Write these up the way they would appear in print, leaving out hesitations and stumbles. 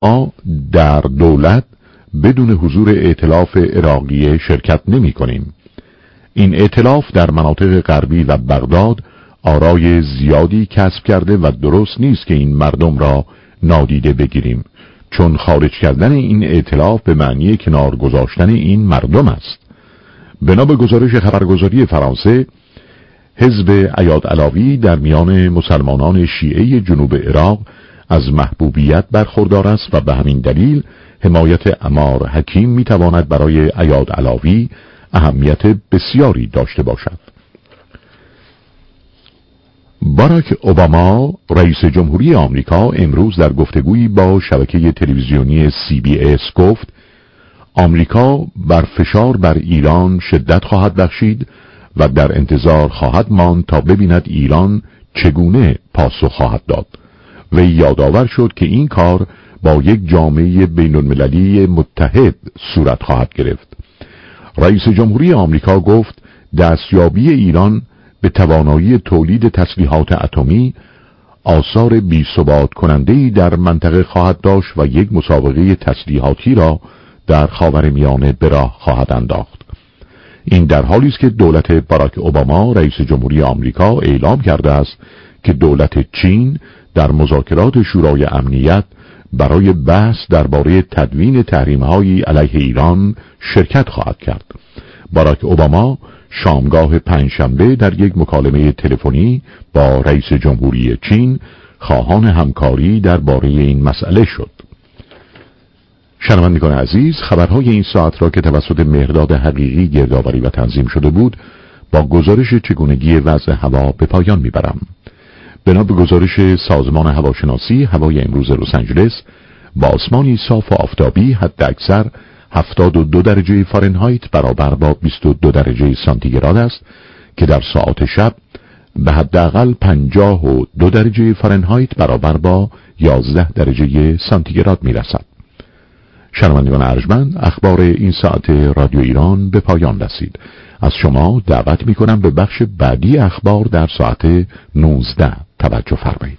ما در دولت بدون حضور ائتلاف عراقی شرکت نمی کنیم. این ائتلاف در مناطق غربی و بغداد آرای زیادی کسب کرده و درست نیست که این مردم را نادیده بگیریم، چون خارج کردن این ائتلاف به معنی کنار گذاشتن این مردم است. بنا به گزارش خبرگزاری فرانسه، حزب عیاد علاوی در میان مسلمانان شیعه جنوب عراق از محبوبیت برخوردار است و به همین دلیل حمایت عمار حکیم میتواند برای عیاد علاوی اهمیت بسیاری داشته باشد. باراک اوباما رئیس جمهوری آمریکا امروز در گفتگویی با شبکه تلویزیونی CBS گفت آمریکا بر فشار بر ایران شدت خواهد بخشید و در انتظار خواهد ماند تا ببیند ایران چگونه پاسخ خواهد داد. و یادآور شد که این کار با یک جامعه بین‌المللی متحد صورت خواهد گرفت. رئیس جمهوری آمریکا گفت دستیابی ایران به توانایی تولید تسلیحات اتمی آثار بی‌ثبات کننده‌ای در منطقه خواهد داشت و یک مسابقه تسلیحاتی را در خاورمیانه به راه خواهد انداخت. این در حالی است که دولت باراک اوباما رئیس جمهوری آمریکا اعلام کرده است که دولت چین در مذاکرات شورای امنیت برای بحث درباره تدوین تحریم‌های علیه ایران شرکت خواهد کرد. باراک اوباما شامگاه پنجشنبه در یک مکالمه تلفنی با رئیس جمهوری چین خواهان همکاری درباره این مسئله شد. شنوندگان عزیز، خبرهای این ساعت را که توسط مهرداد حقیقی گردآوری و تنظیم شده بود با گزارش چگونگی وضع هوا به پایان میبرم. بنا به گزارش سازمان هواشناسی، هوای امروز لس آنجلس با آسمانی صاف و آفتابی حداکثر 72 درجه فارنهایت برابر با 22 درجه سانتیگراد است که در ساعات شب به حداقل 52 درجه فارنهایت برابر با 11 درجه سانتیگراد میرسد. شنوندگان ارجمند، اخبار این ساعت رادیو ایران به پایان رسید. از شما دعوت می‌کنم به بخش بعدی اخبار در ساعت 19 توجه فرمایید.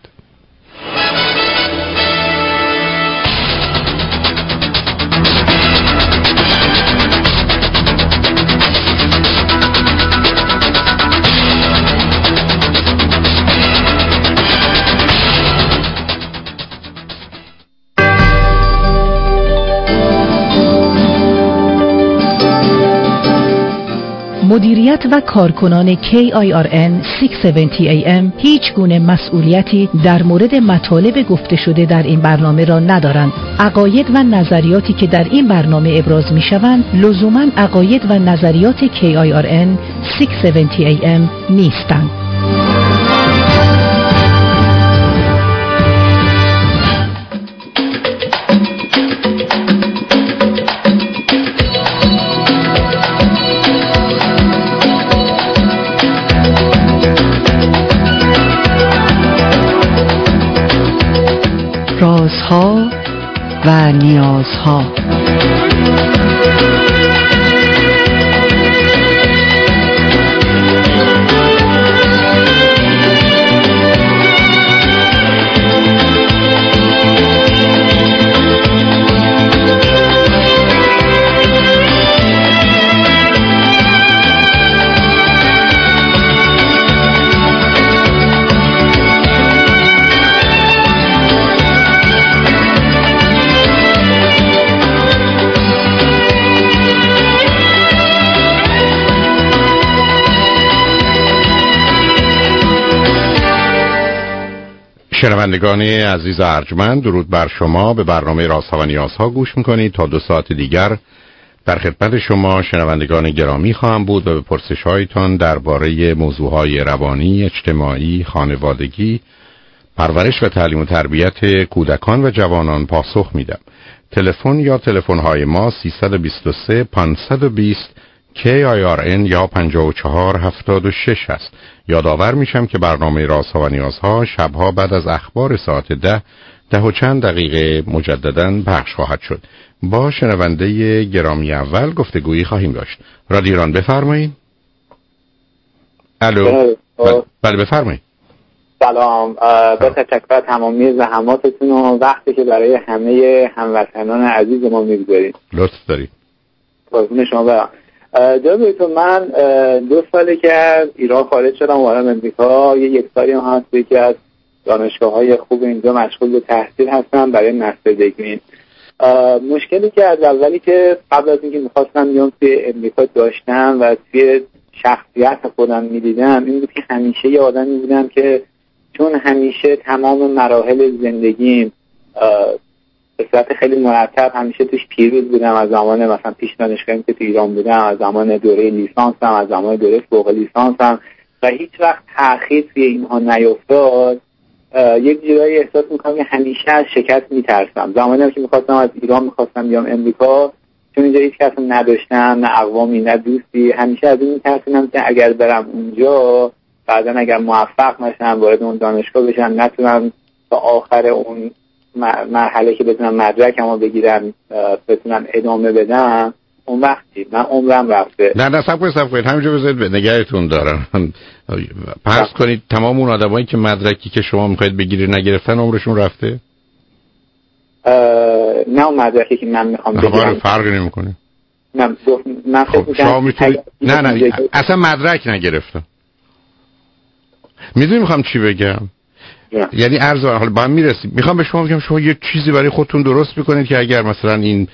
مدیریت و کارکنان KIRN 670 AM هیچ گونه مسئولیتی در مورد مطالب گفته شده در این برنامه را ندارند. عقاید و نظریاتی که در این برنامه ابراز می شوند لزوماً عقاید و نظریات KIRN 670 AM نیستند. رازها و نیازها. شنوندگان عزیز ارجمند، درود بر شما. به برنامه رازها و نیازها گوش میکنید. تا 2 ساعت دیگر در خدمت شما شنوندگان گرامی خواهم بود و به پرسش‌هایتان درباره موضوعهای روانی، اجتماعی، خانوادگی، پرورش و تعلیم و تربیت کودکان و جوانان پاسخ میدم. تلفن یا تلفن‌های ما 323 520 KIRN یا 5476 است. یادآور میشم که برنامه رازها و نیازها شبها بعد از اخبار ساعت 10 و چند دقیقه مجدداً پخش خواهد شد. با شنونده گرامی اول گفتگویی خواهیم داشت. رادیو ایران بفرمایید. الو. بله بفرمایید. سلام. با تشکر تمامی زحماتتون و وقتی که برای همه هموطنان عزیز ما میگذارید. لطف دارید. قربون شما برم. جناب من 2 ساله که از ایران خارج شدم و وارد امریکا. 1 سالی هم هست که از دانشگاه‌های خوب اینجا مشغول به تحصیل هستم برای مستر دیگری. مشکلی که از اولی که قبل از اینکه می‌خواستم بیام توی امریکا داشتم و توی شخصیت خودم می‌دیدم این بود که همیشه یه آدمی بودم که چون همیشه تمام مراحل زندگیم به صورت خیلی مرتب همیشه توش پیروز بودم. از زمان مثلا پیش دانشگاهی که تو ایران بودم، از زمان دوره لیسانسم، از زمان دوره فوق لیسانسم و هیچ وقت تأخیر توی اینها نیفتاد. یک جورایی احساس میکنم که همیشه از شکست میترسم. زمانی که میخواستم از ایران میخواستم بیام امریکا، چون اینجا هیچ کس نداشتم، نه اقوامی نه دوستی، همیشه از این میترسیدم که اگر برم اونجا بعدا اگر موفق نشم وارد اون دانشگاه بشم نتونم تا آخر اون مرحله که بتونم مدرکمو بگیرم بتونم ادامه بدم، اون وقتی من عمرم رفته. نه صبر کنید همینجا بذارید نگهتون دارن. فرض کنید تمام اون آدمایی که مدرکی که شما میخواید بگیرید نگرفتن عمرشون رفته؟ نه اون مدرکی که من میخوام بگیرم فرقی نمیکنه. من فکر می‌کنم نه اصلا مدرک نگرفتم. میدونی میخوام چی بگم؟ یعنی عرض حالا با هم میرسیم. میخوام به شما بگم شما یه چیزی برای خودتون درست میکنید که اگر مثلا این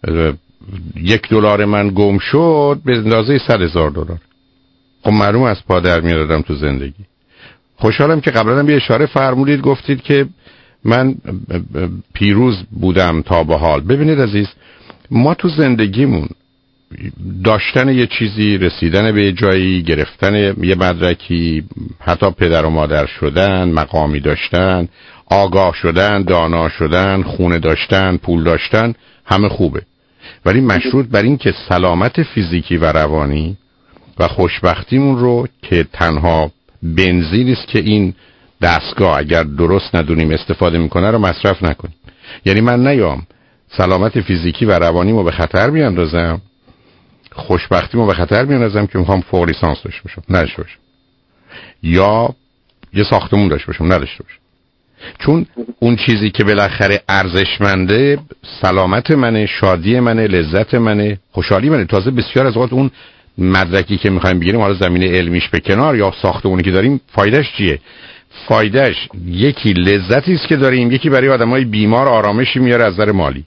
$1 من گم شد به اندازه $100,000. خب معلوم از پا در میادم تو زندگی. خوشحالم که قبلا هم یه اشاره فرمودید، گفتید که من پیروز بودم تا به حال. ببینید عزیز، ما تو زندگیمون داشتن یه چیزی، رسیدن به یه جایی، گرفتن یه مدرکی، حتی پدر و مادر شدن، مقامی داشتن، آگاه شدن، دانا شدن، خونه داشتن، پول داشتن، همه خوبه. ولی مشروط بر این که سلامت فیزیکی و روانی و خوشبختیمون رو که تنها بنزینی است که این دستگاه اگر درست ندونیم استفاده میکنه رو مصرف نکنیم. یعنی من نیام سلامت فیزیکی و روانیمو به خطر بیاندازم، خوشبختیمو به خطر بیاندازم که میخوام فوق لیسانس داشته باشم نداشته باشم، یا یه ساختمون داشته باشم نداشته باشم. چون اون چیزی که بالاخره ارزشمنده سلامت منه، شادی منه، لذت منه، خوشحالی منه. تازه بسیار از اوقات اون مدرکی که میخوایم بگیریم، حالا زمینه علمیش به کنار، یا ساختمونی که داریم، فایدهش چیه؟ فایدهش یکی لذتی است که داریم، یکی برای آدمای بیمار آرامشی میاره از نظر مالی.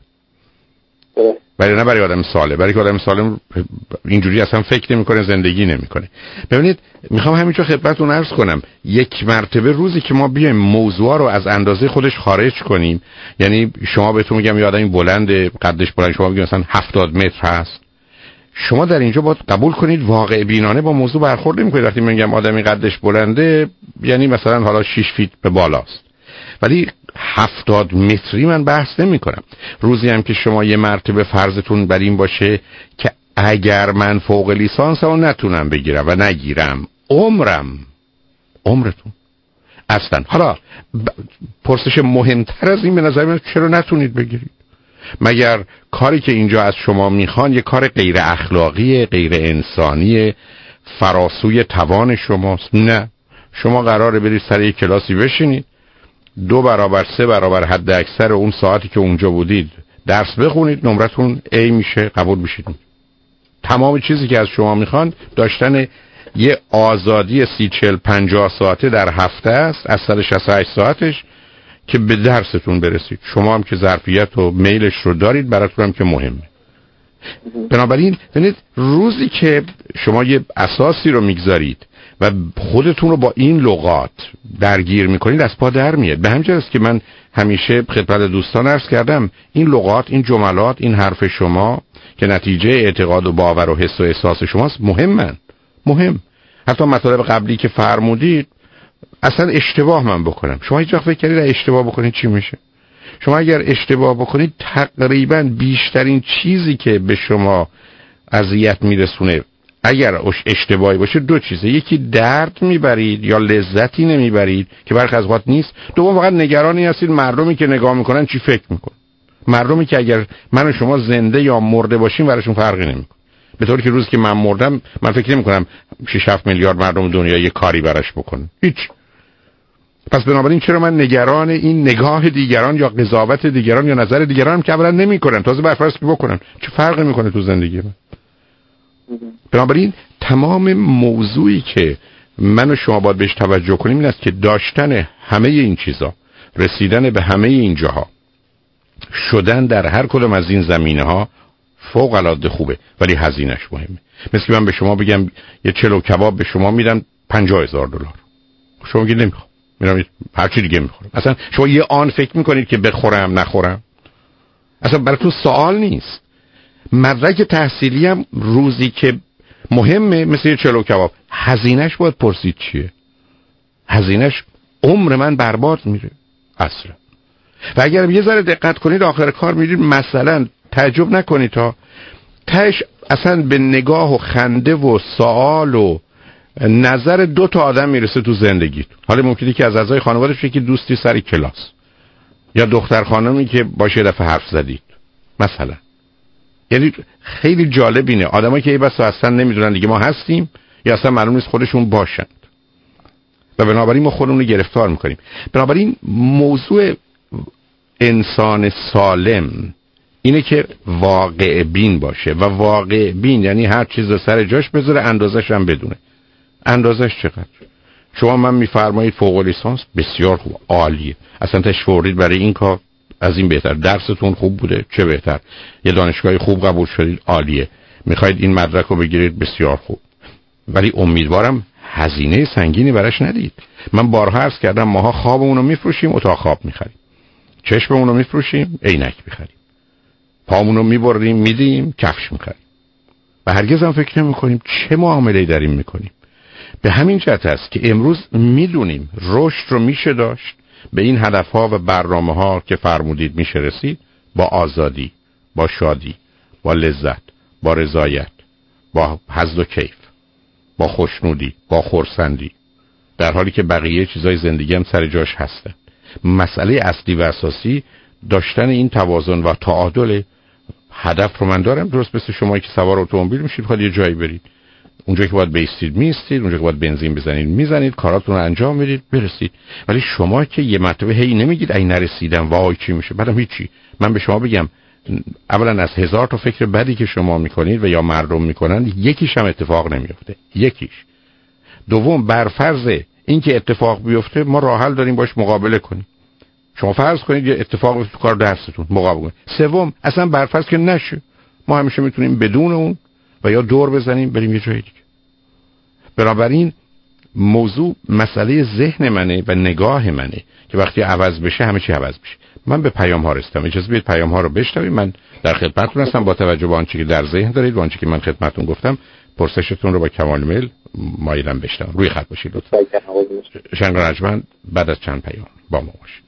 برای نه برای آدم سالم، برای که آدم سالم اینجوری اصلا فکر نمیکنه، زندگی نمیکنه. ببینید میخوام همینجا خدمتتون عرض کنم، یک مرتبه روزی که ما بیایم موضوع رو از اندازه خودش خارج کنیم، یعنی شما بهتون میگم یه آدمی بلنده، قدش بلند، شما میگید مثلا 70 متر هست، شما در اینجا باید قبول کنید واقع بینانه با موضوع برخورد نمیکنید. وقتی میگم آدمی قدش بلنده یعنی مثلا حالا 6 فیت به بالاست، ولی 70 متری من بحث نمی کنم. روزی هم که شما یه مرتبه فرضتون بر این باشه که اگر من فوق لیسانس رو نتونم بگیرم و نگیرم، عمرتون اصلا. حالا پرسش مهمتر از این به نظر من چرا نتونید بگیرید؟ مگر کاری که اینجا از شما میخوان یه کار غیر اخلاقی، غیر انسانی، فراسوی توان شماست؟ نه، شما قراره برید سر یک کلاسی بشینید، 2 برابر 3 برابر حد اکثر اون ساعتی که اونجا بودید درس بخونید، نمرتون A میشه، قبول میشید. تمام چیزی که از شما میخوان داشتن یه آزادی 30-40-50 ساعته در هفته است از 168 ساعتش که به درستون برسید. شما هم که ظرفیت و میلش رو دارید، براتون هم که مهمه. بنابراین ببینید روزی که شما یه اساسی رو میگذارید و خودتون رو با این لغات درگیر میکنید، از پا در میاد. به همین جاست که من همیشه خدمت دوستان عرض کردم این لغات، این جملات، این حرف شما که نتیجه اعتقاد و باور و حس و احساس شماست مهم. حتی مطالب قبلی که فرمودید اصلا اشتباه من بکنم، شما هیچ وقت فکر کردید اشتباه بکنید چی میشه؟ شما اگر اشتباه بکنید تقریبا بیشترین چیزی که به شما اذیت میرسونه اگر اشتباهی باشه 2 چیزه، یکی درد میبرید یا لذتی نمیبرید که برخی از اوقات نیست، دوم فقط نگرانی هستید مردمی که نگاه میکنن چی فکر میکنن، مردمی که اگر من و شما زنده یا مرده باشیم براشون فرقی نمیکنه. به طوری که روزی که من مردم من فکر نمیکنم 6-7 میلیارد مردم دنیا یه کاری براش بکنن، هیچ. پس بنابراین چرا من نگران این نگاه دیگران یا قضاوت دیگران یا نظر دیگران که اولا نمی‌کنن، تازه برفرض بکنن، چه فرقی میکنه تو زندگی من؟ بنابراین تمام موضوعی که من و شما باید بهش توجه کنیم این است که داشتن همه این چیزا، رسیدن به همه این جاها، شدن در هر کدوم از این زمینه‌ها فوق العاده خوبه، ولی هزینه‌اش مهمه. مثل من به شما بگم یه چلو کباب به شما میدم $50,000، شما میگید نمیخوام، میرم هر چی دیگه میخورم. اصلا شما یه آن فکر میکنید که بخورم نخورم؟ اصلا براتون سوال نیست. مدرک تحصیلی هم روزی که مهمه مثل یه چلو کباب، هزینه‌اش باید پرسید چیه؟ هزینه‌اش عمر من برباد میره اصلا. و اگر یه ذره دقت کنید آخر کار میرید مثلا تعجب نکنید تا تهش اصلا به نگاه و خنده و سوال و نظر 2 تا آدم میرسه تو زندگیت. حالا ممکنه که از اعضای خانواده‌ش یکی دوستی سر کلاس یا دختر خانمی که باشه دفعه حرف زدید مثلا. یعنی خیلی جالب اینه آدمایی که بس اصلا نمیدونن دیگه ما هستیم یا اصلا معلوم نیست خودشون باشند و بنابراین ما خودمون رو گرفتار میکنیم. بنابراین موضوع انسان سالم اینه که واقع بین باشه و واقع بین یعنی هر چیز رو سر جاش بذاره، اندازش هم بدونه. اندازش چقدر؟ شما من میفرمایید فوق لیسانس بسیار خوب، عالیه، اصلا تشویقید برای این کار، از این بهتر. درستون خوب بوده، چه بهتر. یه دانشگاه خوب قبول شدید، عالیه. میخواید این مدرک رو بگیرید، بسیار خوب. ولی امیدوارم هزینه سنگینی براش ندید. من بارها عرض کردم ماها خوابمون رو میفروشیم، اتاق خواب میخریم. چشممون رو میفروشیم، عینک میخریم. پامون رو میبریم میدیم، کفش میخریم. و هرگز هم فکر نمیکنیم چه معامله‌ای داریم میکنیم. به همین جهت است که امروز میدونیم رشد رو میشه داشت، به این هدفها و برنامه‌ها که فرمودید میشه رسید، با آزادی، با شادی، با لذت، با رضایت، با حظ و کیف، با خوشنودی، با خرسندی، در حالی که بقیه چیزای زندگی هم سر جاش هستن. مسئله اصلی و اساسی داشتن این توازن و تعادل. هدف رو من دارم، درست مثل شما که سوار اتومبیل میشید خواهد یه جایی برید، اونجا که باید بیستید میستید، اونجا که باید بنزین بزنید میزنید، کاراتون رو انجام میدید برسید. ولی شما که یه مرتبه هی نمیگید ای نرسیدم وای چی میشه، بعدم هیچی. من به شما بگم اولا از 1000 تا فکر بدی که شما میکنید و یا مردم میکنن یکیش هم اتفاق نمیفته، یکیش. دوم بر فرض اینکه اتفاق بیفته ما راه حل داریم باش مقابله کنیم. شما فرض کنید یه اتفاق تو کار درستون مقابله کنید. سوم اصلا بر فرض که نشه، ما همیشه میتونیم بدون اون و یا دور بزنیم بریم یه جای دیگه. بنابراین موضوع مسئله ذهن منه و نگاه منه که وقتی عوض بشه همه چی عوض میشه. من به پیام ها رسیدم، اجازه بدید پیام ها رو بشنویم. من در خدمتتون هستم با توجه به آنچه که در ذهن دارید و آنچه که من خدمتتون گفتم. پرسشتون رو با کمال میل مایلم بشنوم. روی خط باشید لطفا. شنگ رجمند بعد از چند پیام با ما باشید.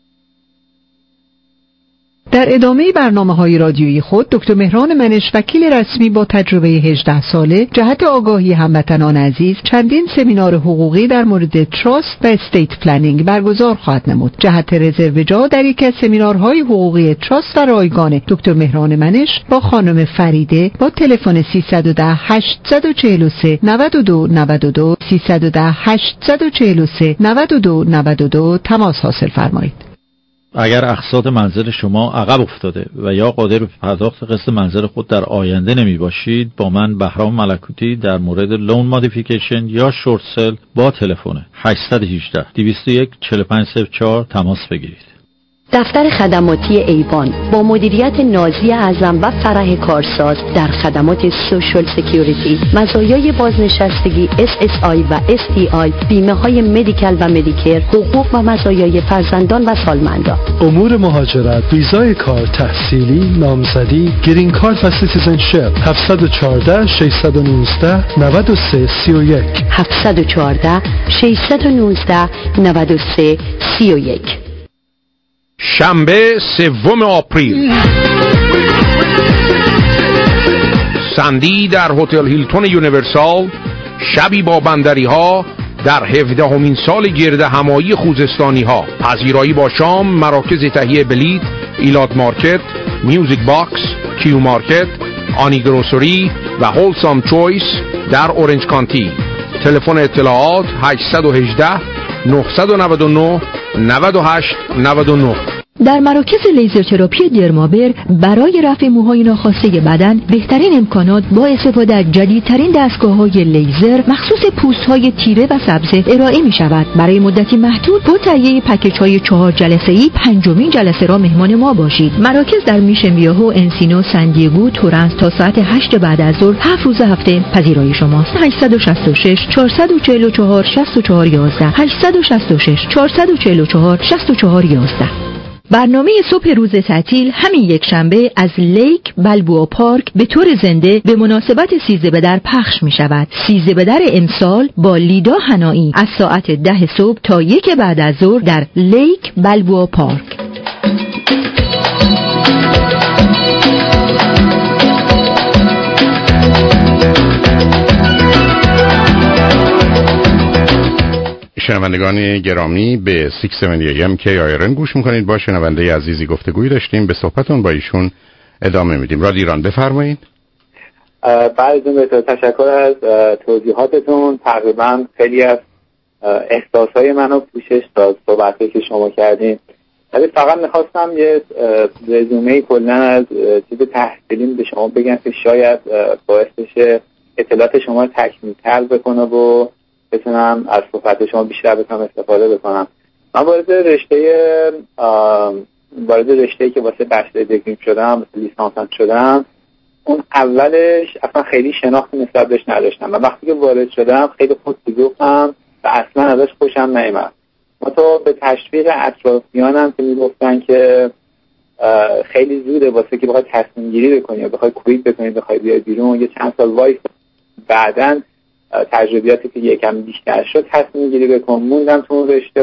در ادامه برنامه‌های رادیویی خود دکتر مهران منش وکیل رسمی با تجربه 18 ساله جهت آگاهی هموطنان عزیز چندین سمینار حقوقی در مورد تراست و استیت پلنینگ برگزار خواهد نمود. جهت رزرو جا در یکی از سمینارهای حقوقی تراست و رایگان دکتر مهران منش با خانم فریده با تلفن 310 843 92 92 310 843 92 92 تماس حاصل فرمایید. اگر اقساط منزل شما عقب افتاده و یا قادر به پرداخت قسط منزل خود در آینده نمی باشید، با من بهرام ملکوتی در مورد لون مودیفیکیشن یا شورت سل با تلفن 818 201 4504 تماس بگیرید. دفتر خدماتی ایوان با مدیریت نازی اعظم و فرح کارساز در خدمات سوشال سکیوریتی، مزایای بازنشستگی SSI و SEI، بیمه های مدیکال و مدیکر، حقوق و مزایای فرزندان و سالمندان، امور مهاجرت، ویزای کار، تحصیلی، نامزدی، گرین کارت و سیتیزنشپ. 714 619 93 31 714 619 93 31. شنبه 3 آپریل سندی در هتل هیلتون یونیورسال، شبی با بندری ها در 17مین سال گرد همایی خوزستانی ها. پذیرایی با شام، مراکز تهیه بلیط، ایلات مارکت، میوزیک باکس، کیو مارکت، آنی گروسری و هولسام چویس در اورنج کانتی. تلفن اطلاعات 818 999 98 99. در مراکز لیزرتراپی درمابر برای رفع موهای ناخواسته بدن بهترین امکانات با استفاده از جدیدترین دستگاه‌های لیزر مخصوص پوست‌های تیره و سبز ارائه می‌شود. برای مدتی محدود با تهیه پکیج‌های 4 جلسه‌ای 5مین جلسه را مهمان ما باشید. مراکز در میشن ویاهو، انسینو، سندیگو، تورنس تا ساعت 8 بعد از ظهر 7 روز هفته پذیرای شماست. 866 444 64 11 866 444 64 11. برنامه صبح روز تعطیل همین یک شنبه از لیک بلبوآ پارک به طور زنده به مناسبت 13 بدر پخش می شود. 13 بدر امسال با لیدا حنایی از ساعت 10 صبح تا 1 بعد از ظهر در لیک بلبوآ پارک. شنوندگان گرامی به 670 AM KIRN گوش میکنید. با شنونده عزیزی گفتگوی داشتیم، به صحبتون با ایشون ادامه میدیم. رادیو ایران بفرمایید. بعدتون به تشکر از توضیحاتتون. تقریبا خیلی از احساسهای منو پوشش داد صحبتی که شما کردین. ولی فقط میخواستم یه رزومه کلا از چیز تحصیلیم به شما بگم که شاید باعث بشه اطلاعات شما رو تکمیل‌تر بکنه و بتونم از صحبت شما بیشتر بتونم استفاده بکنم. من وارد رشته‌ای که واسه بچلر دیگری شدم، واسه لیسانس شدم، اون اولش اصلا خیلی شناختی نسبت بهش نداشتم و وقتی که وارد شدم خیلی خودسوزوختم و اصلا ازش خوشم نیامد. تو به تشویق اطرافیانم که میگفتن که خیلی زوده واسه که بخوای تصمیم گیری بکنی یا بخوای کویت بکنی، بخوای بیای بیرون، یه چند سال وایس بعداً تجربیاتی که یکم بیشتر شد تصمیم گیری بکن. موندم تو اون رشته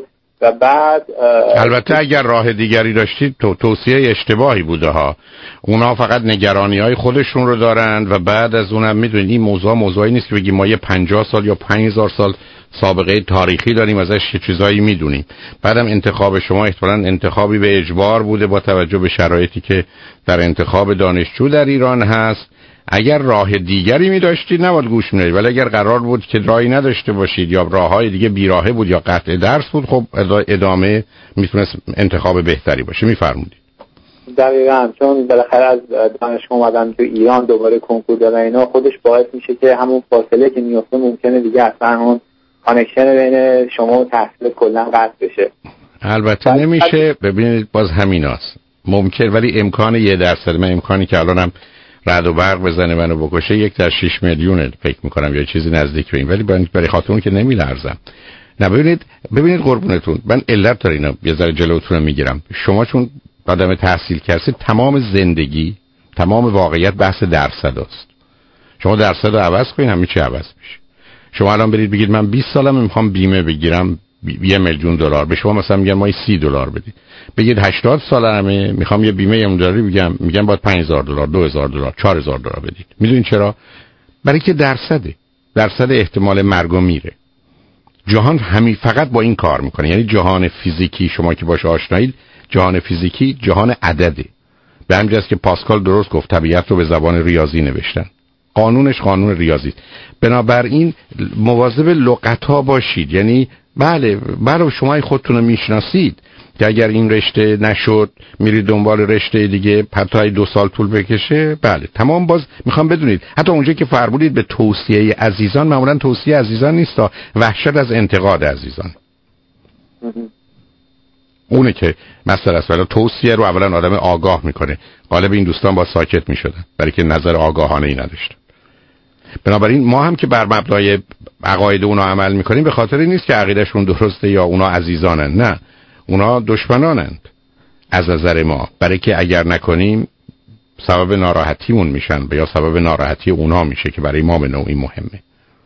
و بعد البته اگر راه دیگری داشتید توصیه اشتباهی بوده ها. اونا فقط نگرانی‌های خودشون رو دارند و بعد از اونم میدونید این موضوعی نیست که بگیم ما یه 50 سال یا 5000 سال سابقه تاریخی داریم ازش یه چیزایی میدونیم. بعدم انتخاب شما احتمالاً انتخابی به اجبار بوده با توجه به شرایطی که در انتخاب دانشجو در ایران هست. اگر راه دیگری می داشتید نباید گوش می دادید، ولی اگر قرار بود که راهی نداشته باشید یا راههای دیگه بیراهه بود یا قطع درس بود، خب ادامه میتونست انتخاب بهتری باشه. میفرمودید. دقیقاً، چون بالاخره از دانشگاه اومدن تو ایران دوباره کنکور دادن اینا خودش باعث میشه که همون فاصله که میفته ممکنه دیگه اصلا اون کانکشن بین شما و تحصیل کلا قطع بشه. البته نمیشه. ببینید باز همیناست ممکن، ولی امکان 1% من امکانی که الانم رعد و برق بزنه منو بکشه 1 در 6 میلیونه فکر میکنم یا چیزی نزدیک به این، ولی برای خاطر اون که نمیلرزم. نه ببینید قربونتون، من علت داره اینا یه ذره جلوتون میگیرم. شما چون آدم تحصیل کردید تمام زندگی تمام واقعیت بحث درصد است. شما درصد رو عوض کنین همه چی عوض میشه. شما الان برید بگید من 20 سالمه میخوام بیمه بگیرم $1,000,000، به شما مثلا میگن ما $30 بدید. بگید 80 سالمه میخوام یه بیمه $1,000,000 میگن باید $5,000 $2,000 $4,000 بدید. میدونین چرا؟ برای که درصد احتمال مرگ و میره. جهان همین فقط با این کار میکنه. یعنی جهان فیزیکی شما که باشه آشنایید، جهان فیزیکی جهان عدده. به همین جاست که پاسکال درست گفت طبیعت رو به زبان ریاضی نوشتن. قانونش قانون ریاضی. بنابراین مواظب لغت‌ها باشید. یعنی بله شما خودتون رو میشناسید که اگر این رشته نشد میرید دنبال رشته دیگه حتی 2 سال طول بکشه. بله تمام. باز میخوام بدونید حتی اونجا که فرمودید به توصیه عزیزان، معمولا توصیه عزیزان نیست، وحشت از انتقاد عزیزان اونه که مسئله است. ولی توصیه رو اولا آدم آگاه میکنه. غالب این دوستان با ساکت میشدن برای که نظر آگاهانه ای نداشتن. بنابراین ما هم که بر مبنای عقاید اونا عمل میکنیم به خاطر این نیست که عقیدهشون درسته یا اونا عزیزانن، نه، اونا دشمنانند از نظر ما، برای که اگر نکنیم سبب ناراحتیمون میشن یا سبب ناراحتی اونا میشه که برای ما به نوعی مهمه.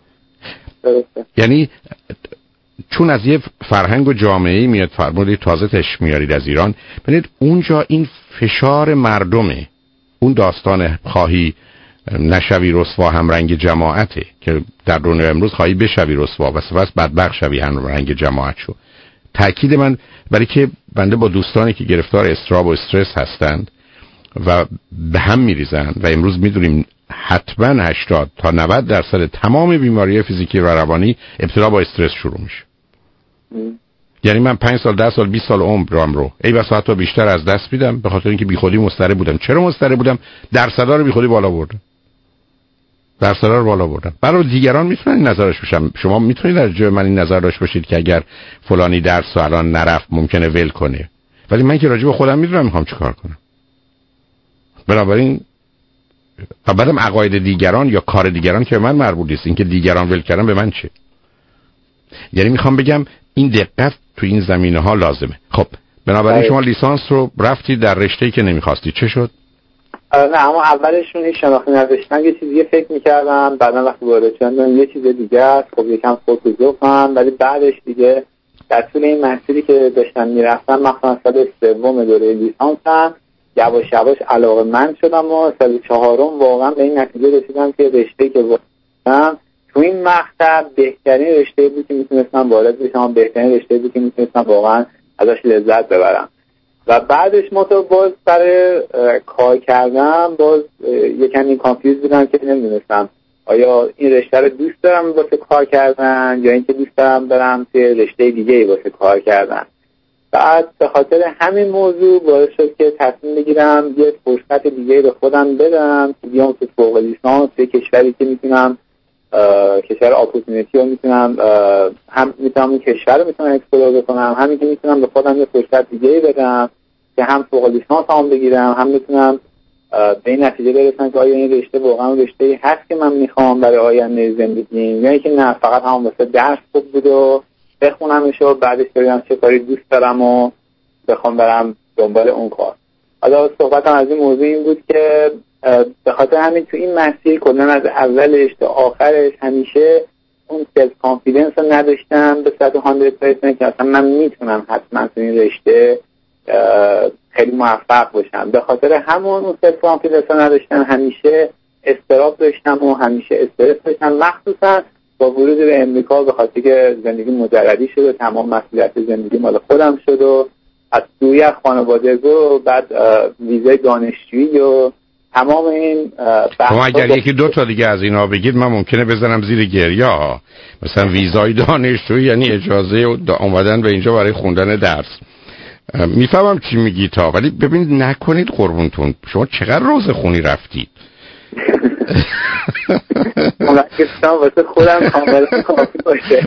یعنی چون از یه فرهنگ و جامعه‌ای میاد، فرمودید تازه تش میارید از ایران، ببینید اونجا این فشار مردمه، اون داستان خواهی نشوی رسوا هم رنگ جماعته که در دنیا امروز خواهی بشوی رسوا و سپس بدبخت شوی هم رنگ جماعت شو. تأکید من برای که بنده با دوستانی که گرفتار اضطراب و استرس هستند و به هم میریزن و امروز میدونیم حتما 80 تا 90% تمام بیماری فیزیکی و روانی ابتدا با استرس شروع میشه. یعنی من 5 سال 10 سال 20 سال عمرم رو ای بسا حتی بیشتر از دست میدم به خاطر اینکه بیخودی مضطرب بودم. چرا مضطرب بودم؟ درصدا رو بیخودی بالا بردم. درصدا رو بالا بردم. برای دیگران میتونن نظرش بشم. شما میتونید در جای من این نظر داشته باشید که اگر فلانی درس الان نرفت ممکنه ول کنه، ولی من که راجع به خودم میدونم میخوام چیکار کنم. بنابراین بعدم عقاید دیگران یا کار دیگران که به من مربوط نیست. اینکه دیگران ول کردن به من چه؟ یعنی میخوام بگم این دقت تو این زمینه‌ها لازمه. خب بنابراین شما لیسانس رو رفتی در رشته‌ای که نمیخواستی، چه شد؟ نه اما اولشون هیچ شناختی نداشتم، یه چیزی فکر میکردم، بعدا وقتی وارد شدم یه چیز دیگه است. خب یکم فوتوزوفم، ولی بعدش دیگه در طول این مسیری که داشتم میرفتم مثلا سال سوم دوره لیسانسم یواش یواش علاقه‌مند شدم و سال چهارم واقعا به این نتیجه رسیدم که رشته‌ای که واردم تو این مقطع بهترین رشته بود که میتونستم وارد بشم، بهترین رشته بود که میتونستم واقعا ازش لذت ببرم. و بعدش ما تو باز برای کار کردم باز یکمی کانفیوز بودم که نمیدونستم آیا این رشته رو دوست دارم واسه کار کردن یا اینکه دوست دارم برم توی رشته دیگه واسه کار کردن. بعد به خاطر همین موضوع باعث شد که تصمیم بگیرم یه فرصت دیگه به خودم بدم که بیام تو فوق لیسانس توی کشوری که میتونم کشور اپورتونیتی رو میتونم هم میتونم این کشور رو میتونم اکسپلور بکنم، همین که میتونم به خودم یه فرصت دیگه بدم که هم فوق لیسانس هم بگیرم، هم میتونم به این نتیجه برسم که آیا این رشته واقعا رشته‌ای هست که من میخوام برای آینده زندگیم یا اینکه نه فقط هم واسه درس خوب بود و بخونمش و بعدش ببینم چه کاری دوست دارم و بخوام برم دنبال اون کار. حالا صحبتم از این موضوع این بود که به خاطر همین تو این مسیر کلا از اولش تا آخرش همیشه اون سلف کانفیدنس رو نداشتم به 100% که اصلا من میتونم حتما تو این رشته خیلی موفق باشم. به خاطر همون اون سلف کانفیدنس رو نداشتم، همیشه استراب داشتم و همیشه استرس داشتم، مخصوصا با ورود به امریکا به خاطر که زندگی مجردی شد و تمام مسئولیت زندگی مال خودم شد و از دوی خانواده و بعد ویزای دانشجویی و تمام این شما اگر یکی دو تا دیگه از اینا بگید من ممکنه بزنم زیر گریه ها. مثلا ویزای دانشجویی یعنی اجازه اومدن به اینجا برای خوندن درس. میفهمم چی میگی تا، ولی ببینید نکنید قربونتون شما چقدر روز خونی رفتید. واسه خودم کاملا کافی باشه.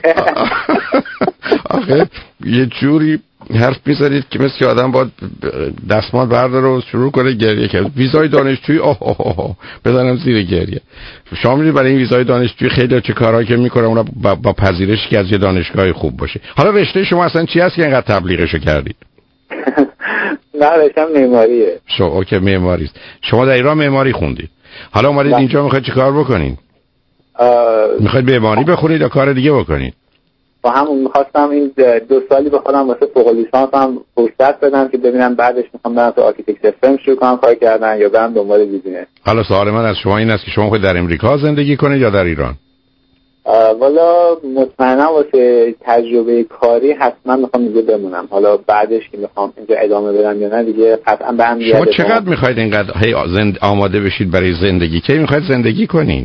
آخه یه جوری حرف میزنید که مثل آدم باید دستمال برداره و شروع کنه گریه کرد. ویزای دانشجویی بزنم زیر گریه. شما میدونید برای این ویزای دانشجویی خیلی چه کارهایی که میکنه اونا با پذیرش که از یه دانشگاه خوب باشه. حالا رشته شما اصلا چی هست که اینقدر تبلیغشو کردید؟ نه رشتم معماریه. اوکی معماری است. شما در ایران معماری خوندید. حالا اومدید اینجا میخواید چه کار بکنید؟ میخواید معماری بخونید یا کار دیگه بکنید؟ با همون میخواستم این 2 سالی به خودم واسه فوق لیسانس هم فرصت بدم که ببینم بعدش میخوام برم تو آرکیتکچر فرم شروع کنم کار کردن یا برم دنبال بیزینس. حالا سوال من از شما این است که شما خود در امریکا زندگی کنید یا در ایران؟ والا مطمئنا واسه تجربه کاری حتما میخوام اینجا بمونم. حالا بعدش که میخوام اینجا ادامه بدم یا نه دیگه قطعا به هم میاد. شما چقدر میخواید اینقدر آماده بشید برای زندگی؟ کی میخواید زندگی کنید؟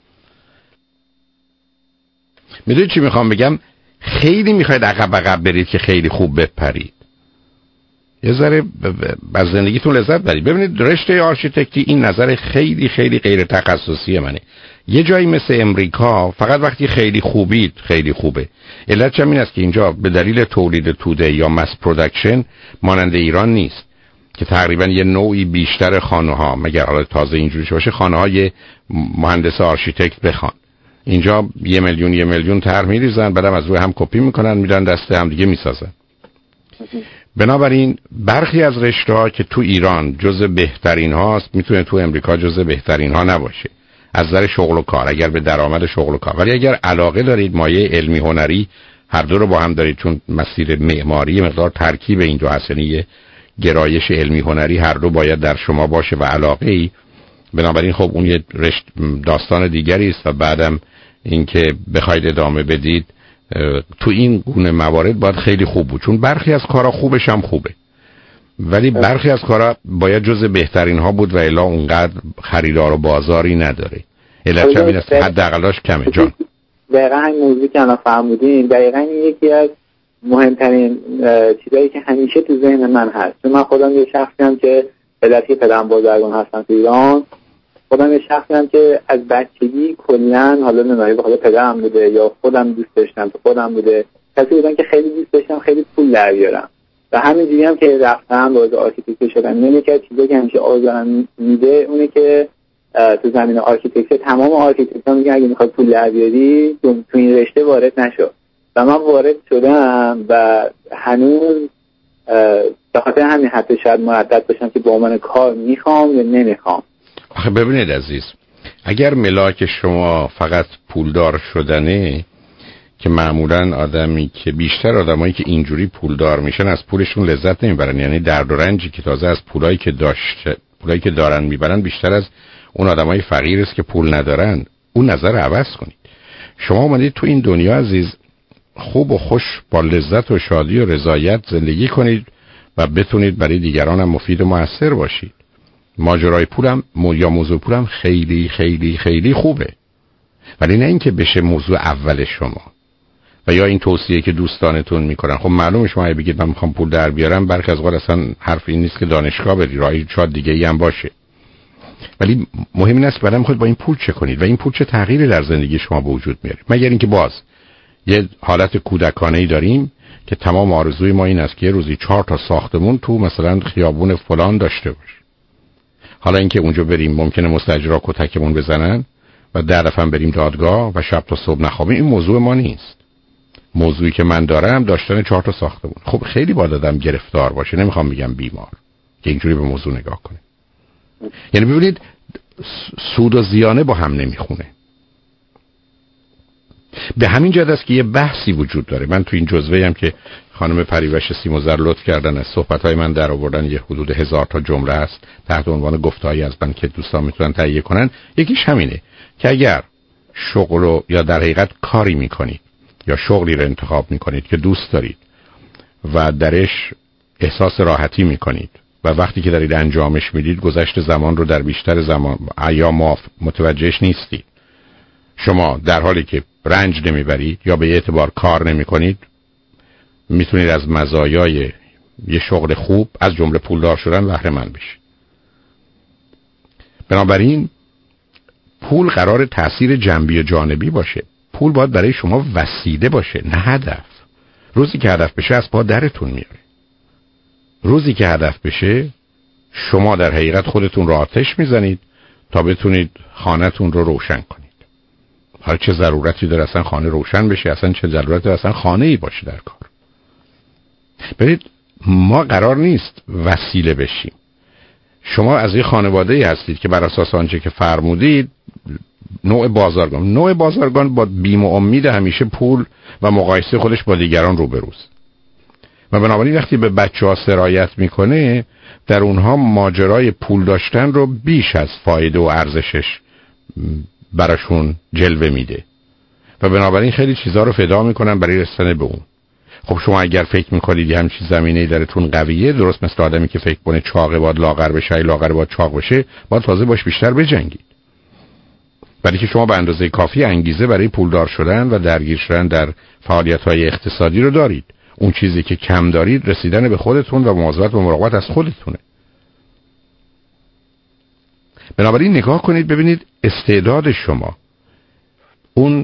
میدونید چی میخوام بگم؟ خیلی میخواید عقب برید که خیلی خوب بپرید. یه ذره از زندگیتون لذت برید. ببینید رشته آرشیتکتی این نظر خیلی خیلی غیر تخصصی منه. یه جایی مثل امریکا فقط وقتی خیلی خوبید خیلی خوبه. علتش این است که اینجا به دلیل تولید توده یا مس پروداکشن مانند ایران نیست که تقریبا یه نوعی بیشتر خانه‌ها مگر حالا تازه اینجوری باشه خانه‌های مهندس آرشیتکت بخوان. اینجا 1 میلیون طرح میریزن بعدم از روی هم کپی میکنن میدن دست هم دیگه میسازن. بنابراین برخی از رشته‌ها که تو ایران جزء بهترین هاست میتونه تو امریکا جزء بهترین ها نباشه از نظر شغل و کار، اگر به درآمد شغل و کار. ولی اگر علاقه دارید مایه علمی هنری هر دو رو با هم دارید، چون مسیر معماری مقدار ترکیب این دو هست، یعنی گرایش علمی هنری هر دو باید در شما باشه و علاقه‌ای، بنابراین خب اون یه داستان دیگری است. و بعدم اینکه بخواید ادامه بدید تو این گونه موارد باید خیلی خوب بود، چون برخی از کارا خوبش هم خوبه ولی برخی از کارا باید جز بهترین ها بود و الا اونقدر خریدار و بازاری نداره. علت همین است حداقلش کمه. جان دقیقا این موضوع که الان فرمودین دقیقا یکی از مهمترین چیزایی که همیشه تو ذهن من هست، چون من خودم یه شخصیم که پدرکی پدرم بازرگان هستم تو ایران، خودم یه شخصیم که از بچگی کلا حالا نمیدونم بخاطر پدرم بوده یا خودم دوست داشتم تو خودم بوده، کسی بودم که خیلی دوست داشتم خیلی پول در بیارم و همینجوری هم که رفتم وارد آرکیتکچر شدم. یعنی که چیزی که همیشه آزارم میده اونه که تو زمین آرکیتکچر تمام آرکیتکت‌ها میگن اگه میخوای پول در بیاری تو این رشته وارد نشو و من وارد شدم و هنوز به خاطر همین حتی شاید مردد باشم که با من کار میخوام یا نمیخوام. آخه ببینید عزیز، اگر ملاک شما فقط پولدار شدنه، که معمولا آدمی که بیشتر آدمایی که اینجوری پولدار میشن از پولشون لذت نمیبرن، یعنی درد و رنجی که تازه از پولایی که دارن میبرن بیشتر از اون آدمای فقیر است که پول ندارن. اون نظر عوض کنید. شما اومدید تو این دنیا عزیز خوب و خوش با لذت و شادی و رضایت زندگی کنید و بتونید برای دیگران هم مفید و مؤثر باشید. ماجرای پولم یا موضوع پولم خیلی خیلی خیلی خوبه، ولی نه اینکه بشه موضوع اول شما و یا این توصیه که دوستانتون میکنن. خب معلومه شما بگید من میخوام پول در بیارم، برخی از اوقات اصلا حرف این نیست که دانشگاه بری، راهی شاید دیگه ای هم باشه، ولی مهم این است بعدم خود با این پول چه کنید و این پول چه تغییری در زندگی شما به وجود میاره. مگر اینکه باز یه حالت کودکانه‌ای داریم که تمام آرزوی ما این است که یه روزی 4 تا ساختمون تو مثلا خیابون فلان داشته باش. حالا اینکه اونجا بریم ممکنه مستاجرها کتکمون بزنن و در دفعه بریم دادگاه و شب تا صبح نخوابیم، این موضوع ما نیست. موضوعی که من دارم داشتن 4 تا ساختمون. خب خیلی باید آدم گرفتار باشه، نمیخوام بگم بیمار، که اینجوری به موضوع نگاه کنه. یعنی ببینید سود و زیانه با هم نمیخونه. به همین جهت است که یه بحثی وجود داره. من تو این جزوه هم که خانم پریوش سیموزر لطف کردن از صحبت‌های من در آوردن یه حدود 1000 تا جمله است تحت عنوان گفته‌ای از من که دوستان میتونن تهیه کنن. یکیش همینه که اگر شغل رو یا در حقیقت کاری میکنید یا شغلی رو انتخاب میکنید که دوست دارید و درش احساس راحتی میکنید و وقتی که دارید انجامش میدید گذشت زمان رو در بیشتر زمان ایام متوجهش نیستید، شما در حالی که رنج نمیبرید یا به اعتبار کار نمیکنید میتونید از مزایای یه شغل خوب از جمله پولدار شدن بهره مند بشید. بنابراین پول قرار تأثیر جنبی و جانبی باشه. پول باید برای شما وسیله باشه نه هدف. روزی که هدف بشه از پا درتون میاره. روزی که هدف بشه شما در حقیقت خودتون رو آتش میزنید تا بتونید خانه‌تون رو روشن کنید. حالا چه ضرورتی داره اصلا خانه روشن بشه؟ اصلا چه ضرورتی داره اصلا خانه‌ای باشه در کار؟ برید، ما قرار نیست وسیله بشیم. شما از یه خانواده‌ای هستید که بر اساس آنچه که فرمودید نوع بازرگان با بیم و امید همیشه پول و مقایسه خودش با دیگران روبروست و بنابراین وقتی به بچه‌ها سرایت میکنه در اونها ماجرای پول داشتن رو بیش از فایده و ارزشش براشون جلوه میده و بنابراین خیلی چیزا رو فدا میکنن برای رسیدن به اون. خب شما اگر فکر میکنید یه همچین زمینه‌ای درتون قویه، درست مثل آدمی که فکر کنه چاقه باید لاغر بشه، لاغر باید چاق بشه، باید تازه باش بیشتر بجنگید. ولی که شما به اندازه کافی انگیزه برای پولدار شدن و درگیر شدن در فعالیت‌های اقتصادی رو دارید. اون چیزی که کم دارید رسیدن به خودتون و مواظبت و مراقبت از خودتونه. بنابراین نگاه کنید ببینید استعداد شما، اون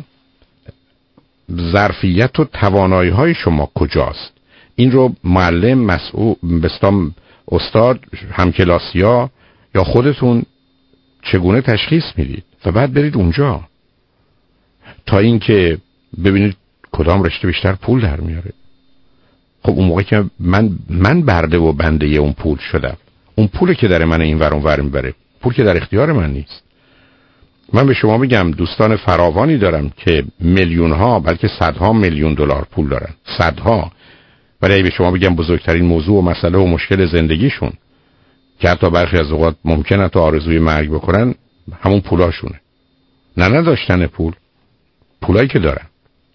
ظرفیت و توانایی‌های شما کجاست. این رو معلم، مسئول، بستام، استاد، همکلاسی‌ها یا خودتون چگونه تشخیص میدید و بعد برید اونجا تا اینکه ببینید کدام رشته بیشتر پول در میاره. خب اون موقع که من برده و بنده اون پول شدم، اون پولی که در من این ور اون ور میبره، پول که در اختیار من نیست. من به شما میگم دوستان فراوانی دارم که میلیون ها بلکه صدها میلیون دلار پول دارن، صدها، ولی به شما بگم بزرگترین موضوع و مسئله و مشکل زندگیشون که حتی برخی از اوقات ممکنه تا آرزوی مرگ بکنن همون پولاشونه، نه نداشتن پول، پولایی که دارن.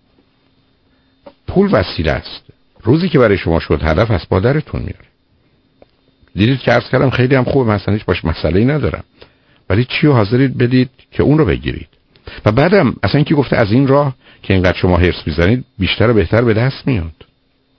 پول وسیله است. روزی که برای شما شد هدف از پادرتون میاره. دیدید که عرض کردم خیلی هم خوبه، مثلا هیچ باش مسئله‌ای ندارم، ولی چی رو حاضرید بدید که اون رو بگیرید؟ و بعدم اصلا کی گفته از این راه که اینقدر شما هرس میزنید بیشتر و بهتر به دست میاد؟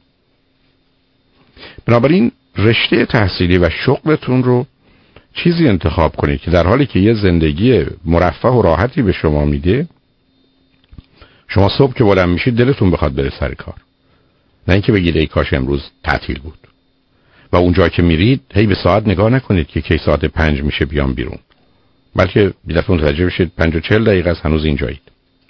بنابراین رشته تحصیلی و شغلتون رو چیزی انتخاب کنید که در حالی که یه زندگی مرفه و راحتی به شما میده، شما صبح که بلند میشید دلتون بخواد بره سر کار، نه اینکه بگید ای کاش امروز تعطیل بود. و اونجا که میرید هی به ساعت نگاه نکنید که کی ساعت 5 میشه بیام بیرون، بلکه بی‌دفعه متوجه بشید 5 و 40 دقیقه است هنوز اینجایید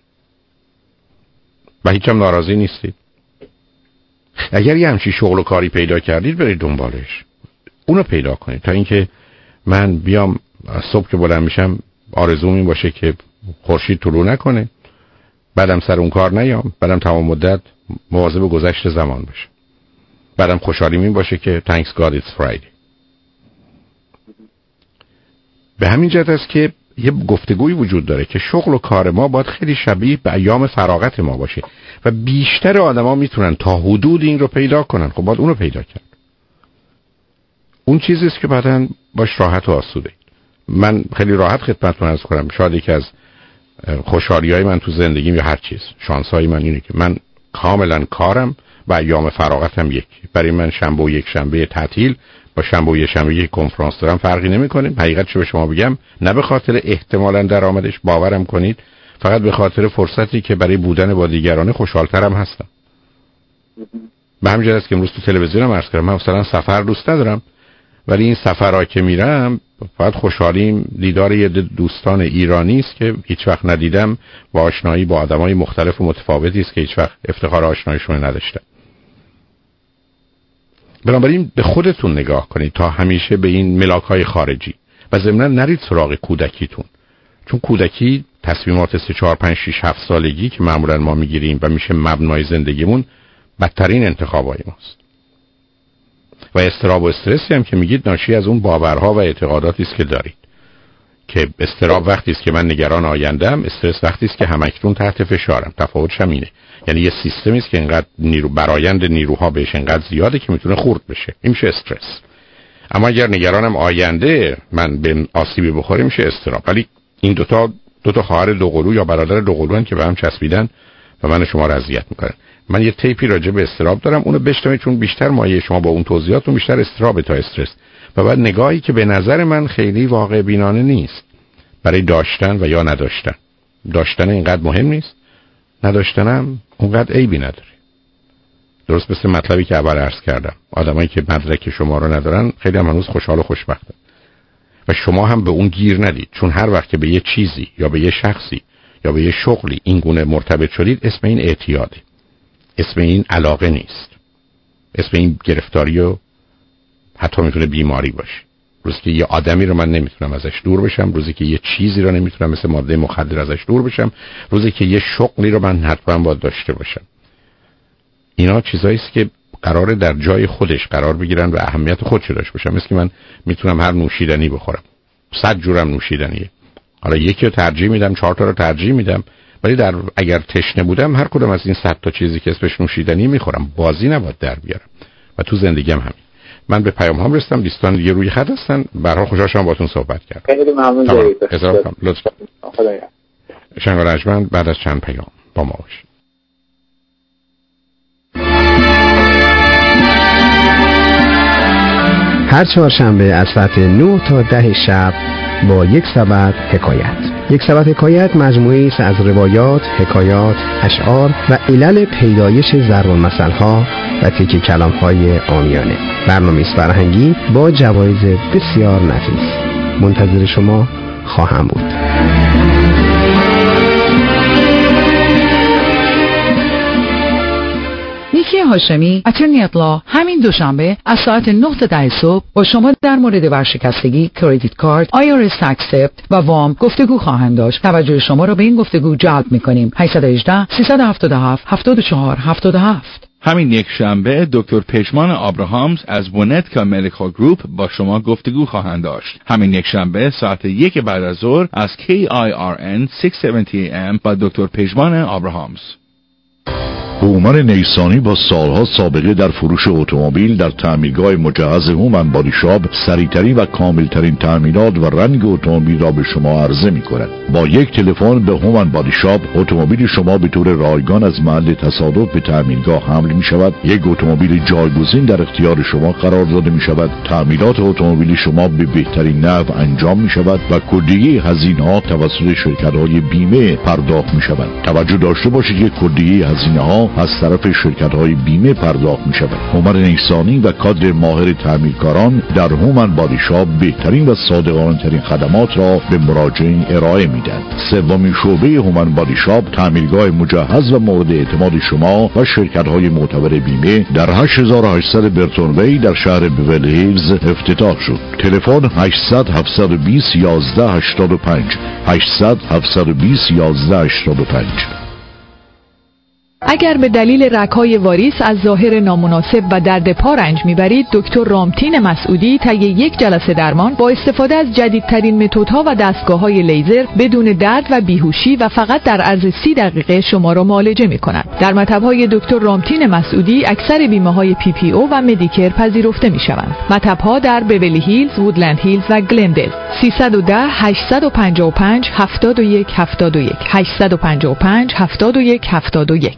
و هیچ هم ناراضی نیستید. اگر یه همچین شغل و کاری پیدا کردید برید دنبالش، اونو پیدا کنید، تا اینکه من بیام صبح که بلند میشم آرزوم این باشه که خورشید طلوع نکنه، بعدم سر اون کار نیام، بعدم تمام مدت مواظب گذشت زمان باشه، بعدم خوشحالیم این باشه که thanks God it's Friday. به همین جهت است که یه گفتگوی وجود داره که شغل و کار ما باید خیلی شبیه به ایام فراغت ما باشه و بیشتر آدما میتونن تا حدود این رو پیدا کنن. خب باید اون رو پیدا کرد. اون چیزی است که بعداً باش راحت و آسوده. من خیلی راحت خدمتتون عرض کنم، شاید یکی از خوشحالی‌های من تو زندگیم یا هر چیز، شانس‌های من اینه که من کاملا کارم و ایام فراغتم یکی. برای من شنبه و یک شنبه تعطیل با شنبه و یک شنبه یک کنفرانس دارم فرقی نمی‌کنه. حقیقتش به شما بگم، نه به خاطر احتمالاً درآمدش، باورم کنید، فقط به خاطر فرصتی که برای بودن با دیگران خوشحال‌ترم هستم. به همین جهت است که امروز تو تلویزیونم عرض کردم من مثلا سفر دوست ندارم، ولی این سفرها که میرم فقط خوشحالیم دیدار یه دوستان ایرانی است که هیچ وقت ندیدم و آشنایی با آدمای مختلف و متفاوتی است که هیچ وقت افتخار آشناییشون نداشتم. بنابراین به خودتون نگاه کنید تا همیشه به این ملاک‌های خارجی و ضمناً نرید سراغ کودکیتون، چون کودکی تصمیمات 3 4 5 6 7 سالگی که معمولاً ما میگیریم و میشه مبنای زندگیمون بدترین انتخابای ماست. و اضطراب و استرسی هم که میگید ناشی از اون باورها و اعتقاداتی است که دارید، که اضطراب وقتی است که من نگران آینده‌ام، استرس وقتی است که همکنون تحت فشارم. تفاوتش هم اینه، یعنی یه سیستمی است که اینقدر برآیند نیروها بهش اینقدر زیاده که میتونه خورد بشه، این میشه استرس. اما اگر نگرانم آینده من به آسیبی بخوره میشه اضطراب. ولی این دو تا خواهر دوقلو یا برادر دوقلوان که به هم چسبیدن و من شما رو اذیت میکنن. من یه تیپی راجع به اضطراب دارم، اونو بشنوید، چون بیشتر مایه شما با اون توضیحاتون بیشتر اضطراب تا استرس. و بعد نگاهی که به نظر من خیلی واقع بینانه نیست برای داشتن و یا نداشتن. داشتن اینقدر مهم نیست، نداشتنم اونقدر عیبی نداره. درست مثل مطلبی که اول عرض کردم، آدمایی که مدرک شما رو ندارن خیلی هم هنوز خوشحال و خوشبختن و شما هم به اون گیر ندید، چون هر وقت که به یه چیزی یا به یه شخصی یا به یه شغلی این گونه مرتبط شدید، اسم این اعتیاده، اسم این علاقه نیست، اسم این گرفتاری و حتی میتونه بیماری باشه. روزی که یه آدمی رو من نمیتونم ازش دور بشم، روزی که یه چیزی رو نمیتونم مثل ماده مخدر ازش دور بشم، روزی که یه شغلی رو من حتما باید داشته باشم. اینا چیزایی است که قراره در جای خودش قرار بگیرن و اهمیت خودش داشته باشن. مثل که من میتونم هر نوشیدنی بخورم، 100 جورم نوشیدنیه، حالا یکی رو ترجیح میدم، 4 تا رو ترجیح میدم، ولی اگر تشنه بودم هر کدوم از این 100 تا چیزی که اسمش نوشیدنی میخورم. بازی نباید در بیارم. و تو زندگیم همین. من به پیام هم رسیدم، دوستان دیگه روی خط هستن. به هر حال خوشحال شدم باهاتون صحبت کردم. خیلی ممنون. لطفا. شنگ رجمند بعد از چند پیام با ما باشید. هر چهارشنبه از ساعت 9 تا 10 شب با یک سبد حکایت. یک سبد حکایت مجموعه‌ای است از روایات، حکایات، اشعار و علل پیدایش ضرب المثل‌ها و تیکه کلام‌های عامیانه. برنامه‌ای فرهنگی با جوایز بسیار نفیس. منتظر شما خواهم بود. نیکی هاشمی، اترنی اطلاع، همین دوشنبه از ساعت 9 تا 10 صبح با شما در مورد ورشکستگی، کردیت کارت، IRS اکسپت و وام گفتگو خواهند داشت. توجه شما را به این گفتگو جلب می‌کنیم. 818 377 74 77. همین یک شنبه دکتر پژمان ابراهامز از ونتکا مدیکال گروپ با شما گفتگو خواهند داشت. همین یک شنبه ساعت 1 بعد از ظهر از KIRN 670 AM با دکتر پژمان ابراهامز. هومن نیسانی با سالها سابقه در فروش اتومبیل در تعمیرگاه مجهز هومن بادی شاپ سریعترین و کاملترین تعمیرات و رنگ اتومبیل را به شما عرضه می‌کند. با یک تلفن به هومن بادی شاپ اتومبیل شما به طور رایگان از محل تصادف به تعمیرگاه حمل می‌شود. یک اتومبیل جایگزین در اختیار شما قرار داده می‌شود. تعمیرات اتومبیل شما به بهترین نحو انجام می‌شود و کلیه هزینه‌ها توسط شرکت‌های بیمه پرداخت می‌شود. توجه داشته باشید که کلیه هزینه‌ها از طرف شرکت‌های بیمه پرداخت می‌شود. هومن نیسانی و کادر ماهر تعمیرکاران در هومن بادی شاپ بهترین و صادقانه‌ترین خدمات را به مراجعین ارائه می‌دهند. سومین شعبه هومن بادی شاپ تعمیرگاه مجهز و مورد اعتماد شما و شرکت‌های معتبر بیمه در 8800 برتون وی در شهر بیورلی هیلز افتتاح شد. تلفن 800 720 1185 800 720 1185. اگر به دلیل رگ‌های واریس از ظاهر نامناسب و درد پا رنج میبرید، دکتر رامتین مسعودی طی یک جلسه درمان با استفاده از جدیدترین متدها و دستگاه‌های لیزر بدون درد و بیهوشی و فقط در عرض 30 دقیقه شما را معالجه می‌کند. در مطب‌های دکتر رامتین مسعودی اکثر بیمه‌های PPO و مدیکر پذیرفته می‌شوند. مطب‌ها در بیولی هیلز، وودلند هیلز و گلندل. 310 855 71 71 855 71 71.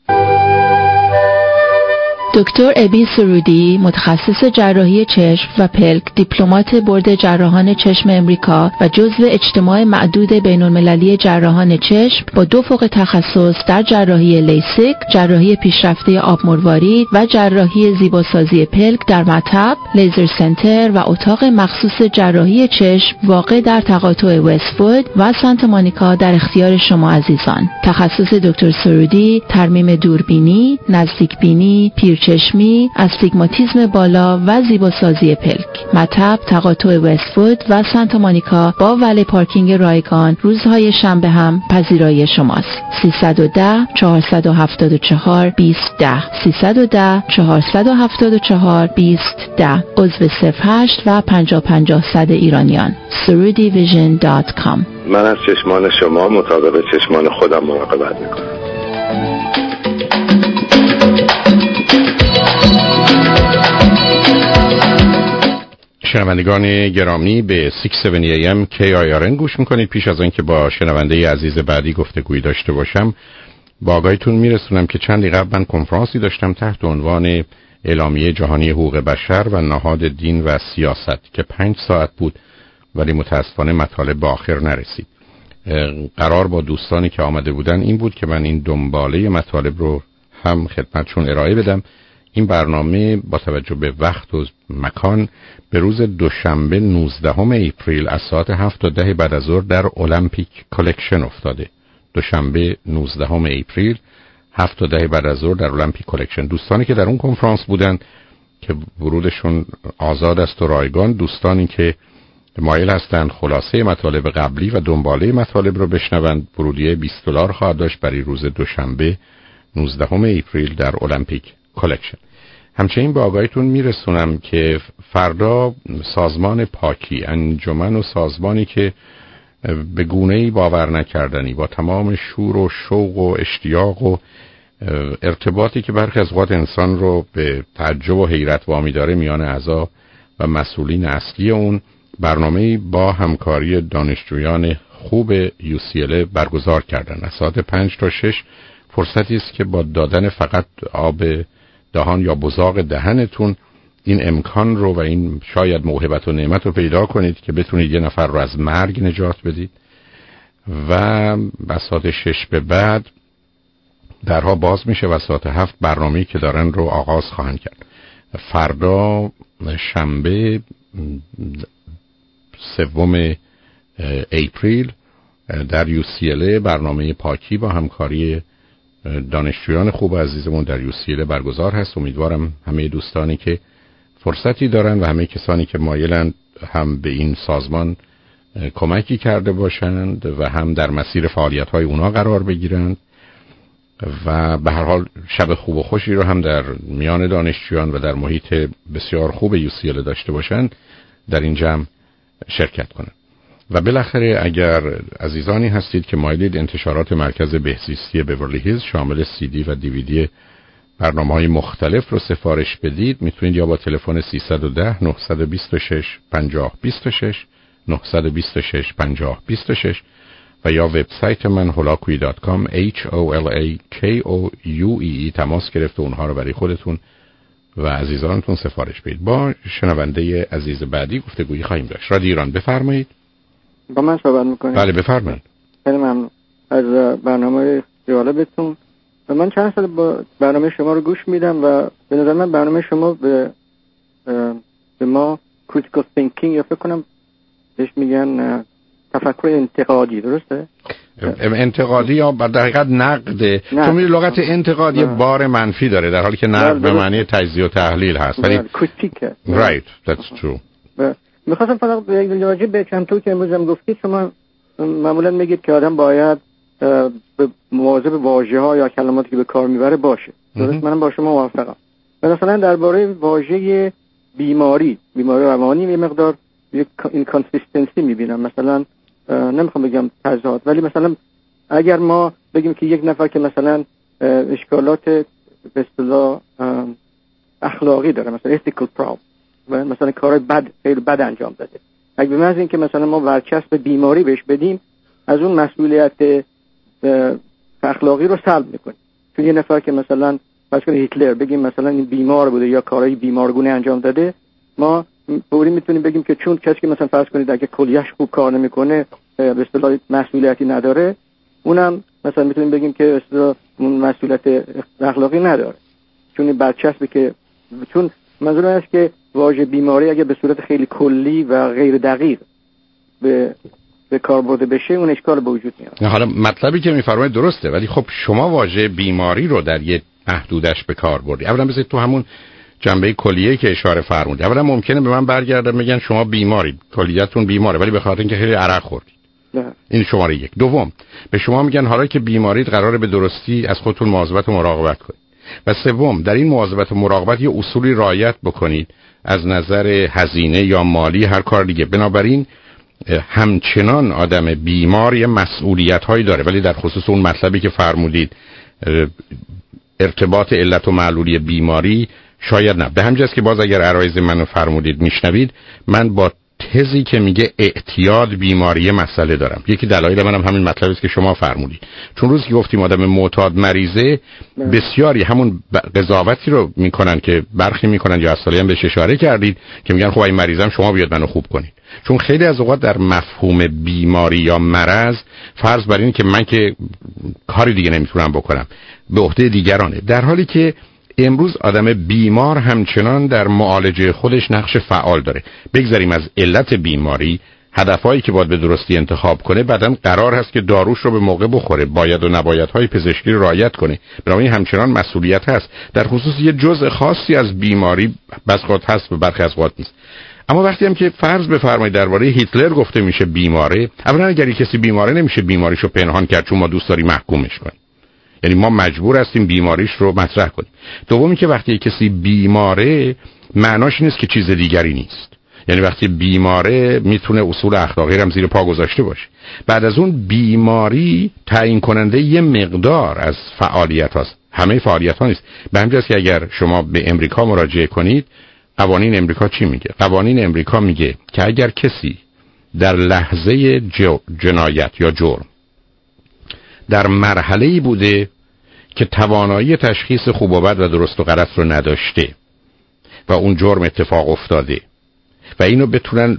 دکتر ابی سرودی، متخصص جراحی چشم و پلک، دیپلمات بورد جراحان چشم امریکا و جزو اجتماع معدود بین‌المللی جراحان چشم با 2 فوق تخصص در جراحی لیسیک، جراحی پیشرفته آب مروارید و جراحی زیباسازی پلک در مطب، لیزر سنتر و اتاق مخصوص جراحی چشم واقع در تقاطع وست‌وود و سانتا مونیکا در اختیار شما عزیزان. تخصص دکتر سرودی ترمیم دوربینی، نزدیک بینی، چشمی، استیگماتیسم بالا و زیباسازی پلک. مطب تقاطع وست‌وود و سانتا مونیکا با ولی پارکینگ رایگان روزهای شنبه هم پذیرای شماست. 310 474 2010 310 474 2010 عضو 08 و 5050 100 ایرانیان. surudivision.com. من از چشمان شما مطابق چشمان خودم مراقبت میکنم. شنوندگان گرامی به 670 AM KIRN گوش میکنید. پیش از آن که با شنونده عزیز بعدی گفتگویی داشته باشم، با آگاهیتون میرسونم که چندی قبل من کنفرانسی داشتم تحت عنوان اعلامیه جهانی حقوق بشر و نهاد دین و سیاست که 5 ساعت بود ولی متاسفانه مطالب به آخر نرسید. قرار با دوستانی که آمده بودن این بود که من این دنباله مطالب رو هم خدمتشون ارائه بدم. این برنامه با توجه به وقت و مکان به روز دوشنبه 19 اپریل از ساعت 7 تا 10 بعد از ظهر در المپیک کلکشن افتاده. دوشنبه 19 اپریل 7 تا 10 بعد از ظهر در المپیک کلکشن. دوستانی که در اون کنفرانس بودن که ورودشون آزاد است و رایگان، دوستانی که مایل هستند خلاصه مطالب قبلی و دنباله مطالب رو بشنوند، ورودیه $20 خواهد داشت برای روز دوشنبه 19 اپریل در المپیک کلکشن. همچنین به آگاهیتون میرسونم که فردا سازمان پاکی، انجمن و سازمانی که به گونه‌ای باور نکردنی با تمام شور و شوق و اشتیاق و ارتباطی که برخی از اوقات انسان رو به تعجب و حیرت وامی داره میان اعضا و مسئولین اصلی اون، برنامه‌ای با همکاری دانشجویان خوب UCLA برگزار کردن. از ساعت 5 تا 6 فرصتی است که با دادن فقط آب دهان یا بزاق دهنتون این امکان رو و این شاید موهبت و نعمت رو پیدا کنید که بتونید یه نفر رو از مرگ نجات بدید. و از ساعت 6 به بعد درها باز میشه و ساعت 7 برنامه‌ای که دارن رو آغاز خواهند کرد. فردا شنبه 3 اپریل در UCLA برنامه پاکی با همکاری دانشجویان خوب عزیزمون در UCLA برگزار هست. امیدوارم همه دوستانی که فرصتی دارن و همه کسانی که مایلند هم به این سازمان کمکی کرده باشند و هم در مسیر فعالیت‌های اونا قرار بگیرند و به هر حال شب خوب و خوشی رو هم در میان دانشجویان و در محیط بسیار خوب UCLA داشته باشند، در این جمع شرکت کنند. و بالاخره اگر عزیزانی هستید که مایلید انتشارات مرکز بهزیستی بیورلی هیلز شامل CD و DVD برنامه‌های مختلف رو سفارش بدید، میتونید یا با تلفن 310 926 5026 926 5026 و یا وبسایت من holakoui.com HOLAKOUE تماس گرفت و اونها رو برای خودتون و عزیزانتون سفارش بدید. با شنونده عزیز بعدی گفتگویی خواهیم داشت. رادیو ایران بفرمایید. با من صحبت میکنید؟ بله بفرمایید. خیلی ممنون از برنامه جالبتون. و من چند سال با برنامه شما رو گوش میدم و به نظر من برنامه شما به ما critical thinking یا فکر کنم بهش میگن تفکر انتقادی، درسته؟ انتقادی یا در حقیقت نقد. تو می‌دونی لغت انتقادی بار منفی داره در حالی که نقد به معنی تجزیه و تحلیل هست. ولی کریتیکه. Right, that's true. می‌خواستم فقط راجع به چند تا که امروز هم گفتید، شما معمولا میگید که آدم باید به مواظب واژه‌ها یا کلماتی که به کار میبره باشه. درست؟ منم با شما موافقم. مثلا درباره واژه بیماری روانی یه مقدار یک اینکانسیستنسی میبینم. مثلا نمیخوام بگم تضاد، ولی مثلا اگر ما بگیم که یک نفر که مثلا اشکالات به اصطلاح اخلاقی داره، مثلا ethical problem و مثلا کارهای خیلی بد انجام داده، اگه به محض اینکه مثلا ما ورچسب بیماری بهش بدیم، از اون مسئولیت اخلاقی رو سلب میکنیم. چون یه نفر که مثلا فرض کنید هیتلر بگیم مثلا این بیمار بوده یا کارهای بیمارگونه انجام داده، ما فوری میتونیم بگیم که چون کسی که مثلا فرض کنید اگه کلیه‌اش خوب کار نمیکنه به اصطلاح مسئولیتی نداره، اونم مثلا میتونیم بگیم که اصطلاح اون مسئولیت اخلاقی نداره. چون برچسبی که چون منظور است که واژه بیماری اگه به صورت خیلی کلی و غیر دقیق به کار برده بشه، اون اشکال به وجود میاد. حالا مطلبی که میفرمایید درسته، ولی خب شما واژه بیماری رو در یه محدودش به کار بردید. اولا بذارید تو همون جنبه کلیه‌ای که اشاره فرمودید، اولا ممکنه به من برگردن میگن شما بیمارید، کلیتون بیماره، ولی به خاطر اینکه خیلی عرق خوردید. این شماره یک. دوم، به شما میگن حالا که بیمارید قراره به درستی از خودتون مواظبت و مراقبت کنید. و سوم، در این مواظبت و مراقبت یه اصولی رعایت بکنید از نظر هزینه یا مالی هر کار دیگه. بنابراین همچنان آدم بیمار یه مسئولیت‌هایی داره، ولی در خصوص اون مطلبی که فرمودید ارتباط علت و معلولی بیماری شاید نه. به همین جاست که باز اگر عرایض منو فرمودید میشنوید، من با تزی که میگه اعتیاد بیماری مسئله دارم. یکی دلایل منم همین مطلبی است که شما فرمودید. چون روزی که گفتیم آدم معتاد مریضه، بسیاری همون قضاوتی رو میکنن که برخی میکنن یا اصلا هم بهش اشاره کردید که میگن خب این مریضم شما بیاد منو خوب کنید. چون خیلی از اوقات در مفهوم بیماری یا مرض فرض بر اینه که من که کاری دیگه نمیتونم بکنم، به عهده دیگرانه، در حالی که امروز آدم بیمار همچنان در معالجه خودش نقش فعال داره. بگذاریم از علت بیماری، هدفهایی که باید به درستی انتخاب کنه، بعداً قرار هست که داروش رو به موقع بخوره، باید و نبایدهای پزشکی رو رعایت کنه. بنابراین همچنان مسئولیت هست. در خصوص یه جزء خاصی از بیماری بس قد هست و برخی از قد نیست. اما وقتی هم که فرض بفرمایید درباره هیتلر گفته میشه بیماره، اولا اگر کسی بیماره نمیشه بیماریشو پنهان کرد چون ما دوست داریم محکومش کنیم. یعنی ما مجبور هستیم بیماریش رو مطرح کنیم. دومی که وقتی کسی بیماره معناش نیست که چیز دیگری نیست. یعنی وقتی بیماره میتونه اصول اخلاقی رو هم زیر پا گذاشته باشه. بعد از اون بیماری تعیین کننده یه مقدار از فعالیت هاست. همه فعالیت ها نیست. به همین جاست که اگر شما به امریکا مراجعه کنید، قوانین امریکا چی میگه؟ قوانین امریکا میگه که اگر کسی در لحظه جنایت یا جرم در مرحله‌ای بوده که توانایی تشخیص خوب و بد و درست و غلط رو نداشته و اون جرم اتفاق افتاده و اینو بتونن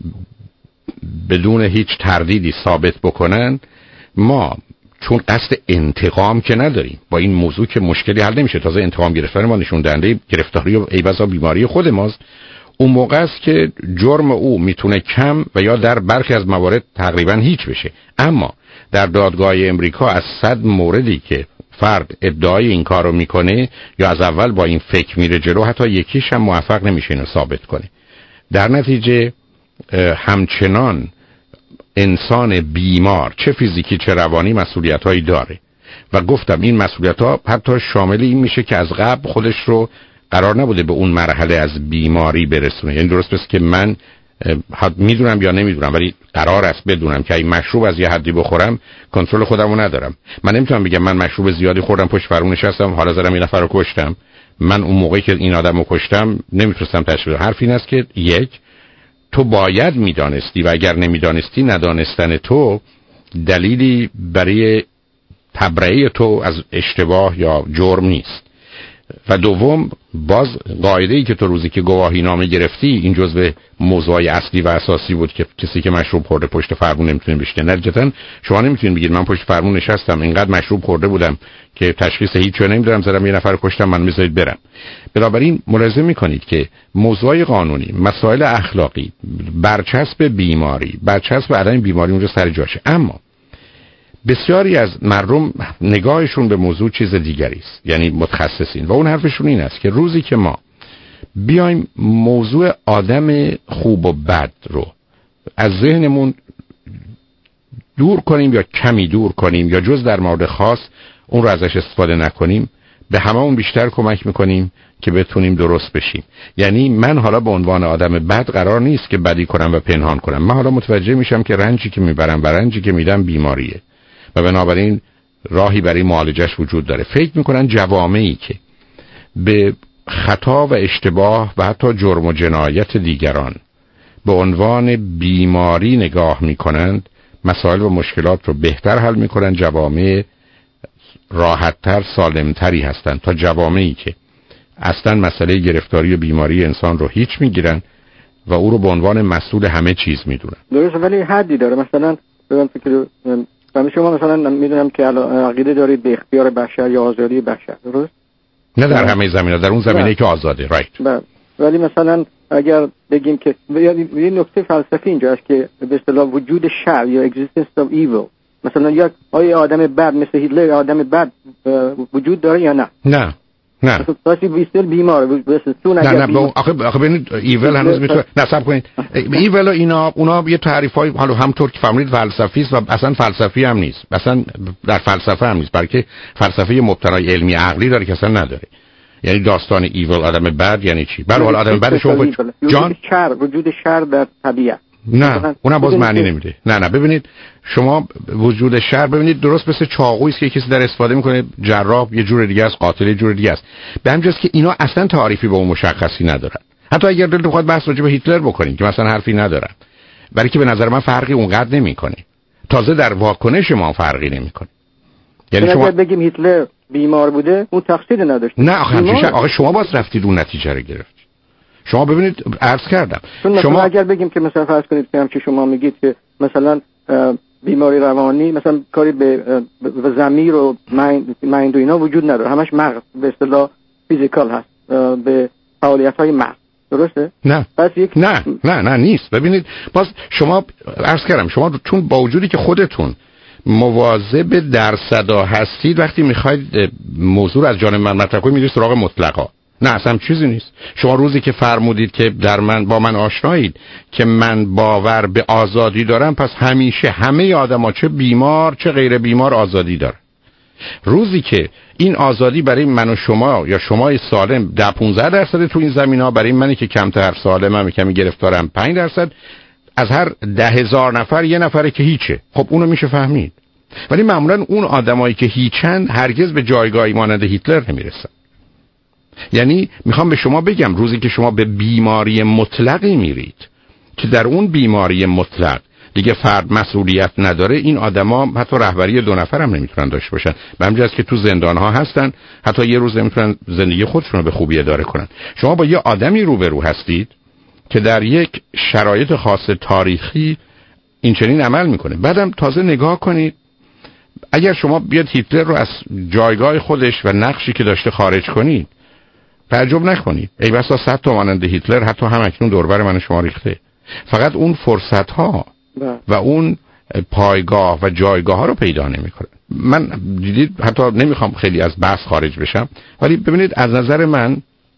بدون هیچ تردیدی ثابت بکنن، ما چون قصد انتقام که نداریم، با این موضوع که مشکلی حل نمیشه، تازه انتقام گرفتن ما نشون دهنده گرفتاری و ایبزا بیماری خود ماست، اون موقع است که جرم او میتونه کم و یا در برخی از موارد تقریبا هیچ بشه. اما در دادگاه امریکا از 100 موردی که فرد ادعای این کار رو میکنه یا از اول با این فکر میره جلو، حتی یکیش هم موفق نمیشه اینو ثابت کنه. در نتیجه همچنان انسان بیمار چه فیزیکی چه روانی مسئولیت‌هایی داره و گفتم این مسئولیت‌ها حتی شامل این میشه که از قبل خودش رو قرار نبوده به اون مرحله از بیماری برسونه. یعنی درست است که من میدونم یا نمیدونم، ولی قرار است بدونم که این مشروب از یه حدی بخورم کنترل خودمو ندارم. من نمیتونم بگم من مشروب زیادی خوردم پشت فرمون نشستم حالا زدم یه نفر رو کشتم. من اون موقعی که این آدمو کشتم نمیتونستم تشخیص بدم. حرف این است که یک، تو باید میدانستی و اگر نمیدانستی ندانستن تو دلیلی برای تبرئه تو از اشتباه یا جرم نیست. و دوم، باز قاعده‌ای که تو روزی که گواهی نامه گرفتی این جزء موضوعی اصلی و اساسی بود که کسی که مشروب خورده پشت فرمون نمیتونه بشینه. نتیجتاً شما نمیتونید بگید من پشت فرمون نشستم اینقدر مشروب خورده بودم که تشخیص هیچ نمیدونم زدم یه نفر کشتم من میذارید برم. بنابراین ملاحظه میکنید که موضوعی قانونی، مسائل اخلاقی، برچسب بیماری، برچسب عدم بیماری اونجا سر جاشه. اما بسیاری از مردم نگاهشون به موضوع چیز دیگری است، یعنی متخصصین، و اون حرفشون این است که روزی که ما بیایم موضوع آدم خوب و بد رو از ذهنمون دور کنیم یا کمی دور کنیم یا جز در مورد خاص اون رو ازش استفاده نکنیم، به هممون بیشتر کمک میکنیم که بتونیم درست بشیم. یعنی من حالا به عنوان آدم بد قرار نیست که بدی کنم و پنهان کنم. من حالا متوجه میشم که رنجی که میبرم و رنجی که میدم بیماریه و بنابراین راهی برای معالجش وجود داره. فکر میکنن جوامعی که به خطا و اشتباه و حتی جرم و جنایت دیگران به عنوان بیماری نگاه میکنند مسائل و مشکلات رو بهتر حل میکنن، جوامع راحتتر، سالمتری هستند تا جوامعی که اصلا مسئله گرفتاری و بیماری انسان رو هیچ میگیرن و او رو به عنوان مسئول همه چیز میدونن. درست، ولی حدی داره. مثلا من فکر شما مثلا میدونم که عقیده دارید به اختیار بشر یا آزادی بشر، درست؟ نه در همه زمینه، در اون زمینه‌ای که آزاده، رایت. ولی مثلا اگر بگیم که یه نکته فلسفی اینجا است که به اصطلاح وجود شر یا existence of evil، مثلا یک آدم بد مثل هیتلر، آدم بد وجود داره یا نه؟ نه باشه بیشتر بیماره نه آخه ببینید ایول هنوز میتونه نصب کنید ایول اونا یه تعریفای حالا همطور که فهمید فلسفی است و اصلا فلسفی هم نیست، اصلا در فلسفه هم نیست، بلکه فلسفه مبتنای علمی عقلی داره که اصلا نداره. یعنی داستان ایول آدم بد یعنی چی؟ برای حال آدم بد شما جان وجود شر در طبیعت نه اونم باز معنی نمیده. نه ببینید شما وجود شر ببینید درست مثل چاقویی که کسی در استفاده میکنه، جراح یه جور دیگه است، قاتل یه جور دیگه است. به همین جاست که اینا اصلا تعریفی به اون مشخصی ندارن. حتی اگر دلتون بخواد بحث راجع به هیتلر بکنین که مثلا حرفی ندارن، برای که به نظر من فرقی اونقدر نمیکنه، تازه در واکنش ما فرقی نمیکنه. یعنی شما اگر بگیم هیتلر بیمار بوده اون تقصیر نداشت. نه آخه شما باز رفتید اون نتیجه رو گرفتید. شما ببینید عرض کردم شما اگر بگیم که مثلا فرض کنید که همچه شما میگید که مثلا بیماری روانی مثلا کاری به ضمیر و مایند و اینا وجود نداره، همش مغز به اصطلاح فیزیکال هست، به فعالیت‌های مغز، درسته؟ نه پس یک نه نیست. ببینید باز شما عرض کردم شما چون با وجودی که خودتون مواظب درصدا هستید وقتی میخواید موضوع از جانب من مطرح کنید میرید سراغ مطلقا. نه اصلا چیزی نیست. شما روزی که فرمودید که با من آشنایید که من باور به آزادی دارم، پس همیشه همه آدم‌ها چه بیمار چه غیر بیمار آزادی دارن. روزی که این آزادی برای من و شما یا شما سالم 10-15% تو این زمینه‌ها، برای منی که کمتر سالمم کمی گرفتارم 5%، از هر 10,000 نفر یه نفره که هیچه. خب اونو میشه فهمید. ولی معمولا اون آدمایی که هیچن هرگز به جایگاهی مانند هیتلر نمیرسن. یعنی میخوام به شما بگم روزی که شما به بیماری مطلقی میرید که در اون بیماری مطلق دیگه فرد مسئولیت نداره، این آدما حتی رهبری 2 نفر هم نمیتونن داشته باشن. به همین جاست که تو زندان ها هستن، حتی یه روز نمیتونن زندگی خودشون رو به خوبی اداره کنن. شما با یه آدمی روبرو هستید که در یک شرایط خاص تاریخی این چنین عمل میکنه. بعدم تازه نگاه کنید اگر شما بیاد هیتلر رو از جایگاه خودش و نقشی که داشته خارج کنید، تعجب نکنید ای بسا 100 تا مانند هیتلر حتی هم اکنون دوربر من شما ریخته. فقط اون فرصت ها و اون پایگاه و جایگاه ها رو پیدا نمیکنه. من دیدید حتی نمیخوام خیلی از بحث خارج بشم، ولی ببینید از نظر من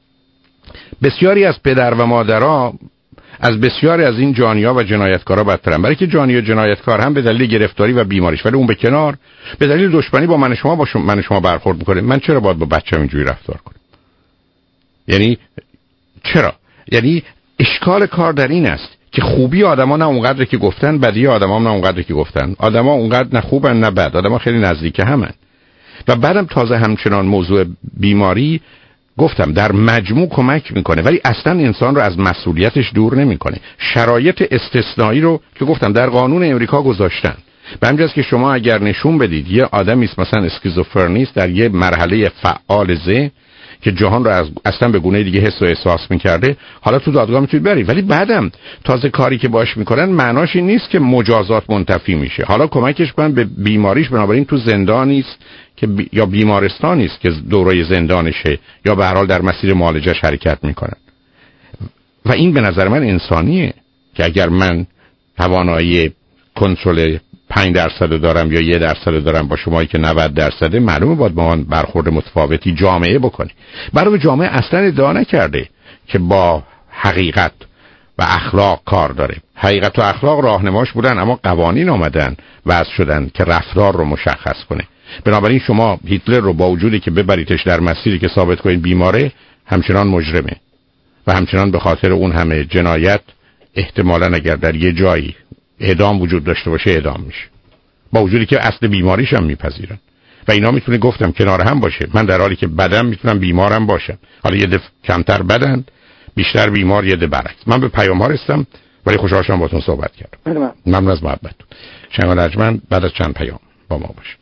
بسیاری از پدر و مادرها از بسیاری از این جانی‌ها و جنایتکارا بدترن. برای که جانی و جنایتکار هم به دلیل گرفتاری و بیماریش، ولی اون به کنار به دلیل دشمنی با من شما برخورد میکنه. من چرا باید با بچه‌م اینجوری رفتار کنم؟ یعنی چرا؟ یعنی اشکال کار در این است که خوبی آدما نه اونقدر که گفتن، بدی آدما نه اونقدر که گفتن. آدما اونقدر نه خوبن نه بد، آدما خیلی نزدیک همن. و بعدم تازه همچنان موضوع بیماری گفتم در مجموع کمک میکنه، ولی اصلا انسان رو از مسئولیتش دور نمیکنه. شرایط استثنایی رو که گفتم در قانون امریکا گذاشتن. به همین جاست که شما اگر نشون بدید یه آدمی است مثلا اسکیزوفرنیست در یه مرحله فعال ذهن که جهان رو اصلا به گونه دیگه حس و احساس میکرده، حالا تو دادگاه میتونید برید، ولی بعدم تازه کاری که باش میکنن معناش این نیست که مجازات منتفی میشه. حالا کمکش کنن به بیماریش، بنابراین تو زندانی است که یا بیمارستانی است که دوره زندانشه، یا به هر حال در مسیر معالجهش حرکت میکنن. و این به نظر من انسانیه که اگر من توانایی کنترل 5% دارم یا 1% دارم با شمایی که 90%، معلومه باید با من برخورد متفاوتی جامعه بکنی. برای جامعه اصلا ادعا نکرده که با حقیقت و اخلاق کار داره. حقیقت و اخلاق راهنماش بودن، اما قوانین آمدن وضع شدن که رفتار رو مشخص کنه. بنابراین شما هیتلر رو با وجودی که ببریدش در مسیری که ثابت کنید بیماره، همچنان مجرمه و همچنان به خاطر اون همه جنایت احتمالاً اگر در یه جایی اعدام وجود داشته باشه اعدام میشه، با وجودی که اصل بیماریش هم میپذیرن. و اینا میتونه گفتم کنار هم باشه. من در حالی که بدم میتونم بیمارم باشم، حالا یه دفعه کمتر بدن بیشتر بیمار، یه دفعه برعکس. من به پیام ها رسیدم ولی خوشحال شدم باهاتون صحبت کردم. ممنون از محبتتون. شنگال ارجمند بعد از چند پیام با ما باشه.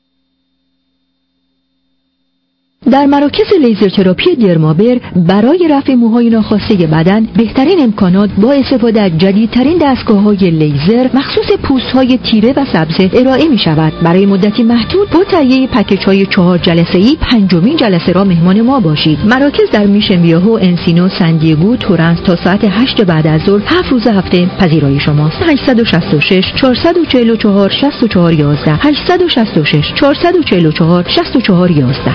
در مراکز لیزرتراپی درمابر برای رفع موهای ناخواسته بدن بهترین امکانات با استفاده از جدیدترین دستگاه‌های لیزر مخصوص پوست‌های تیره و سبزه ارائه می‌شود. برای مدتی محدود با تهیه پکیج‌های 4 جلسه‌ای 5مین جلسه را مهمان ما باشید. مراکز در میشن ویاهو، انسینو، سندیگو، تورنس تا ساعت 8 بعد از ظهر 7 روز هفته پذیرای شماست. 866 444 64 11 866 444 64 11.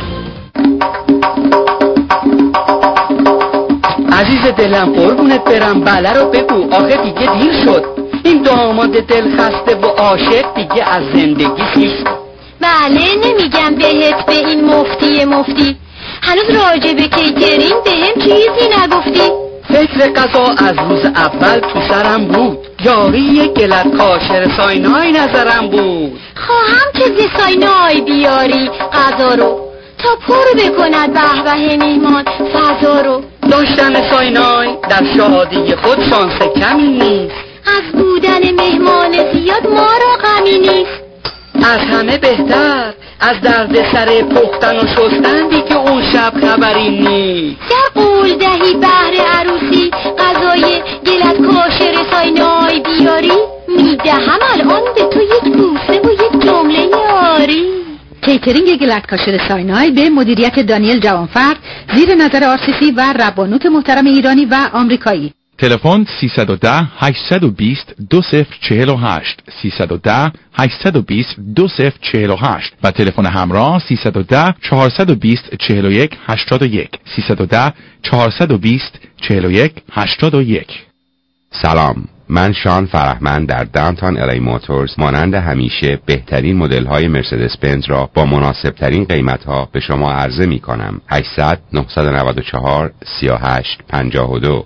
عزیز دلم قربونت برم، بله رو بگو، آخه دیگه دیر شد. این داماد دل خسته و عاشق دیگه از زندگی خیش. بله نمیگم بهت به این مفتی هنوز راجع به کیترین بهم چیزی نگفتی. فکر قضا از روز اول تو سرم بود، یاری یک گلت کاشر ساینای نظرم بود. خواهم که ز ساینای بیاری قضا رو تا پر بکند به میهمان فضا رو. داشتن ساینای در شادی خود شانس کمی نیست، از بودن مهمان زیاد ما را غمی نیست. از همه بهتر از درد سر پختن و شستن دیگه اون شب خبری نیست. در قول دهی بهر عروسی غذای گلت کاشر ساینای بیاری، میدهم الان به تو یک بوسه و یک جمله یاری. کیترینگ گلت کاشر ساینای به مدیریت دانیل جوانفرد زیر نظر آرسیسی و ربانوت محترم ایرانی و آمریکایی. تلفن 310 820 2048 310 820 2048 و تلفن همراه 310 420 41 81 310 420 41 81. سلام، من شان فرهمند در داونتاون الی موتورز مانند همیشه بهترین مدل‌های مرسدس بنز را با مناسب‌ترین قیمت‌ها به شما عرضه می‌کنم. 800 994 38 52.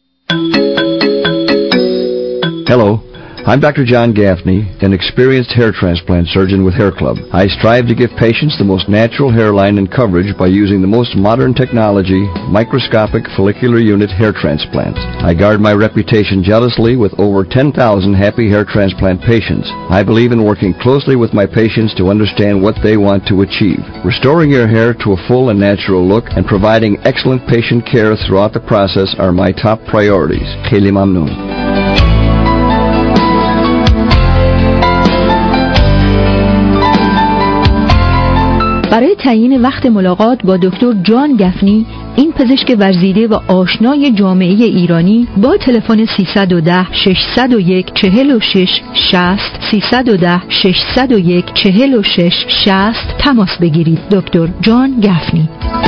Hello, I'm Dr. John Gaffney, an experienced hair transplant surgeon with Hair Club. I strive to give patients the most natural hairline and coverage by using the most modern technology, microscopic follicular unit hair transplants. I guard my reputation jealously with over 10,000 happy hair transplant patients. I believe in working closely with my patients to understand what they want to achieve. Restoring your hair to a full and natural look and providing excellent patient care throughout the process are my top priorities. Kheli mamnoon. برای تعیین وقت ملاقات با دکتر جان گفنی، این پزشک ورزیده و آشنای جامعه ایرانی، با تلفن 310 601 46 60 310 601 46 60 تماس بگیرید. دکتر جان گفنی.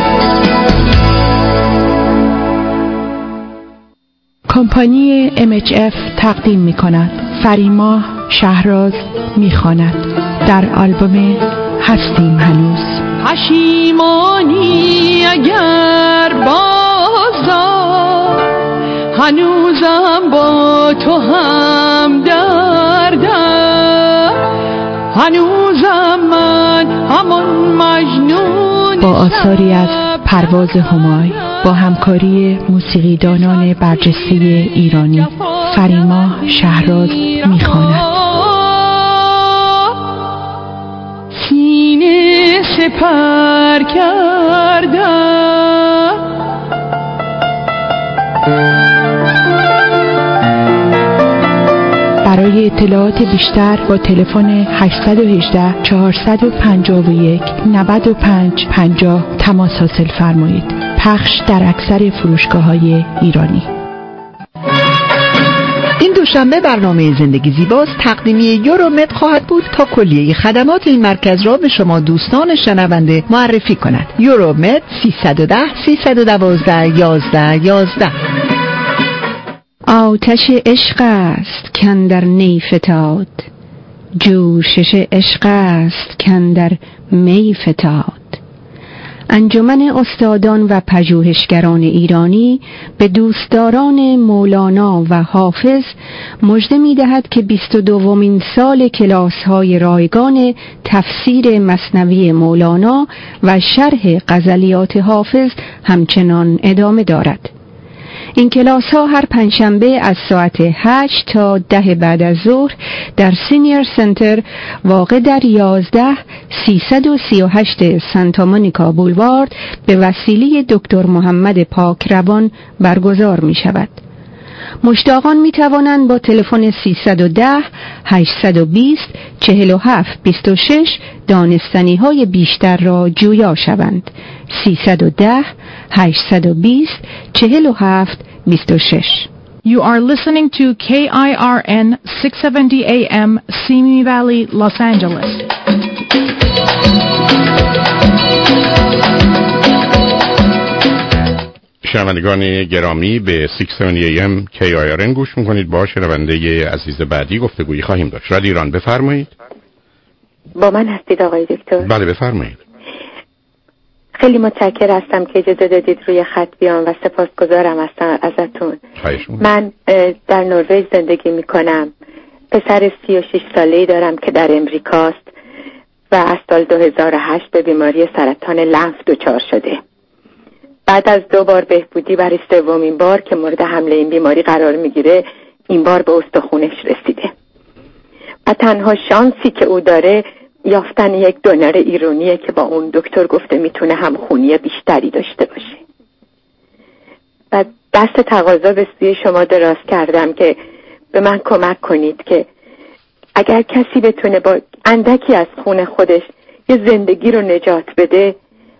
کمپانی MHF تقدیم می کند فریماه شهراز می خواند در آلبوم هستیم هنوز. پشیمانی اگر بازا هنوزم با تو هم دردم، هنوزم من همون مجنون. با آثاری از پرواز همای با همکاری موسیقیدانان برجسته ایرانی فریما شهراز میخواند. سینه سپر کردم، برای اطلاعات بیشتر با تلفن 818 451 95 50 تماس حاصل فرمایید. پخش در اکثر فروشگاه‌های ایرانی. این دوشنبه برنامه زندگی زیباست تقدیمی یورومد خواهد بود تا کلیه خدمات این مرکز را به شما دوستان شنونده معرفی کند. یورومد 310 312 11 11. آتش عشق است کاندر نی فتاد، جوشش عشق است کاندر می فتاد. انجمن استادان و پژوهشگران ایرانی به دوستداران مولانا و حافظ مژده می‌دهد که 22مین سال کلاس‌های رایگان تفسیر مثنوی مولانا و شرح غزلیات حافظ همچنان ادامه دارد. این کلاس ها هر پنجشنبه از ساعت 8 تا 10 بعد از ظهر در سینیر سنتر واقع در 11338 سانتا مونیکا بولوارد به وسیله دکتر محمد پاکروان برگزار می شود. مشتاقان می توانند با تلفن 310 820 47 26 دانستنی های بیشتر را جویا شوند. 310 820 47 26. You are listening to KIRN 670 AM, Simi Valley, Los Angeles. شنوندگان گرامی به 670 AM KIRN گوش میکنید. با شنونده عزیز بعدی گفتگویی خواهیم داشت. رادیو ایران بفرمایید. با من هستید آقای دکتر؟ بله بفرمایید. خیلی متشکر هستم که اجازه دادید روی خط بیام و سپاسگزارم هستم ازتون. من در نروژ زندگی میکنم. پسر 36 ساله‌ای دارم که در امریکاست و از سال 2008 به بیماری سرطان لنف دچار شده. بعد از 2 بار بهبودی برای 3مین بار که مورد حمله این بیماری قرار میگیره، این بار به استخونش رسیده و تنها شانسی که او داره یافتن یک دونر ایرانیه که با اون دکتر گفته میتونه همخونی بیشتری داشته باشه. و دست تقاضا به سوی شما دراز کردم که به من کمک کنید که اگر کسی بتونه با اندکی از خون خودش یه زندگی رو نجات بده،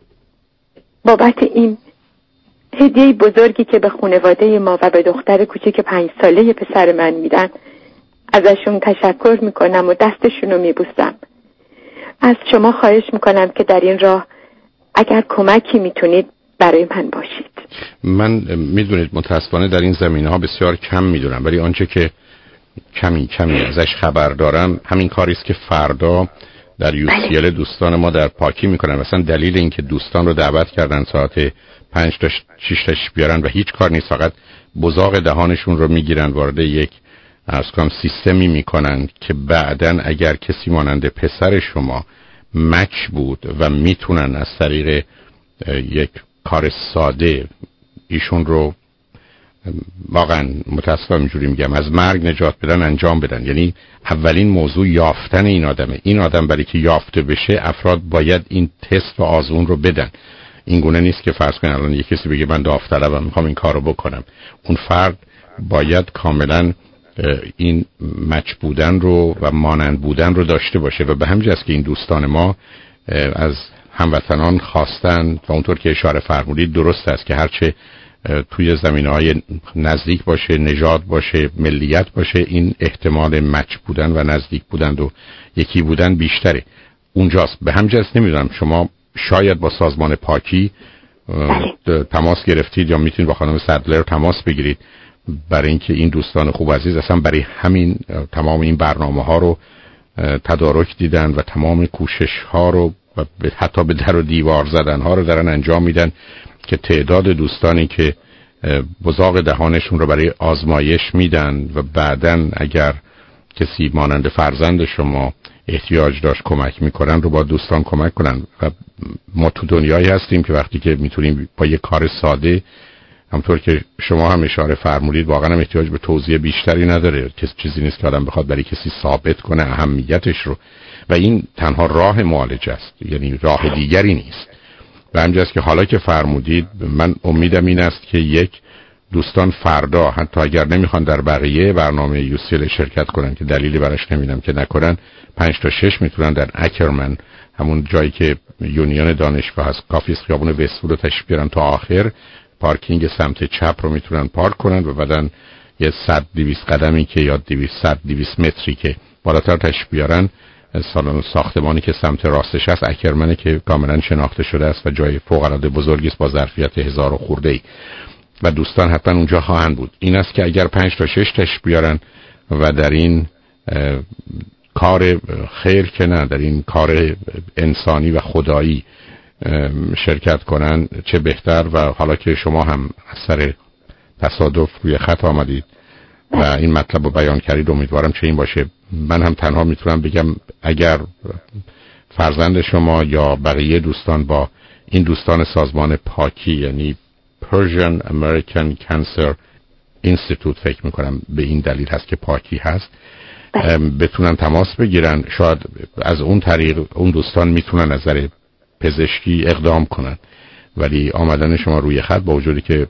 بابت این هدیه بزرگی که به خانواده ما و به دختر کوچیک 5 ساله پسر من میدن ازشون تشکر میکنم و دستشون رو میبوسم. از شما خواهش میکنم که در این راه اگر کمکی میتونید برای من باشید. من میدونید متاسفانه در این زمینه ها بسیار کم میدونم، ولی آنچه که کمی ازش خبر دارم همین کاری است که فردا در UCL دوستان ما در پاکی میکنن. مثلا دلیل این که دوستان رو دعوت کردن ساعت 5 تا 6 تاش بیارن و هیچ کار نیست، فقط بزاق دهانشون رو میگیرن وارد یک سیستمی میکنن که بعدن اگر کسی مانند پسر شما مچ بود و میتونن از طریق یک کار ساده ایشون رو واقعا متاسفم اینجوری میگم از مرگ نجات بدن انجام بدن. یعنی اولین موضوع یافتن این آدمه. این آدم برای که یافته بشه افراد باید این تست و آزمون رو بدن. این گونه نیست که فرض کنید الان یک کسی بگه من داوطلبم میخوام این کارو بکنم. اون فرد باید کاملا این مچ بودن رو و مانند بودن رو داشته باشه و به همین جاست که این دوستان ما از هموطنان خواستن و اونطور که اشاره فرمودید درست است که هرچه توی زمینه‌های نزدیک باشه، نژاد باشه، ملیت باشه، این احتمال مچ بودن و نزدیک بودن و یکی بودن بیشتره. اونجاست. به همین جاست نمیدونم شما شاید با سازمان پاکی تماس گرفتید یا میتونید با خانم سدلر تماس بگیرید برای اینکه این دوستان خوب عزیز اصلا برای همین تمام این برنامه‌ها رو تدارک دیدن و تمام کوشش‌ها رو و حتی به در و دیوار زدن‌ها رو دارن انجام میدن که تعداد دوستانی که بزاق دهانشون رو برای آزمایش میدن و بعدن اگر کسی مانند فرزند شما احتیاج داشت کمک میکنن رو با دوستان کمک کنن. و ما تو دنیایی هستیم که وقتی که میتونیم با یک کار ساده، همطور که شما هم اشاره فرمودید، واقعا هم احتیاج به توضیح بیشتری نداره، چیزی نیست که آدم بخواد برای کسی ثابت کنه اهمیتش رو، و این تنها راه معالجه است، یعنی راه دیگری نیست. و همینجاست که حالا که فرمودید، من امیدم این است که یک دوستان فردا حتی اگر نمیخوان در بقیه برنامه UCL شرکت کنن که دلیلی براش نمیدم که نکنن، 5 تا 6 میتونن در اکرمن، همون جایی که یونیون دانشگاه هست، کافی است خیابون وست‌وود رو تشریف بیارن تا آخر، پارکینگ سمت چپ رو میتونن پارک کنن و بعدن یه 100-200 قدمی که یا 200 متری که بالاتر تشریف بیارن، سالن ساختمانی که سمت راستش هست اکرمنه که کاملا شناخته شده است و جای فوق العاده بزرگی است با ظرفیت 1000 خرده‌ای و دوستان حتما اونجا خواهند بود. این است که اگر 5 تا 6 تشریف بیارن و در این کار خیر که نه، در این کار انسانی و خدایی شرکت کنن چه بهتر. و حالا که شما هم از سر تصادف روی خط آمدید و این مطلب رو بیان کردید، امیدوارم چه این باشه. من هم تنها میتونم بگم اگر فرزند شما یا بقیه دوستان با این دوستان سازمان پاکی، یعنی Persian American Cancer Institute، فکر میکنم به این دلیل هست که پاکی هست، بتونن تماس بگیرن، شاید از اون طریق اون دوستان میتونن از نظر پزشکی اقدام کنن. ولی آمدن شما روی خط با وجودی که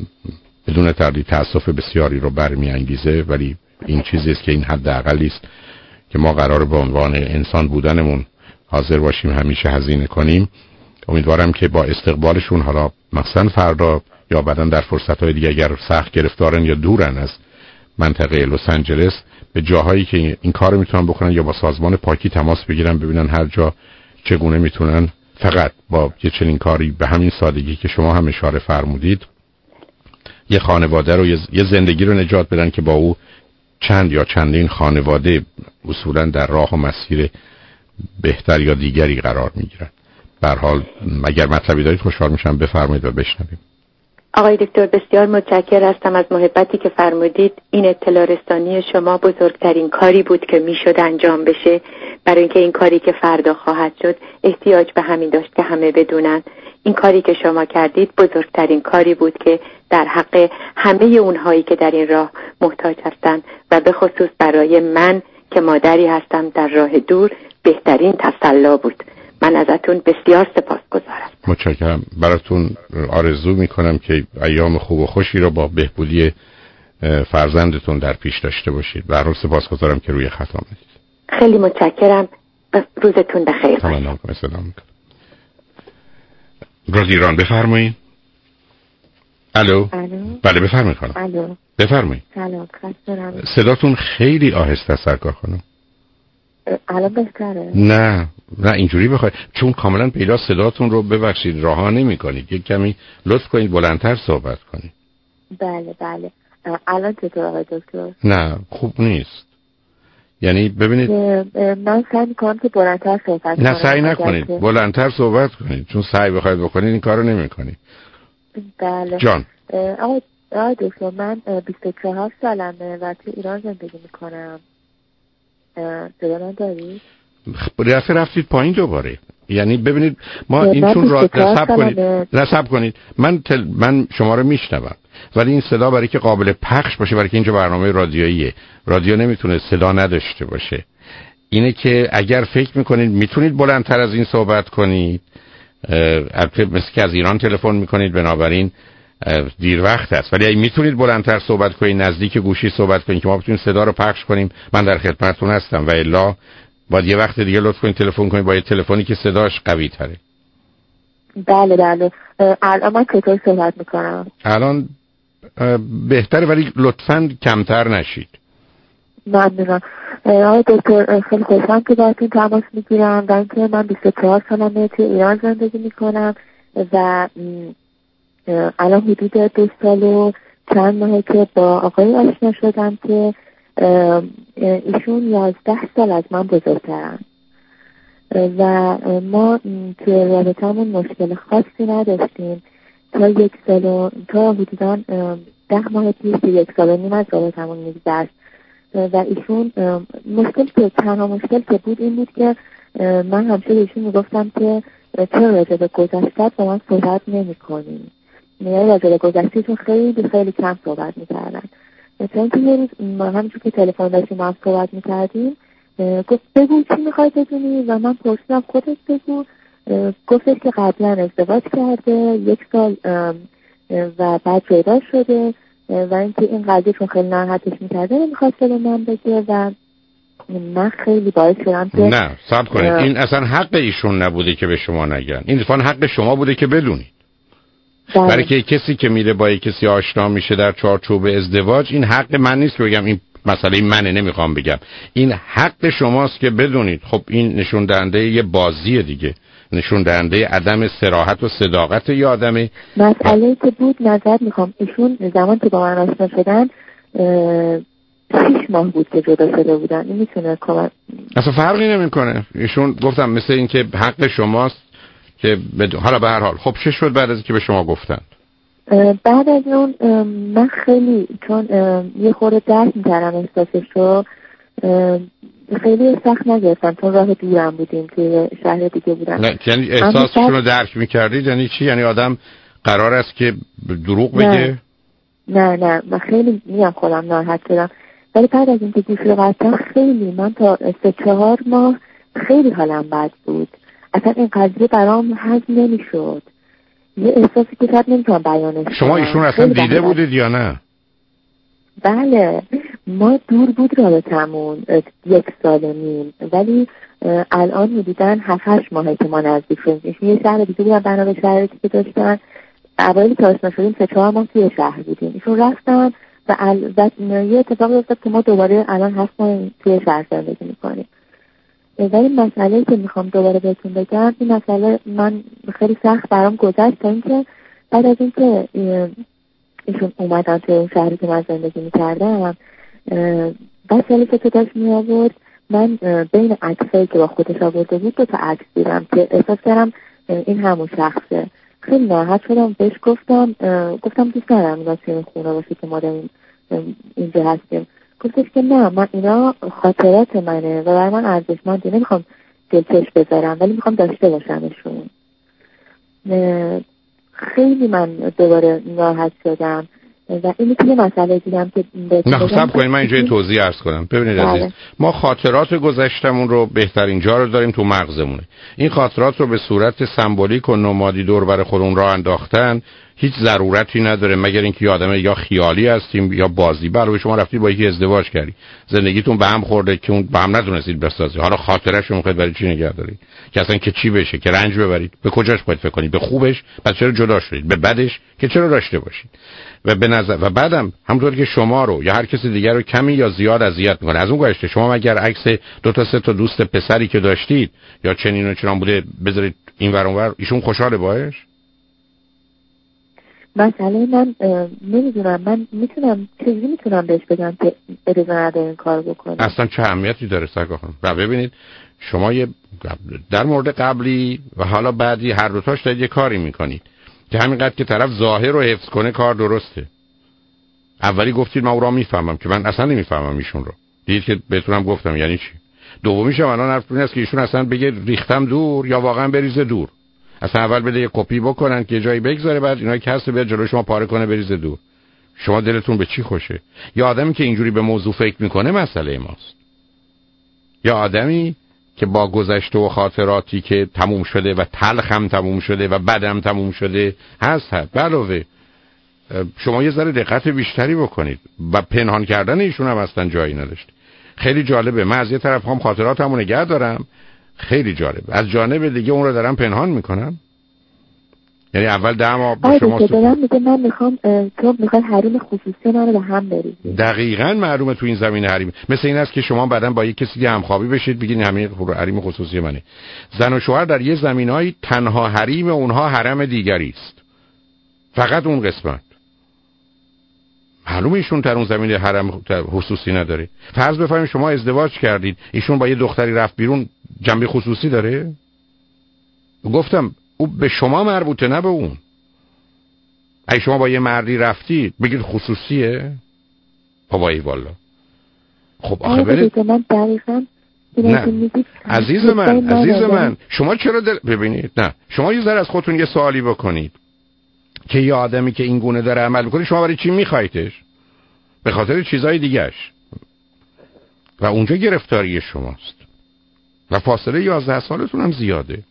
بدون تردید تأسف بسیاری رو برمیانگیزه، ولی این چیزی است که این حداقلی است که ما قراره به عنوان انسان بودنمون حاضر باشیم همیشه هزینه کنیم. امیدوارم که با استقبالشون، حالا مثلا فردا یا بعداً در فرصت‌های دیگه اگر سخت گرفتارن یا دورن از منطقه لس آنجلس، به جاهایی که این کارو میتونن بکنن یا با سازمان پاکی تماس بگیرن، ببینن هر جا چگونه میتونن فقط با یه چنین کاری به همین سادگی که شما هم اشاره فرمودید یه خانواده رو، یه زندگی رو نجات بدن که با او چند یا چندین خانواده اصولا در راه و مسیر بهتر یا دیگری قرار میگیرن. به هر حال اگر مطلبی دارید خوشحال میشم بفرمایید و بشنویم. آقای دکتر بسیار متشکر هستم از محبتی که فرمودید. این اطلاع رسانی شما بزرگترین کاری بود که میشد انجام بشه، برای اینکه این کاری که فردا خواهد شد احتیاج به همین داشت که همه بدونن. این کاری که شما کردید بزرگترین کاری بود که در حق همه اونهایی که در این راه محتاج هستند و به خصوص برای من که مادری هستم در راه دور بهترین تسلا بود. من ازتون بسیار سپاسگزارم. متشکرم. براتون آرزو میکنم که ایام خوب و خوشی رو با بهبودی فرزندتون در پیش داشته باشید. به هر حال سپاسگزارم که روی خط آمدید. خیلی متشکرم. روزتون بخیر باشه. تمام. سلام میکنم. رادیو ایران بفرمایید. الو. بله بفرمایید خانم. الو. بفرمایید. سلام. خسته صداتون خیلی آهسته است سرکار خانم. الان بهتره؟ نه اینجوری بخواید، چون کاملا پیدا صداتون رو ببخشید رها نمی‌کنید. یک کمی لطف کنید بلندتر صحبت کنید. بله الان چطور آقای دکتر؟ نه خوب نیست. یعنی ببینید من سعی می‌کنم که بلندتر صحبت کنم. نه سعی نکنید، بلندتر صحبت کنید، چون سعی بخواید بکنید این کارو نمی‌کنید. بله جان. آقای دکتر من 24 سالمه و تو ایران زندگی می‌کنم. صدا من دارید؟ رفتید پایین دوباره. یعنی ببینید ما این چون نصب کنید من شما رو میشنوم، ولی این صدا برای که قابل پخش باشه، برای که اینجا برنامه رادیوییه، رادیو نمیتونه صدا نداشته باشه. اینه که اگر فکر میکنید میتونید بلندتر از این صحبت کنید، البته مثل که از ایران تلفن میکنید بنابراین دیر وقت است، ولی اگه میتونید بلندتر صحبت کنید، نزدیک گوشی صحبت کنید که ما بتونیم صدا رو پخش کنیم، من در خدمتتون هستم. و الا باید یه وقت دیگه لطف کنید تلفن کنید با یه تلفنی که صداش قوی تره. بله الان من چطور صحبت میکنم؟ الان بهتره ولی لطفاً کمتر نشید. ممنونم. آقای دکتر خیلی خوشحالم که باهاتون تماس میگیرم و اینکه من 24 سالمه توی ایران زندگی میکنم و الان حدود 2 سال و چند ماهه که با آقای آشنا شدم که ایشون 11 سال از من بزرگترن و ما توی رابطمون مشکل خاصی نداشتیم تا 1 سال تا حدوداً 10 ماه پیش 1 سال و نیم از رابطمون میگذشت و ایشون تنها مشکل که بود این بود که من همیشه به ایشون میگفتم که چرا راجع به گذشته با من صحبت نمی کنی، یعنی راجع به گذشتهشون خیلی خیلی کم صحبت میکردن. مثلا اینکه یه روز همینجور که تلفن داشتیم ما صحبت میکردیم گفت بگو چی میخوای بدونی و من پرسیدم خودت بگو. گفتش که قبلا ازدواج کرده 1 سال و بعد جدا شده و اینکه این قضیه چون خیلی ناراحتش میکرده نمیخواست به من بگه و من خیلی باعث شدم که نه صبر کنید این اصلا حق ایشون نبوده که به شما نگن، این اتفاقا حق شما بوده که بدونید. برای که کسی که میره با کسی آشنا میشه در چارچوب ازدواج این حق من نیست که بگم این مسئله منه، نمیخوام بگم این حق شماست که بدونید. خب این نشون دهنده یه بازیه دیگه، نشون دهنده عدم صراحت و صداقت یه آدمه. مسئله که بود نظر میخوام ایشون زمان که با من آشنا شدن 6 ماه بود که جدا شده بودن. این میتونه کمک اصلا فرقی نمیکنه. ایشون گفتم مثل این که حق شماست که حالا به هر حال. خب چه شد بعد از اینکه به شما گفتن؟ بعد از اون من خیلی چون یه خورده درک میکردم احساسش رو خیلی سخت نگرفتم چون راه دورم بودیم که شهر دیگه بودم. نه یعنی احساسشون رو درک میکردید یعنی چی؟ یعنی آدم قرار است که دروغ بگه؟ نه من خیلی میگم خودم ناراحت شدم ولی بعد از اینکه گوش رو قطعا خیلی من تا 3-4 ماه خیلی حالم بد بود. اصلا این قضیه برام هضم نمیشد. یه احساسی که شاید نمیتونم بیانش. شما ایشون اصلا دیده بودید یا نه؟ بله ما دور بود رابطمون 1 سال و نیم ولی الان حدوداً 7-8 ماهه که ما نزدیک شدیم. یه شهر دیگه بودن بنا به شرایطی که داشتن. اولی که آشنا شدیم 3-4 ماه توی شهر بودیم. ایشون رفتن و یه اتفاقی افتاد که ما دوباره الان 7 ماه توی شهر زندگی میکنیم. ولی مسئله که میخوام دوباره بهتون بگم این مسئله من خیلی سخت برام گذشت تا اینکه بعد از اینکه ایشون اومدن توی اون شهری که من زندگی میکردم وسیله که تو داشت میآورد من بین عکسایی که با خودش آورده بود 2 تا عکس دیدم که احساس کردم این همون شخصه. خیلی ناراحت شدم بهش گفتم دوست ندارم اینا توی خونه باشه که ما داریم اینجا هستیم. گفتش که نه من اینا خاطرات منه و برای من ارزشمنده، نمیخوام دلچش بذارم ولی میخوام داشته باشمشون. خیلی من دوباره ناراحت شدم و اینی که یه مسئله دیدم که نه صبر کنید من اینجا توضیح عرض کنم. ببینید عزیز ما خاطرات گذشتمون رو بهترین جا رو داریم تو مغزمونه. این خاطرات رو به صورت سمبولیک و نمادی دور بر خودمون راه انداختن هیچ ضرورتی نداره مگر اینکه یه آدم یا خیالی هستیم یا بازی. برای شما رفتید با یکی ازدواج کردی زندگیتون به هم خورده که اون به هم نتونستید بسازید، حالا خاطرش رو میخواید برای چی نگه دارید که اصلا که چی بشه که رنج ببرید؟ به کجاش باید فکر کنید؟ به خوبش پس چرا جدا شدید؟ به بدش که چرا داشته باشید؟ و به نظر و بعدم همونطور که شما رو یا هر کسی دیگر رو کمی یا زیاد اذیت میکنه. از اون گذشته شما مگر عکس 2 تا 3 تا دوست پسری که داشتید یا چنین و چنان بوده بذارید این ور اون ور ایشون خوشحاله باهاش؟ مسئله من نمیدونم من چجوری میتونم بهش بگم که اجازه نداره این کار بکنه؟ اصلا چه اهمیتی داره سرکار خانم؟ و ببینید شما در مورد قبلی و حالا بعدی هر دوتاش دارید یه کاری میکنید که همینقدر که طرف ظاهر رو حفظ کنه کار درسته. اولی گفتید من او را میفهمم که من اصلا نمیفهمم ایشون رو. دیدید که بهتونم گفتم یعنی چی. دومیش هم الان حرف این است که ایشون اصلا بگه ریختم دور یا واقعا بریزه دور. اصلا اول بده یه کپی بکنن که جایی بگذاره بعد اینایی که هست بیاد جلوی شما پاره کنه بریزه دور. شما دلتون به چی خوشه؟ یا آدمی که اینجوری به موضوع فکر میکنه مسئله ماست، یا آدمی که با گذشته و خاطراتی که تموم شده و تلخ هم تموم شده و بدم تموم شده هست. علاوه شما یه ذره دقت بیشتری بکنید و پنهان کردن ایشون هم اصلا جایی نداشت. خیلی جالبه من از یه طرف هم خاطراتمو نگه دارم، خیلی جالب از جانب دیگه اون رو دارم پنهان میکنم. یعنی اول 10 ماه با شما میگه من میخوام تو میخوای حریم خصوصی من رو به هم بریزی. دقیقاً معلومه تو این زمینه حریم مثل این است که شما بعداً با یک کسی دیگه همخوابی بشید بگین همین حریم خصوصی منه. زن و شوهر در یه زمینه‌ای تنها حریم اونها حرم دیگری است، فقط اون قسمت. معلومه ایشون در اون زمینه حرم خصوصی نداره. فرض بفرمایید شما ازدواج کردید ایشون با یه دختری رفت بیرون، جنبه خصوصی داره؟ گفتم او به شما مربوطه نه به اون. اگه شما با یه مردی رفتی بگید خصوصیه؟ بابایی والا. خب آخه برید من دقیقاً نه عزیز من شما چرا ببینید نه شما یه ذره از خودتون یه سوالی بکنید که یه آدمی که این گونه داره عمل میکنه شما برای چی میخوایدش؟ به خاطر چیزای دیگه‌اش و اونجا گرفتاری شماست و فاصله 11 سالتون هم زیاده.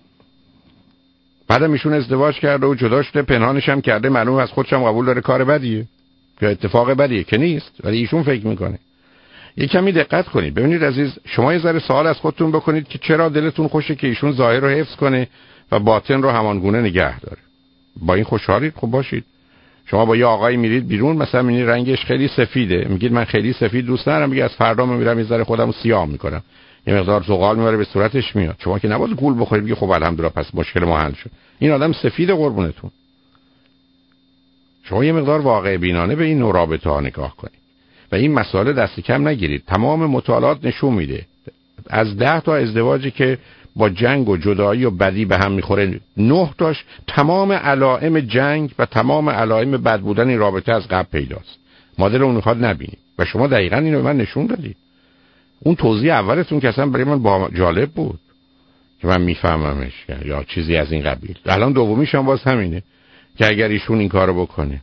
بعدم ایشون ازدواج کرده و جدا شده، پنهانش هم کرده، معلوم از خودش هم قبول داره کار بدیه که اتفاق بدیه که نیست، ولی ایشون فکر میکنه. یه کمی دقت کنید. ببینید عزیز، شما یه ذره سوال از خودتون بکنید که چرا دلتون خوشه که ایشون ظاهر رو حفظ کنه و باطن رو همانگونه نگه داره. با این خوشحالید؟ خب باشید. شما با یه آقایی میرید بیرون، مثلا میبینید رنگش خیلی سفیده، میگید من خیلی سفید دوست ندارم، میگه از فردا میرم یه ذره خودمو سیاه میکنم، یه مقدار زغال میبره به صورتش میاد. شما که نباید گول بخورید بگید خب الحمدلله پس مشکل ما حل شد. این آدم سفید قربونتون. شما یه مقدار واقع بینانه به این نوع رابطه ها نگاه کنید و این مسائل دست کم نگیرید. تمام مطالعات نشون میده از 10 تا ازدواجی که با جنگ و جدایی و بدی به هم میخوره، 9 تاش تمام علائم جنگ و تمام علائم بد بودن این رابطه از قبل پیداست. مادر اون میخواد نبینید و شما دقیقاً اینو به من نشون دادید. اون توضیح اولتون که اصلا برای من با جالب بود که من میفهممش یا چیزی از این قبیل. الان دومیش هم باز همینه که اگر ایشون این کارو بکنه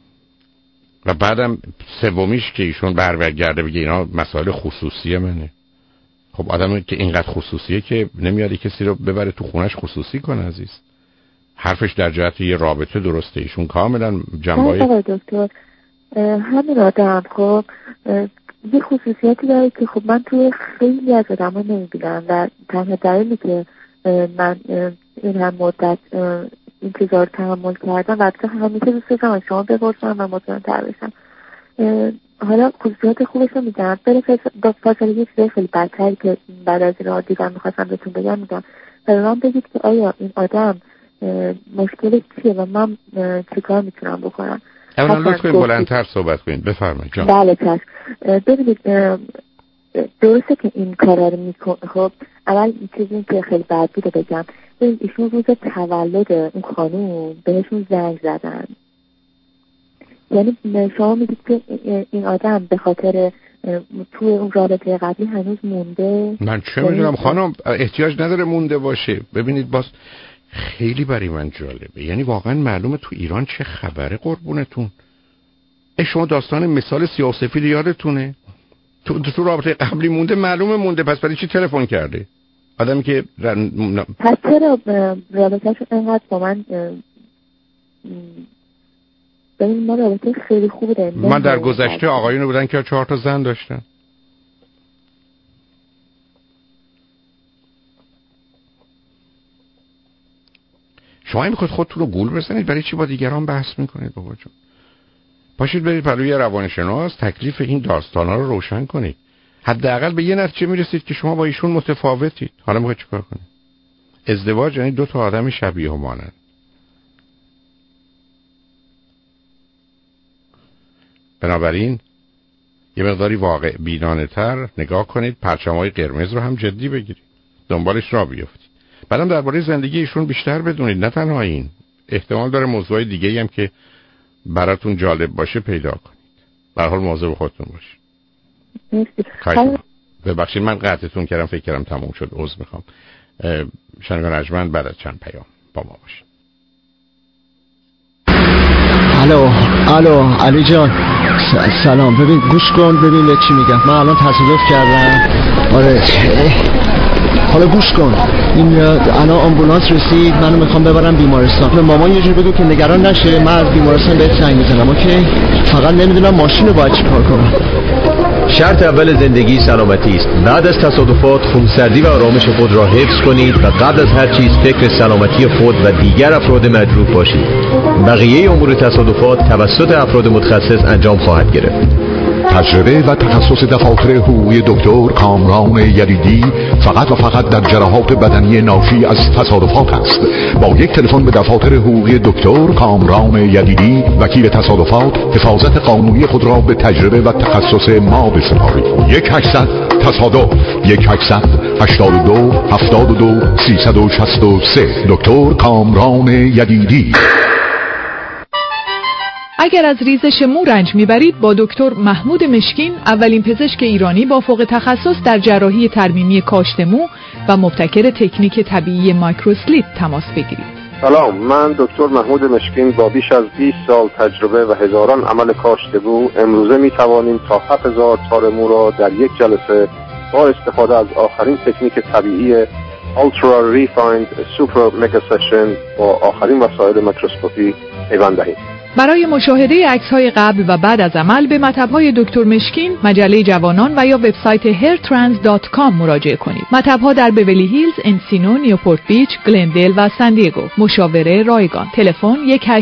و بعدم سومیش که ایشون برگرده بگه اینا مسائل خصوصی منه. خب آدمی که اینقدر خصوصیه که نمیاد کسی رو ببره تو خونش خصوصی کنه عزیز. حرفش در جهت یه رابطه درسته. ایشون کاملا جنبه‌ای آقای دکتر همین آدم خب یه خصوصیاتی داره که خب من توی خیلی از آدم‌ها نمی‌بینم و تنها دلیلی که من این هم مدت انتظار تحمل کردم و تو همیشه دوست داشتم از شما بپرسم و مطمئن‌تر بشم. حالا خصوصیات خوبش رو میگم، با فاصله یه چیزای خیلی بدتری که بعد از این دیدم میخواستم بهتون بگم میگم و من بگید که آیا این آدم مشکلش چیه و من چیکار میتونم بکنم. اولا لطفاً بلندتر صحبت کنید. بفرمایید جان. بله چشم. ببینید درسته که این کارا رو میکنه. خب اول چیزی که خیلی بد بوده بگم، ایشون روز تولد اون خانوم بهشون زنگ زدن. یعنی شما میگید که این آدم به خاطر توی اون رابطه قبلی هنوز مونده. من چه میدونم خانم، احتیاج نداره مونده باشه. ببینید باز خیلی برای من جالبه، یعنی واقعا معلومه تو ایران چه خبره قربونتون. شما داستان مثال سیاه و سفید یادتونه؟ تو رابطه قبلی مونده، معلومه مونده، پس برای چی تلفن کرده؟ آدمی که پس چرا رابطه‌اش اینقدر با من ببین ما رابطه خیلی خوبه داریم. من در گذشته آقایون بودن که 4 تا زن داشتن. شما میخواید خودتون رو گول بزنید، برای چی با دیگران بحث میکنید بابا جون؟ پاشید برید پلوی روانشناس، تکلیف این داستانا رو روشن کنید. حداقل به یه نتیجه میرسید که شما با ایشون متفاوتید. حالا میخواید چیکار کنید؟ ازدواج یعنی 2 تا آدم شبیه و مانند. بنابراین یه مقداری واقع بینانه تر نگاه کنید، پرچم‌های قرمز رو هم جدی بگیرید، دنبالش را بیافتید. بعدم درباره زندگی ایشون بیشتر بدونید. نه تنها این، احتمال داره موضوعی دیگه‌ای هم که براتون جالب باشه پیدا کنید. به هر حال مواظب خودتون باشید. ببخشید من قطعتون کردم، فکر کردم تموم شد، عذر میخوام. شنوندگان ارجمند بعد از چند پیام با ما باشید. الو علی جان سلام. ببین گوش کن ببین چی میگم. من الان تصادف کردم. آره حالا گوش کن، این الان آمبولانس رسید، منو میخوام ببرم بیمارستان. به مامان یه جور بگو که نگران نشه، من از بیمارستان بهت زنگ میزنم. اوکی؟ فقط نمیدونم ماشین رو باید چیکار کنم. شرط اول زندگی سلامتی است. بعد از تصادفات خونسردی و آرامش خود را حفظ کنید و قبل از هر چیز فکر سلامتی خود و دیگر افراد مجروح باشید. بقیه امور تصادفات توسط افراد متخصص انجام خواهد گرفت. تجربه و تخصص دفاتر حقوقی دکتر کامران یدیدی فقط و فقط در جراحات بدنی ناشی از تصادفات است. با یک تلفن به دفاتر حقوقی دکتر کامران یدیدی وکیل تصادفات حفاظت قانونی خود را به تجربه و تخصص ما بسپارید. 1-800 تصادف 1-800-82-72-363 دکتر کامران یدیدی. اگر از ریزش مو رنج میبرید با دکتر محمود مشکین، اولین پزشک ایرانی با فوق تخصص در جراحی ترمیمی کاشت مو و مبتکر تکنیک طبیعی مایکروسلیپ تماس بگیرید. سلام، من دکتر محمود مشکین با بیش از 20 سال تجربه و هزاران عمل کاشت مو امروزه می توانیم تا 7000 تار مو را در یک جلسه با استفاده از آخرین تکنیک طبیعی Ultra Refined Super Mega Session با آخرین وسایل میکروسکوپی پیوند دهیم. برای مشاهده عکس‌های قبل و بعد از عمل به مطب‌های دکتر مشکین، مجله جوانان و یا وبسایت hairtrans.com مراجعه کنید. مطب‌ها در بیولی هیلز، انسینو، نیوپورت بیچ، گلندل و سان دیگو. مشاوره رایگان. تلفن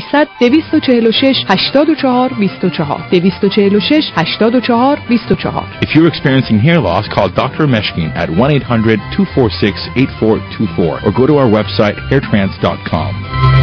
1-800-246-84-24 246-84-24. If you're experiencing hair loss, call Dr. Meshkin at 1-800-246-8424 or go to our website hairtrans.com.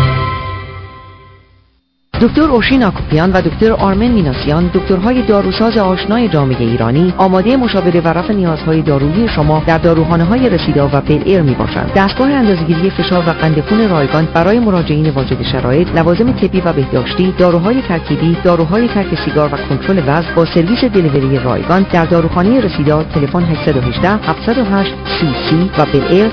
دکتر اوشین آکوپیان و دکتر آرمن میناسیان، دکترهای داروساز آشنای جامعه ایرانی، آماده مشاوره و رفع نیازهای دارویی شما در داروخانه‌های رسیدا و پیل ایر میباشند. دستگاه اندازه‌گیری فشار و قند خون رایگان برای مراجعین واجد شرایط، لوازم طبی و بهداشتی، داروهای ترکیبی، داروهای ترک سیگار و کنترل وزن با سرویس دلیوری رایگان در داروخانه رسیدا. تلفن 818-708-CC و پیل ایر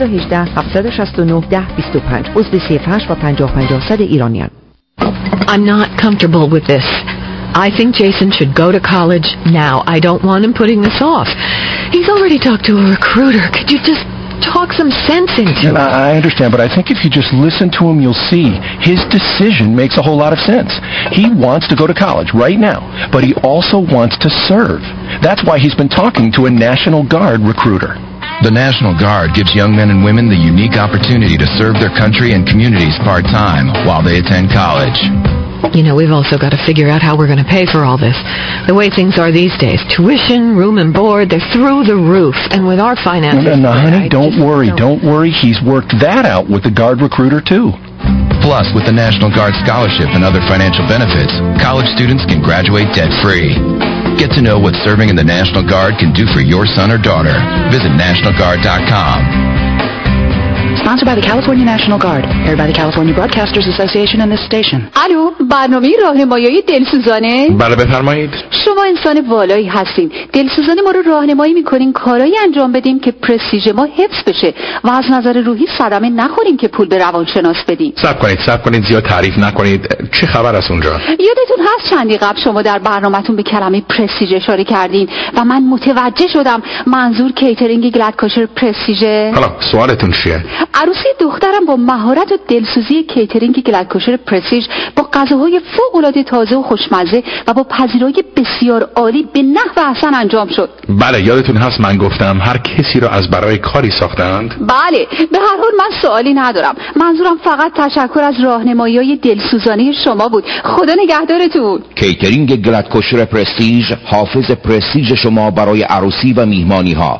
818-769-1025. عضو 08 و 50 ایرانیان. I'm not comfortable with this. I think Jason should go to college now. I don't want him putting this off. He's already talked to a recruiter. Could you just talk some sense into it? I understand, but I think if you just listen to him, you'll see his decision makes a whole lot of sense. He wants to go to college right now, but he also wants to serve. That's why he's been talking to a National Guard recruiter. The National Guard gives young men and women the unique opportunity to serve their country and communities part-time while they attend college. You know, we've also got to figure out how we're going to pay for all this. The way things are these days, tuition, room and board, they're through the roof. And with our finances... No, honey, don't worry. He's worked that out with the Guard recruiter, too. Plus, with the National Guard Scholarship and other financial benefits, college students can graduate debt-free. Get to know what serving in the National Guard can do for your son or daughter. Visit nationalguard.com. Sponsored by the California National Guard, aired by the California Broadcasters Association and this station. الو، برنامه راهنمایی دلسوزانه؟ بله بفرمایید. شما انسان والایی هستین. دلسوزانه ما رو راهنمایی میکنین کارایی انجام بدیم که پرستیژ ما حفظ بشه و از نظر روحی صدمه نخوریم که پول به روانشناس بدیم. صبر کنید زیاد تعریف نکنید. چه خبر از اونجا؟ یادتون هست چندی قبل شما در برنامه‌تون به کلمه پرستیژ اشاره کردین و من متوجه شدم منظور کیترینگ گلدکاشر پرستیژه. حالا سوالتون چیه؟ عروسی دخترم با مهارت و دلسوزی کیترینگ گلدکاشر پرستیژ با غذاهای فوق‌العاده تازه و خوشمزه و با پذیرایی بسیار عالی به نحو احسن انجام شد. بله یادتون هست من گفتم هر کسی رو از برای کاری ساختند؟ بله، به هر حال من سوالی ندارم. منظورم فقط تشکر از راهنمایی‌های دلسوزانه شما بود. خدا نگهدارتون. کیترینگ گلدکاشر پرستیژ، حافظ پرستیژ شما برای عروسی و میهمانی‌ها.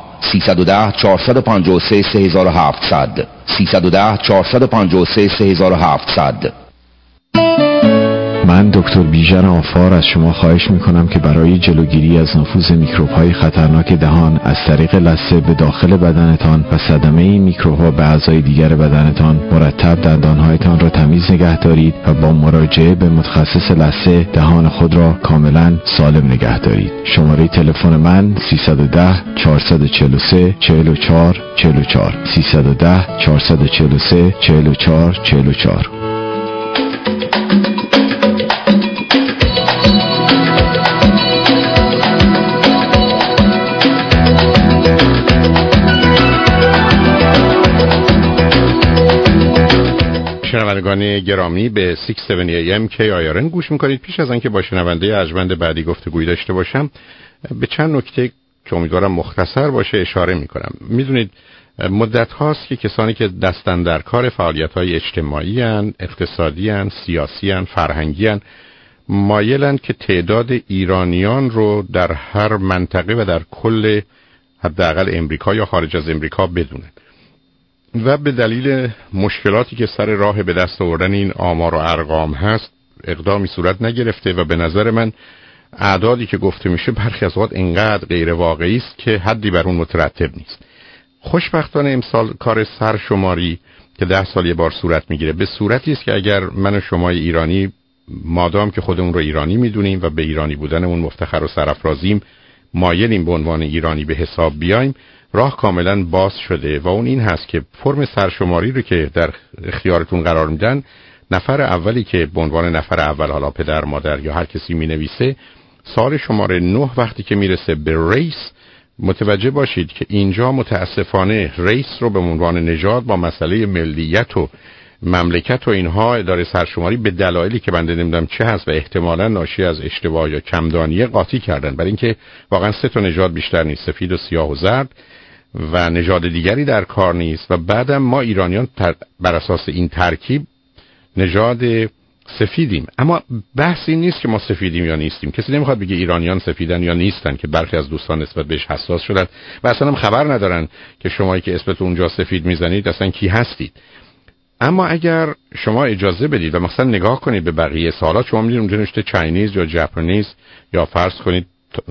310-453-3700 310-453-3700. من دکتر بیژن آفار از شما خواهش میکنم که برای جلوگیری از نفوذ میکروب‌های خطرناک دهان از طریق لثه به داخل بدنتان و صدمه این میکروب‌ها به اعضای دیگر بدنتان مرتب دندانهایتان را تمیز نگه دارید و با مراجعه به متخصص لثه دهان خود را کاملا سالم نگه دارید. شماره تلفن من 310-443-4444 310-443-4444. شنوندگان گرامی به 670 AM KIRN گوش میکنید. پیش از آنکه با شنونده ارجمند بعدی گفتگویی داشته باشم به چند نکته که امیدوارم مختصر باشه اشاره میکنم. میدونید مدت هاست که کسانی که دستن در کار فعالیت های اجتماعی هن، اقتصادی هن، سیاسی هن، فرهنگی هن، مایلن که تعداد ایرانیان رو در هر منطقه و در کل حداقل امریکا یا خارج از امریکا بدونن و به دلیل مشکلاتی که سر راه به دست آوردن این آمار و ارقام هست اقدامی صورت نگرفته و به نظر من اعدادی که گفته میشه برخی از اوقات اینقدر غیر واقعی است که حدی بر اون مترتب نیست. خوشبختانه امسال کار سرشماری که 10 سال یه بار صورت میگیره به صورتی است که اگر من و شما ایرانی مادام که خودمون رو ایرانی میدونیم و به ایرانی بودنمون مفتخر و سرافرازیم، مایلیم به عنوان ایرانی به حساب بیایم، راه کاملا باز شده و اون این هست که فرم سرشماری رو که در اختیارتون قرار میدن، نفر اولی که به عنوان نفر اول، حالا پدر، مادر یا هر کسی مینویسه، سال شماره 9 وقتی که میرسه به ریس، متوجه باشید که اینجا متاسفانه ریس رو به عنوان نژاد با مسئله ملیت و مملکت و اینها اداره سرشماری به دلایلی که بنده نمیدونم چه هست و احتمالاً ناشی از اشتباه یا کمدانیه قاطی کردن، برای اینکه واقعا 3 تا نژاد بیشتر نیست، سفید و سیاه و زرد، و نژاد دیگری در کار نیست. و بعدم ما ایرانیان بر اساس این ترکیب نژاد سفیدیم. اما بحثی نیست که ما سفیدیم یا نیستیم. کسی نمیخواد بگه ایرانیان سفیدن یا نیستن، که برخی از دوستان نسبت بهش حساس شدن و اصلا هم خبر ندارن که شمایی که اسمتون اونجا سفید میزنید اصلا کی هستید. اما اگر شما اجازه بدید و مثلا نگاه کنید به بقیه سوالات، شما می‌بینید اونجا نوشته چاینیز یا ژاپنیز یا فرض کنید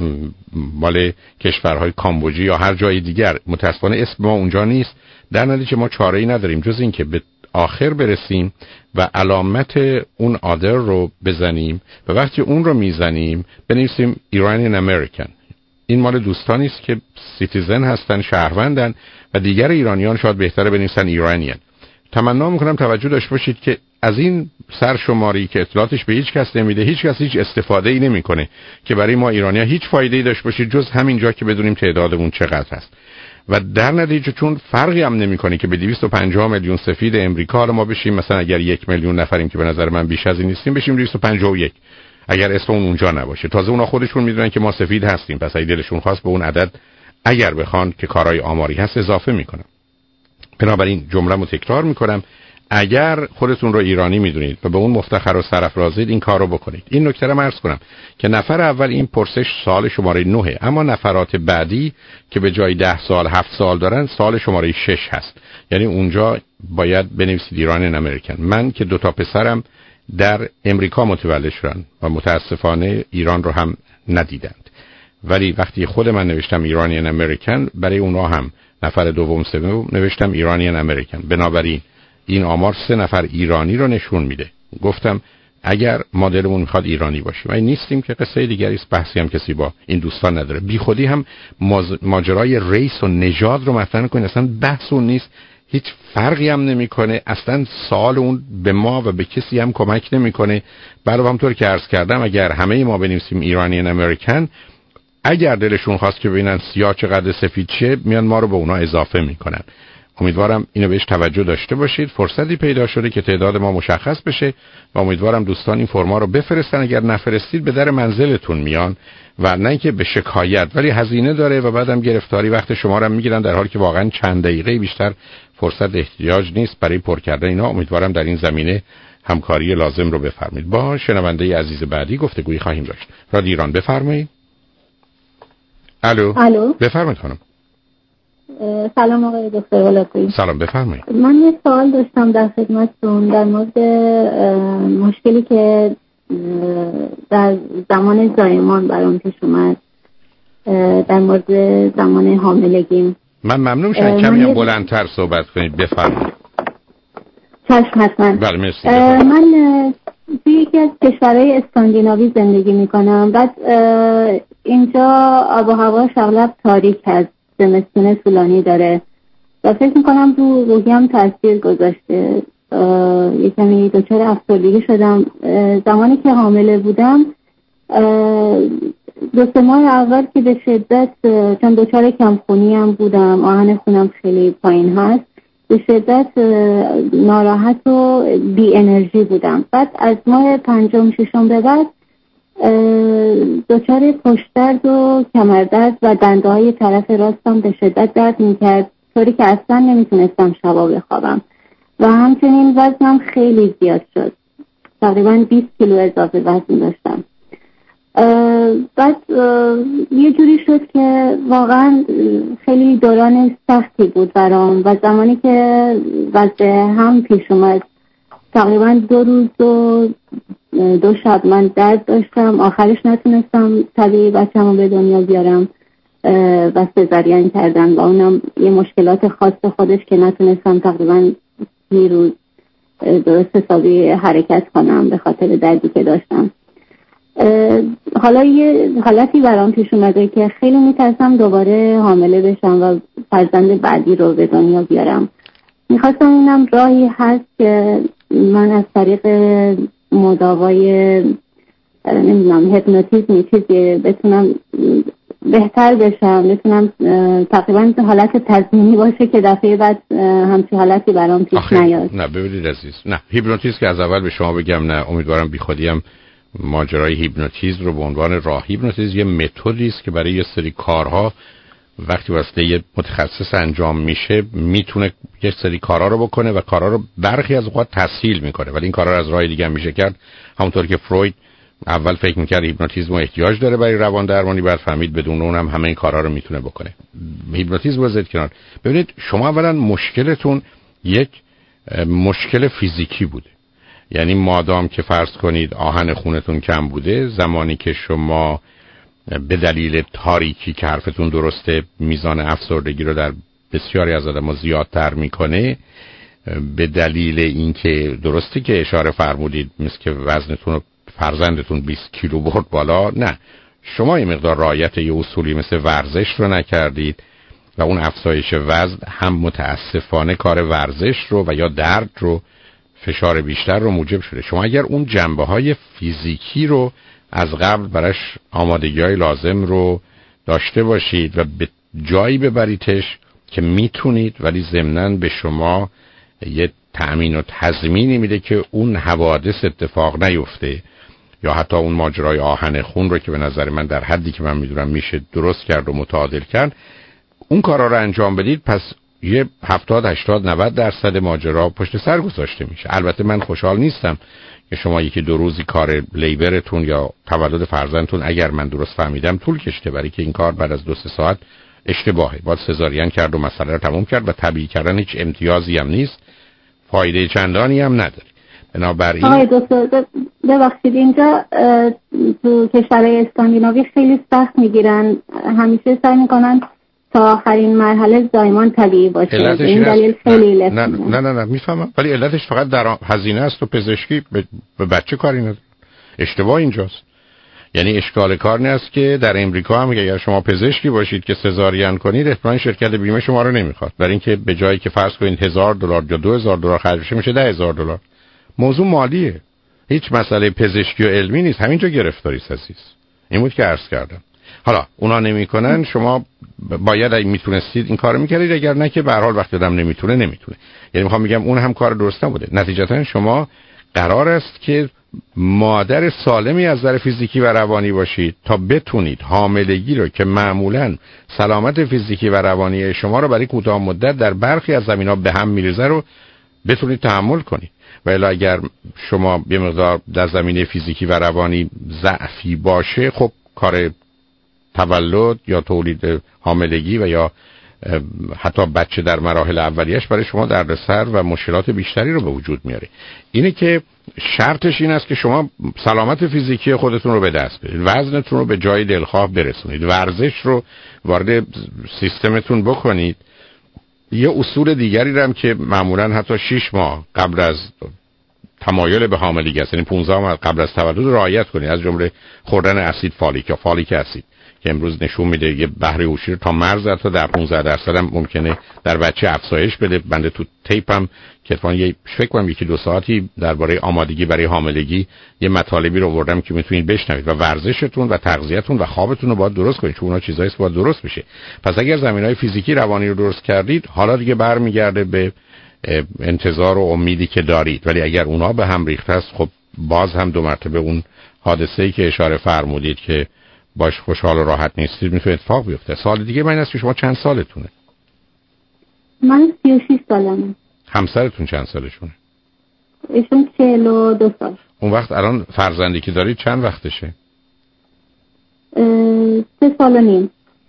مال کشورهای کامبوجی یا هر جای دیگر، متأسفانه اسم ما اونجا نیست. در نتیجه ما چاره‌ای نداریم جز این که به آخر برسیم و علامت اون آدر رو بزنیم و وقتی اون رو میزنیم بنویسیم ایرانیان امریکن. این مال دوستانی است که سیتیزن هستن، شهروندن، و دیگر ایرانیان شاید بهتره بنویسن ایرانیان. تمنا میکنم توجه داشته باشید که از این سرشماری که اطلاعاتش به هیچ کس نمیده، هیچ کس هیچ استفاده ای نمیکنه که برای ما ایرانی‌ها هیچ فایده‌ای داشته باشه جز همینجا که بدونیم تعدادمون چقدر هست. و در نتیجه چون فرقی هم نمیکنه که به 250 میلیون سفید امریکا ما بشیم، مثلا اگر 1 میلیون نفریم که به نظر من بیش از این نیستیم، بشیم 251 اگر اسم اونجا نباشه. تازه اونا خودشون میدونن که ما سفید هستیم، پس اگه دلشون خواست به اون عدد اگر بخوان که کارهای آماری هست اضافه میکنن. بنابراین جمله‌مو تکرار میکنم، اگر خودتون رو ایرانی میدونید و به اون مفتخر و سرافرازید، این کارو بکنید. این نکته رو عرض کنم که نفر اول این پرسش سال شماره 9، اما نفرات بعدی که به جای 10 سال 7 سال دارن سال شماره 6 هست. یعنی اونجا باید بنویسید ایرانیان امریکن. من که 2 تا پسرم در امریکا متولد شدن و متاسفانه ایران رو هم ندیدند، ولی وقتی خود من نوشتم ایرانیان امریکن، برای اونا هم نفر دوم سوم نوشتم ایرانیان امریکن. بنابراین این آمار 3 نفر ایرانی رو نشون میده. گفتم اگر مدلمون میخواد ایرانی باشیم، اگه نیستیم که قصه دیگری است، بحثی هم کسی با این دوستان نداره. بی خودی هم ماجرای ریس و نژاد رو مطرح کنید، اصلا بحث اون نیست، هیچ فرقی هم نمیکنه، اصلا سوال اون به ما و به کسی هم کمک نمیکنه. برای همونطور که عرض کردم اگر همه ما بنویسیم ایرانیان امریکن، اگر دلشون خواست که ببینن سیاه چقدر سفید چه، میان ما رو به اونا اضافه میکنن. امیدوارم اینو بهش توجه داشته باشید. فرصتی پیدا شده که تعداد ما مشخص بشه و امیدوارم دوستان این فرما رو بفرستن. اگر نفرستید به در منزلتون میان و نه اینکه به شکایت، ولی هزینه داره و بعدم گرفتاری وقت شما رو میگیرن، در حالی که واقعا چند دقیقه بیشتر فرصت احتیاج نیست برای پر کردن اینا. امیدوارم در این زمینه همکاری لازم رو بفرمایید. با شنونده عزیز بعدی گفتگویی خواهیم داشت. رادیو ایران بفرمایید. الو بفرمایید خانم. سلام آقای دکتر ولایتی. سلام بفرمایید. من یه سوال داشتم در خدمتتون در مورد مشکلی که در زمان زایمان برام پیش اومد، در مورد زمان حاملگیم. من ممنون میشم کمی هم بلندتر صحبت کنید. بفرمایید. چشم حتما. بله مرسی. من توی یکی از کشورهای اسکاندیناوی زندگی میکنم. بعد اینجا آب و هواش اغلب تاریک هست، زمستون طولانی داره و فکر میکنم رو روحیم تاثیر گذاشته. یه کمی دچار افسردگی شدم. زمانی که حامله بودم 2-3 ماه اول که به شدت، چون دچار کمخونی هم بودم، آهن خونم خیلی پایین هست، به شدت ناراحت و بی انرژی بودم. بعد از ماه 5-6 به بعد دچار پشت درد و کمردرد و دنده های طرف راستم به شدت درد میکرد، طوری که اصلا نمیتونستم شبا بخوابم و همچنین وزنم خیلی زیاد شد، تقریبا 20 کیلو اضافه وزن داشتم. بعد یه جوری شد که واقعا خیلی دوران سختی بود برام و زمانی که وضع هم پیش اومد تقریبا 2 روز و 2 شب من درد داشتم. آخرش نتونستم طبیعی بچه‌مو به دنیا بیارم و سزارین کردن و اونم یه مشکلات خاص خودش که نتونستم تقریبا 3 روز درست حسابی حرکت کنم به خاطر دردی که داشتم. حالا یه حالتی برام پیش اومده که خیلی میترسم دوباره حامله بشم و فرزند بعدی رو به دنیا بیارم. میخواستم اینم راهی هست که من از طریق مداوای نمیدونم هیپنوتیزم چیزی بتونم بهتر بشم، بتونم تقریبا حالت تضمینی باشه که دفعه بعد همچین حالتی برام پیش نیاد. نه ببینید عزیز، نه هیپنوتیزم که از اول به شما بگم نه، امیدوارم بیخودیم ماجرای هیپنوتیزم رو به عنوان راه هیپنوتیزم یه متدی است که برای یه سری کارها وقتی واسه یه متخصص انجام میشه میتونه یه سری کارا رو بکنه و کارا رو برخی از اوقات تسهیل میکنه، ولی این کارا رو از راه دیگه هم میشه کرد. همونطور که فروید اول فکر میکرد هیپنوتیزم احتیاج داره برای روان درمانی، بعد فهمید بدون اونم همه این کارا رو میتونه بکنه. هیپنوتیزم رو بذارید کنار. ببینید شما اولا مشکلتون یک مشکل فیزیکی بوده، یعنی مادام که فرض کنید آهن خونتون کم بوده، زمانی که شما به دلیل تاریکی که حرفتون درسته میزان افسردگی رو در بسیاری از آدم‌ها زیادتر میکنه، به دلیل اینکه درسته که اشاره فرمودید مثل که وزنتون رو فرزندتون 20 کیلو برد بالا، نه شما یه مقدار رعایت یه اصولی مثل ورزش رو نکردید و اون افزایش وزن هم متاسفانه کار ورزش رو و یا درد رو، فشار بیشتر رو موجب شده. شما اگر اون جنبه‌های فیزیکی رو از قبل براش آمادگی‌های لازم رو داشته باشید و به جایی ببریدش که میتونید، ولی ضمناً به شما یه تأمین و تضمینی میده که اون حوادث اتفاق نیفته، یا حتی اون ماجرای آهن خون رو که به نظر من در حدی که من میدونم میشه درست کرد و متعادل کرد، اون کارا رو انجام بدید، پس یه 70-80-90% ماجرا پشت سر گذاشته میشه. البته من خوشحال نیستم که شما یکی دو روزی کار لیبرتون یا تولد فرزندتون اگر من درست فهمیدم طول کشته، برای که این کار بعد از 2-3 ساعت اشتباهه. باید سزارین کرد و مسئله رو تموم کرد و طبیعی کردن هیچ امتیازی هم نیست، فایده چندانی هم نداره. بنابراین آقای دکتر ببخشید اینجا تو کشورهای اسکاندیناوی خیلی سخت میگیرن، همیشه سعی میکنن تا آخرین مرحله زایمان طبیعی باشه. این دلیل خیلی نه میفهمم، ولی علتش فقط در هزینه است و پزشکی به بچه کاری نداره. اشتباه اینجاست. یعنی اشکال کار این است که در امریکا هم اگر شما پزشکی باشید که سزارین کنید، احتمالاً شرکت بیمه شما رو نمیخواد، برای اینکه به جایی که فرض کنید $1000 یا $2000 خرج بشه میشه $10,000. موضوع مالیه، هیچ مسئله پزشکی و علمی نیست. همینجا گرفتاری عزیز. این بود که عرض کردم. حالا اونا نمیکنن، شما باید اگه میتونستید این کارو میکردید، اگر نه که به هر حال وقتی آدم نمیتونه. یعنی میخوام بگم اون هم کار درست نبوده. نتیجتا شما قرار است که مادر سالمی از نظر فیزیکی و روانی باشید تا بتونید حاملگی رو که معمولاً سلامت فیزیکی و روانی شما رو برای کوتاه مدت در برخی از زمینه‌ها به هم میریزه رو بتونید تحمل کنید. ولی اگر شما یه مقدار در زمینه فیزیکی و روانی ضعفی باشه، خب کار تولد یا تولید حاملگی و یا حتی بچه در مراحل اولیش برای شما دردسر و مشکلات بیشتری رو به وجود میاره. اینه که شرطش این است که شما سلامت فیزیکی خودتون رو به دست بیارید، وزنتون رو به جای دلخواه برسونید، ورزش رو وارد سیستمتون بکنید. یه اصول دیگری هم که معمولا حتی 6 ماه قبل از تمایل به حاملگی است، یعنی 15 ماه قبل از تولد رعایت کنید، از جمله خوردن اسید فالیک یا فالیک اسید که امروز نشون میده یه بهره هوشی رو تا مرز تا در 15% هم ممکنه در بچه افزایش بده. بنده تو تیپم که فکر کنم 1-2 ساعتی درباره آمادگی برای حاملگی یه مطالبی رو آوردم که میتونید بشنوید. و ورزشتون و تغذیه‌تون و خوابتون رو باید درست کنید، چون اونا چیزایی است که باید درست بشه. پس اگر زمینهای فیزیکی روانی رو درست کردید، حالا دیگه برمیگرده به انتظار و امیدی که دارید. ولی اگر اونا به هم ریخته است، خب باز هم 2 مرتبه اون حادثه‌ای که اشاره فرمودید که باش خوشحال و راحت نیستید میتونه اتفاق بیفته. سال دیگه من است که شما چند سالتونه؟ من 36 سالمه. همسرتون چند سالشونه؟ ایشون 42 سال. اون وقت الان فرزندی که دارید چند وقتشه؟ 3 سال و نیم.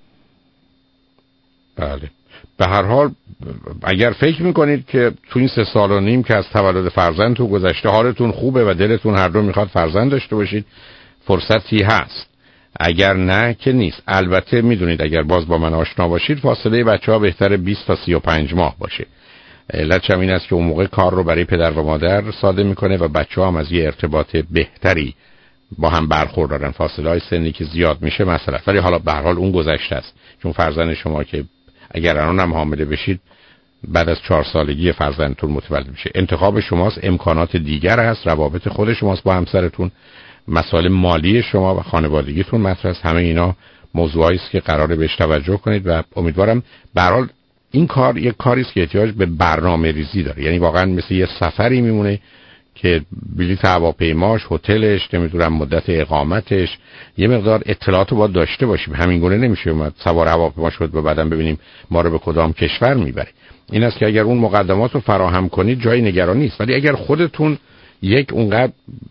بله. به هر حال اگر فکر میکنید که تو این 3 سال و نیم که از تولد فرزند تو گذشته حالتون خوبه و دلتون هر دو میخواد فرزند داشته باشید، فرصتی هست. اگر نه که نیست. البته میدونید اگر باز با من آشنا باشید، فاصله بچه‌ها بهتره 20 تا 35 ماه باشه. علتش هم این است که اون موقع کار رو برای پدر و مادر ساده میکنه و بچه‌ها هم از یه ارتباط بهتری با هم برخوردارن. فاصله سنی که زیاد میشه مثلا، ولی حالا به هر حال اون گذشته است. چون فرزند شما که اگر الان هم حامله بشید بعد از 4 سالگی فرزندتون متولد میشه، انتخاب شماست، امکانات دیگر هست، روابط خود شماست با همسرتون، مسائل مالی شما و خانوادگیتون مطرح است. همه اینا موضوعایی است که قراره بهش توجه کنید و امیدوارم به هر حال این کار یک کاری است که احتیاج به برنامه‌ریزی داره. یعنی واقعا مثل یه سفری میمونه که بلیط هواپیماش، هتلش، نمیدونم مدت اقامتش، یه مقدار اطلاعات رو باید داشته باشیم. همین گونه نمیشه اومد سوار هواپیما شد و بعدم ببینیم ما رو به کدام کشور میبره. این است که اگر اون مقدمات رو فراهم کنید جای نگرانی نیست. ولی اگر خودتون یک اونقدر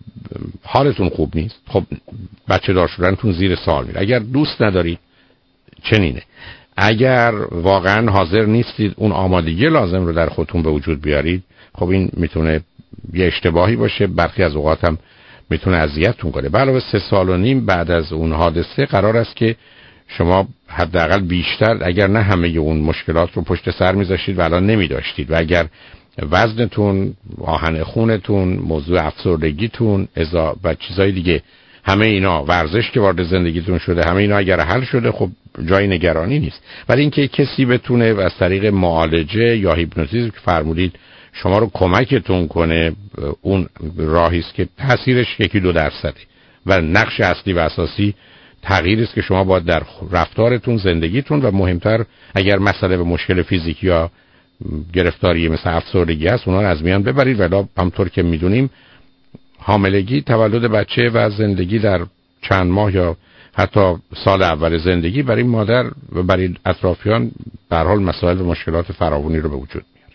حالتون خوب نیست، خب بچه دار شدنتون زیر سوال میره. اگر دوست ندارید چنینه. اگر واقعا حاضر نیستید اون آمادگی لازم رو در خودتون به وجود بیارید، خب این میتونه یه اشتباهی باشه، برخی از اوقات هم میتونه اذیتتون کنه. به علاوه 3 سال و نیم بعد از اون حادثه قرار است که شما حداقل بیشتر اگر نه همه اون مشکلات رو پشت سر میذاشتید و الان نمیداشتید، و اگر وزنتون، آهن خونتون، موضوع افسردگیتون و چیزای دیگه، همه اینا، ورزش که وارد زندگیتون شده، همه اینا اگر حل شده خب جای نگرانی نیست. ولی اینکه کسی بتونه و از طریق معالجه یا هیپنوتیزم که فرمودید شما رو کمکتون کنه، اون راهی است که تاثیرش 1-2% و نقش اصلی و اساسی تغییری است که شما باید در رفتارتون، زندگیتون و مهمتر اگر مسئله به مشکل فیزیکی یا گرفتاری مثل افسردگی هست اونها رو از میان ببرید. ولی همطور که میدونیم حاملگی، تولد بچه و زندگی در چند ماه یا حتی سال اول زندگی برای مادر و برای اطرافیان به هر حال مسائل و مشکلات فراوانی رو به وجود میاره.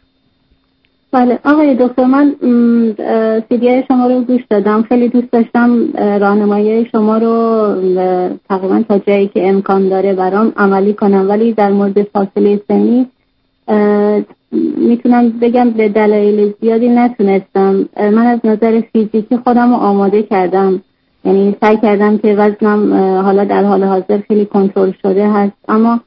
بله آقای دکتر، من سیدی شما رو گوش دادم، خیلی دوست داشتم راهنمایی شما رو تقریبا تا جایی که امکان داره برام عملی کنم، ولی در مورد فاصله سنی میتونم بگم به دلایل زیادی نتونستم. من از نظر فیزیکی خودم رو آماده کردم، یعنی سعی کردم که وزنم حالا در حال حاضر خیلی کنترل شده هست، اما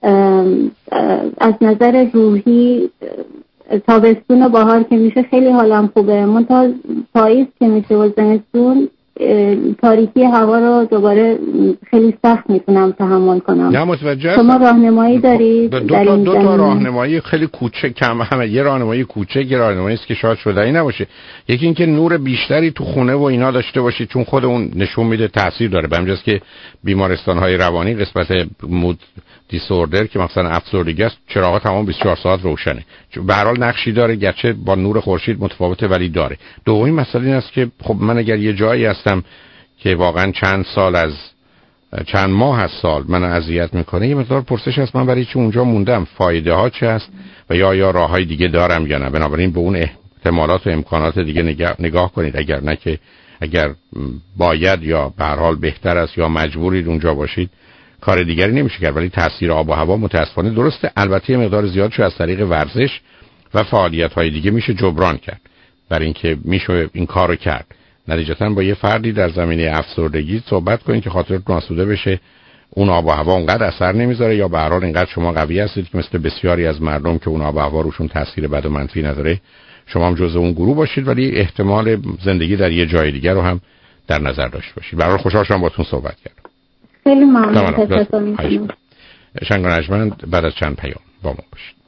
از نظر روحی تابستون و بهار که میشه خیلی حالم خوبه، منتها پاییز که میشه و زمستون تاریکی هوا رو دوباره خیلی سخت میتونم تحمل کنم. نه متوجه. شما راهنمایی دارید؟ دو تا راهنمایی خیلی کوچک همه. یه راهنمایی کوچک، یه راهنمایی است که شاید شدنی نباشه. یکی این که نور بیشتری تو خونه و اینا داشته باشید، چون خود اون نشون میده تاثیر داره. به همین که بیمارستان‌های روانی قسمت مود دیسوردر که مثلا افسردگی است، چراغا تمام 24 ساعت روشنه. به هر حال نقشی داره، گرچه با نور خورشید متفاوته ولی داره. دومین مسئله این است که خب من اگر یه جایی هستم که واقعا چند ماه از سال من اذیت میکنه، یه مقدار پرسش هست من برای چی اونجا موندم، فایده ها چه هست و یا راههای دیگه دارم یا نه. بنابراین به اون احتمالات و امکانات دیگه نگاه کنید. اگر نه که اگر باید یا به هر حال بهتر است یا مجبورید اونجا باشید، کار دیگری نمیشه کرد. ولی تاثیر آب و هوا متاسفانه درسته، البته مقدار زیادش از طریق ورزش و فعالیت‌های دیگه میشه جبران کرد، برای اینکه میشه این کارو کرد. نتیجتاً با یه فردی در زمینه افسردگی صحبت کنید که خاطرتون آسوده بشه، اون آب و هوا اونقدر اثر نمیذاره یا به هر حال اینقدر شما قوی هستید که مثل بسیاری از مردم که اون آب و هوا روشون تاثیر بد و منفی نداره، شما هم جزء اون گروه باشید، ولی احتمال زندگی در یه جای دیگر رو هم در نظر داشته باشید. برای خوشحال شدم باهاتون صحبت کردم. خیلی ممنون. شنگانجمند بعد از چند پیام با ما باشید.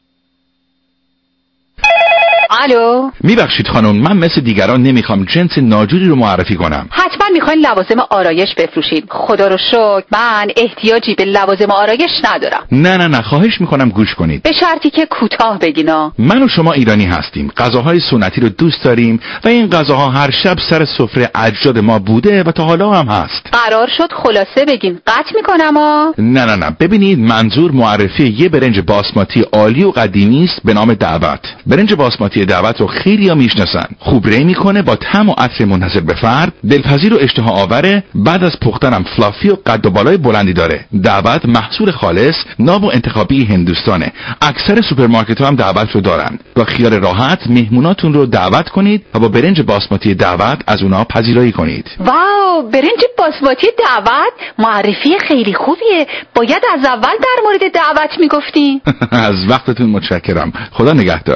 الو، میبخشید خانم، من مثل دیگران نمیخوام جنس ناجوری رو معرفی کنم. حتما میخواین لوازم آرایش بفروشید. خدا رو شکر من احتیاجی به لوازم آرایش ندارم. نه خواهش میکنم گوش کنید. به شرطی که کوتاه بگینا. من و شما ایرانی هستیم، غذاهای سنتی رو دوست داریم و این غذاها هر شب سر سفره اجداد ما بوده و تا حالا هم هست. قرار شد خلاصه بگین، قطع میکنم نه ببینید، منظور معرفی یه برنج باسماتی عالی و قدیمی است به نام دعوت. برنج باسماتی دعوت رو خیلی‌ها میشناسن. خوب ری میکنه، با طعم و عطر منحصر به فرد، دلپذیر و اشتها آوره، بعد از پختنم فلافی و قد و بالای بلندی داره. دعوت محصول خالص، ناب و انتخابی هندوستانه. اکثر سوپرمارکت‌ها هم دعوت رو دارن. با خیال راحت مهموناتون رو دعوت کنید و با برنج باسماتی دعوت از اونها پذیرایی کنید. واو، برنج باسماتی دعوت معرفی خیلی خوبیه. باید از اول در مورد دعوت میگفتی. از وقتتون متشکرم. خدا نگهدار.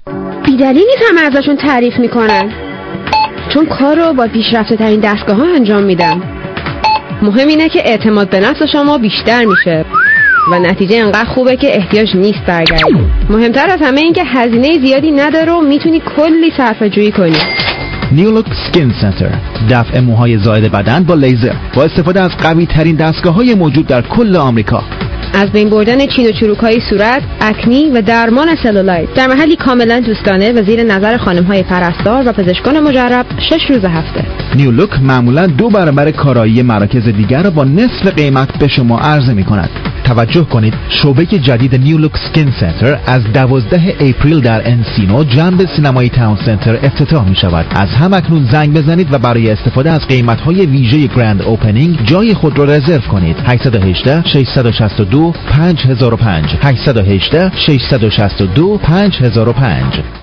بی‌دلیل نیست همه ازشون تعریف میکنن، چون کار رو با پیشرفته ترین دستگاه ها انجام میدم. مهم اینه که اعتماد به نفس شما بیشتر میشه و نتیجه انقدر خوبه که احتیاج نیست برگردی. مهمتر از همه این که هزینه زیادی نداره و میتونی کلی صرفه جویی کنی. نیولوک سکین سنتر، دفع موهای زائد بدن با لیزر با استفاده از قوی ترین دستگاه های موجود در کل آمریکا. از بین بردن چین و چروک‌های صورت، اکنی و درمان سلولایت در محلی کاملا دوستانه و زیر نظر خانم‌های پرستار و پزشکان مجرب 6 روز هفته. نیولوک معمولاً 2 برابر کارایی مراکز دیگر را با نصف قیمت به شما عرضه می‌کند. توجه کنید، شعبه جدید نیولوک سکین سنتر از 12 اپریل در انسینو جنب سینمای تاون سنتر افتتاح می‌شود. از همکنون زنگ بزنید و برای استفاده از قیمت‌های ویژه گرند اوپنینگ جای خود را رزرو کنید. 818 662 5005 818 662 5005.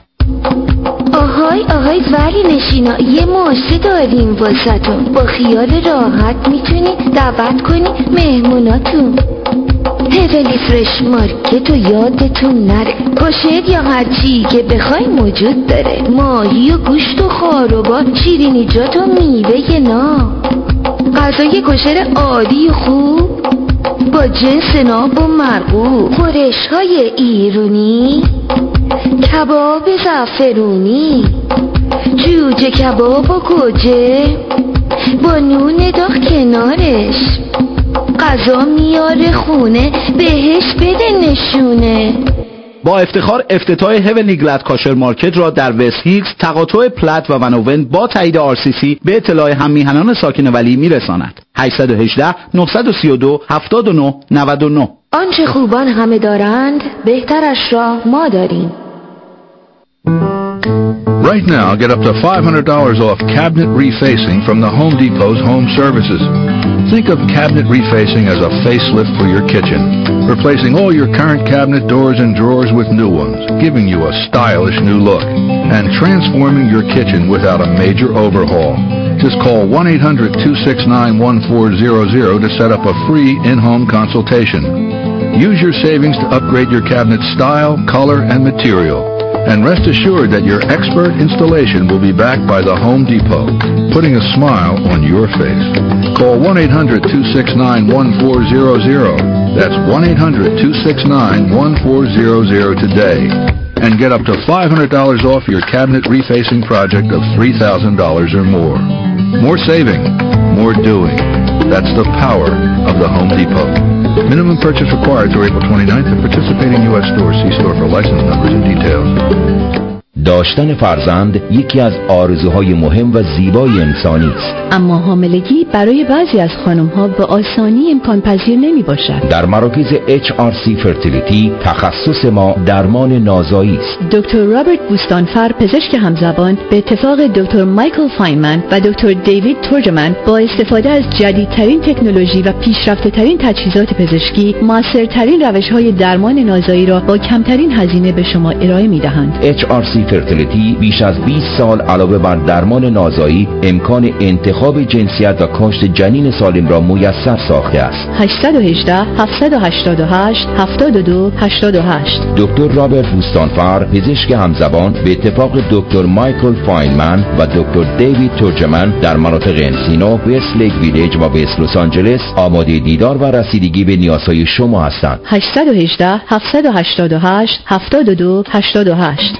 آهای ولی نشینا، یه مشته داریم واسهتون. با خیال راحت میتونی دعوت کنی مهموناتون. هیولی فرش مارکت و یادتون نره، کاشر یا هرچی که بخوای موجود داره. ماهی و گوشت و خاروبار، شیرینیجات و میوه نا، غذای کاشر عالی و خوب با جنس ناب و مرغوب، خورش های ایرونی، کباب زعفرونی، جوجه کباب و گوجه با نون داغ کنارش. غذا میاره خونه، بهش بده نشونه. با افتخار افتتاح هیونلی گلد کاشر مارکت را در وست هیلز تقاطع پلت و ونوون با تایید RCC به اطلاع هم میهنان ساکن ولی میرساند. 818 932 79 99. آنچه خوبان همه دارند بهترش را ما داریم. Right now, get up to $500 off cabinet refacing from the Home Depot's Home Services. Think of cabinet refacing as a facelift for your kitchen, replacing all your current cabinet doors and drawers with new ones, giving you a stylish new look, and transforming your kitchen without a major overhaul. Just call 1-800-269-1400 to set up a free in-home consultation. Use your savings to upgrade your cabinet style, color, and material. And rest assured that your expert installation will be backed by the Home Depot, putting a smile on your face. Call 1-800-269-1400. That's 1-800-269-1400 today. And get up to $500 off your cabinet refacing project of $3,000 or more. More saving, more doing. That's the power of the Home Depot. Minimum purchase required through April 29th at participating U.S. stores. See store for license numbers and details. داشتن فرزند یکی از آرزوهای مهم و زیبای انسانی است. اما حاملگی برای بعضی از خانم‌ها به آسانی امکان پذیر نمی باشد. در مراکز HRC فرتیلیتی تخصص ما درمان نازایی است. دکتر رابرت بوستانفر پزشک همزبان به اتفاق دکتر مایکل فاینمن و دکتر دیوید تورجمن با استفاده از جدیدترین تکنولوژی و پیشرفته‌ترین تجهیزات پزشکی موثرترین روش‌های درمان نازایی را با کمترین هزینه به شما ارائه می‌دهند. HRC فرتیلیتی بیش از 20 سال علاوه بر درمان نازایی امکان انتخاب جنسیت و کاشت جنین سالم را میسر ساخته است. 818 788 72 88. دکتر رابرت بوستانفر پزشک همزبان به اتفاق دکتر مایکل فاینمن و دکتر دیوید تورجمن در مناطق انسینو، وست لیک ویلیج و وست لس آنجلس آماده دیدار و رسیدگی به نیازهای شما هستند. 818 788 72 88.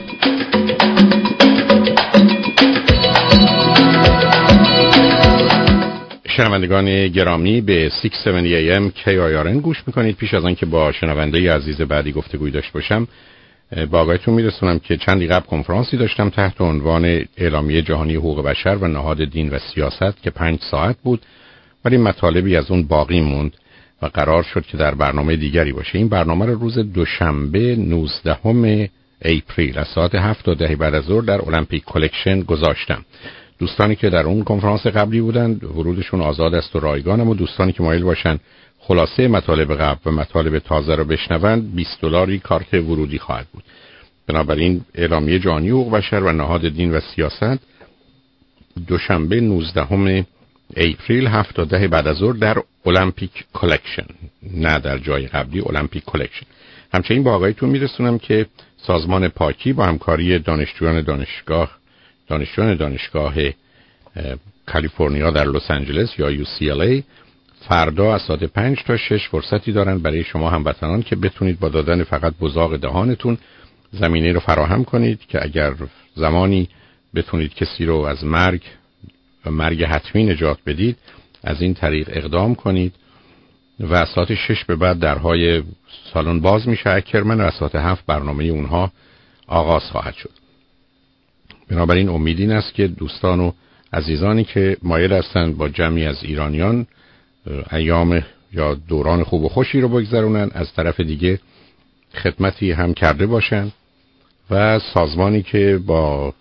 شنوندگان گرامی به 670 AM KIRN گوش میکنید. پیش از آن که با شنونده عزیز بعدی گفتگوی داشته باشم با آگاهیتون میرسونم که چندی قبل کنفرانسی داشتم تحت عنوان اعلامیه جهانی حقوق بشر و نهاد دین و سیاست که 5 ساعت بود، ولی مطالبی از اون باقی موند و قرار شد که در برنامه دیگری باشه. این برنامه رو روز دوشنبه 19 اپریل از ساعت 7 تا 10 بعد از ظهر در المپیک کلکشن گذاشتم. دوستانی که در اون کنفرانس قبلی بودند ورودشون آزاد است و رایگان، اما دوستانی که مایل باشن خلاصه مطالب قبل و مطالب تازه رو بشنوند $20 کارت ورودی خواهد بود. بنابراین اعلامیه جهانی حقوق بشر و نهاد دین و سیاست دوشنبه 19 اپریل 7 تا 10 بعد از ظهر در المپیک کلکشن، نه در جای قبلی، المپیک کلکشن. همچنین با آگاهیتون میرسونم که سازمان پاکی با همکاری دانشجویان دانشگاه کالیفرنیا در لس آنجلس یا UCLA فردا از ساعت 5 تا 6 فرصتی دارن برای شما هموطنان که بتونید با دادن فقط بزاق دهانتون زمینه رو فراهم کنید که اگر زمانی بتونید کسی رو از مرگ حتمی نجات بدید، از این طریق اقدام کنید. و از ساعت 6 به بعد درهای سالن باز میشه اکرمن و از ساعت 7 برنامه اونها آغاز خواهد شد. بنابراین امید این است که دوستان و عزیزانی که مایل هستند با جمعی از ایرانیان ایام یا دوران خوب و خوشی رو بگذرونن، از طرف دیگه خدمتی هم کرده باشن و سازمانی که با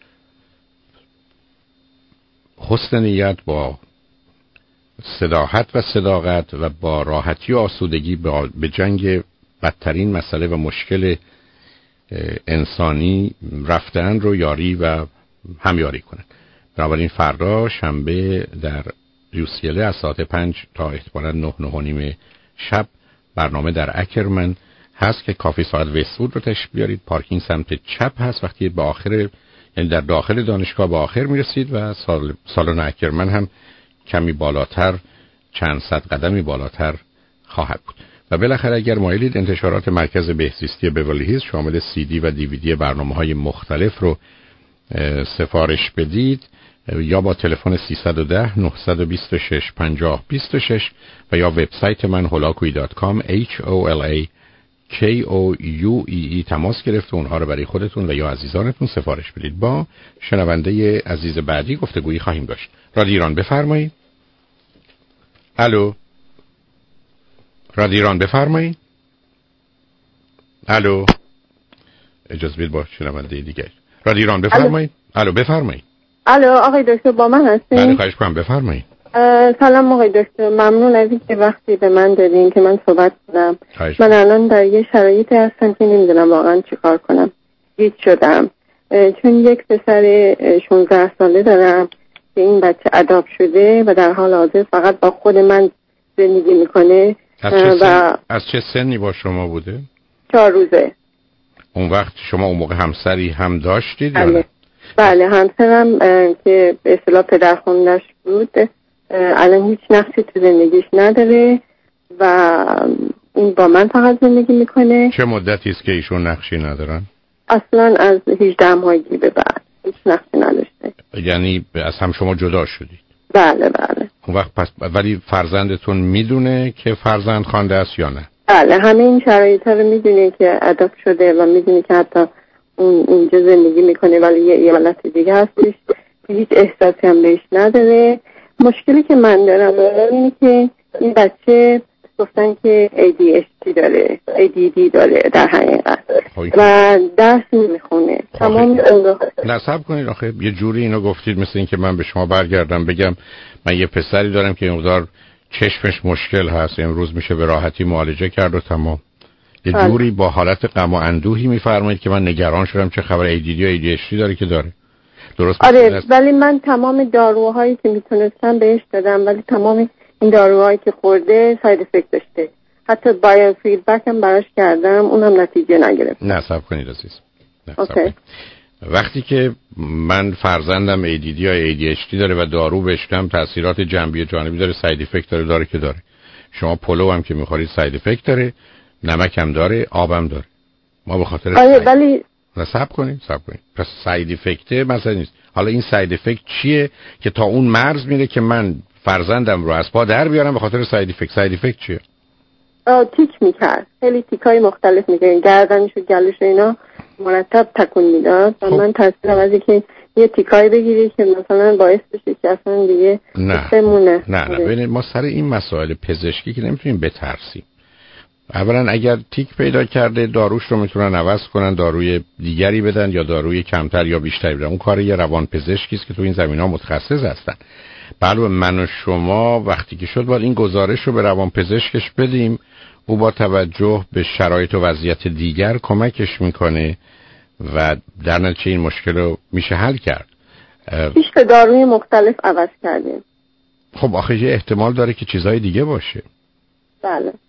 حسن نیت، با صداقت و صداقت و با راحتی و آسودگی به جنگ بدترین مسئله و مشکل انسانی رفتن رو یاری و همیاری کنند. بنابراین فردا شنبه در UCLA از ساعت 5 تا احتمالاً 9:30 شب برنامه در اکرمن هست که کافی ساعت وست‌وود رو تشریف بیارید. پارکینگ سمت چپ هست. وقتی به آخر، یعنی در داخل دانشگاه به آخر میرسید و سالن اکرمن هم کمی بالاتر، چند صد قدمی بالاتر خواهد بود. و بالاخره اگر مایلید انتشارات مرکز بهزیستی بیولی هیلز شامل CD و DVD برنامه‌های مختلف رو سفارش بدید، یا با تلفن 310 926 5026 و یا وبسایت من holakoui.com HOLAKOUEE تماس گرفت و اونها رو برای خودتون و یا عزیزانتون سفارش بدید. با شنونده عزیز بعدی گفتگویی خواهیم داشت. رادیو ایران بفرمایید. الو، رادیو ایران بفرمایید. الو، اجازه بدید با شنونده دیگه. رادیو ایران بفرمایید. الو بفرمایید. الو آقای دکتر با من هستین؟ بله خواهش کنم بفرمایید. سلام آقای دکتر، ممنون از اینکه وقتی به من دادین که من صحبت کنم. من الان در یه شرایطی هستم که نمیدونم واقعا چی کار کنم. گیج شدم چون یک پسر 16 ساله دارم که این بچه اداپت شده و در حال حاضر فقط با خود من زندگی میکنه. از چه سنی با شما بوده؟ 4 روزه. اون وقت شما اون موقع همسری هم داشتید؟ بله همسرم که به اصطلاح پدرخوانده‌اش بود الان هیچ نقشی تو زندگیش نداره و این با من فقط زندگی میکنه. چه مدتی است که ایشون نقشی ندارن؟ اصلا از 18 ماهگی به بعد هیچ نقشی نداشته. یعنی از هم شما جدا شدید؟ بله بله. اون وقت پس ولی فرزندتون میدونه که فرزند خوانده است یا نه؟ بله همه این شرایطا رو میدونه که اداپت شده و میدونه که حتی اونجا زندگی میکنه ولی یه ایالت دیگه هستش که هیچ احساسی هم بهش نداره. مشکلی که من دارم اینه که این بچه گفتن که ADHD داره، ADD داره در حقیقت و درس نمیخونه. تمام نصب کنید آخه یه جوری اینو گفتید مثل این که من به شما برگردم بگم من یه پسری دارم که مقدار چشمش مشکل هست، امروز میشه به راحتی معالجه کرد و تمام. یه جوری با حالت غم و اندوهی میفرمایید که من نگران شدم چه خبر ADD و ADHD داره که داره. درست؟ آره ولی من تمام داروهایی که میتونستم بهش دادم ولی تمام این داروهایی که خورده ساید افکت داشته. حتی بایو فیدبک هم براش کردم اونم نتیجه نگرفت. نه صبر کنید عزیز. وقتی که من فرزندم ADD یا ADHD داره و دارو بهشم تاثیرات جنبی و جانبی داره، ساید افکت داره که داره. شما پلو هم که میخورید ساید افکت داره، نمک هم داره، آب هم داره. ما به خاطر ولی صبر کنید. پس ساید افکت مثلا نیست. حالا این ساید افکت چیه که تا اون مرز میره که من فرزندم رو از پا در بیارم به خاطر ساید افکت؟ ساید افکت چیه؟ تیک میکرد، خیلی تیکای مختلف میکرد، گردنش و گلوش اینا مرتب تکون میداد و من تصمیمم از اینکه یه تیکای بگیری که مثلا باعث بشه که اصلا دیگه بمونه. نه ببینید ما سر این مسائل پزشکی که نمیتونیم بترسیم. اولا اگر تیک پیدا کرده داروش رو میتونن عوض کنن، داروی دیگری بدن یا داروی کمتر یا بیشتری بدن. اون کار یه روان پزشکی است که تو این زمینا متخصص هستن. بله من و شما وقتی که شد باید این گزارش رو به روان پزشکش بدیم، او با توجه به شرایط و وضعیت دیگر کمکش میکنه و در نتیجه این مشکل رو میشه حل کرد. 6 داروی مختلف عوض کردیم. خب آخه یه احتمال داره که چیزای دیگه باشه. بله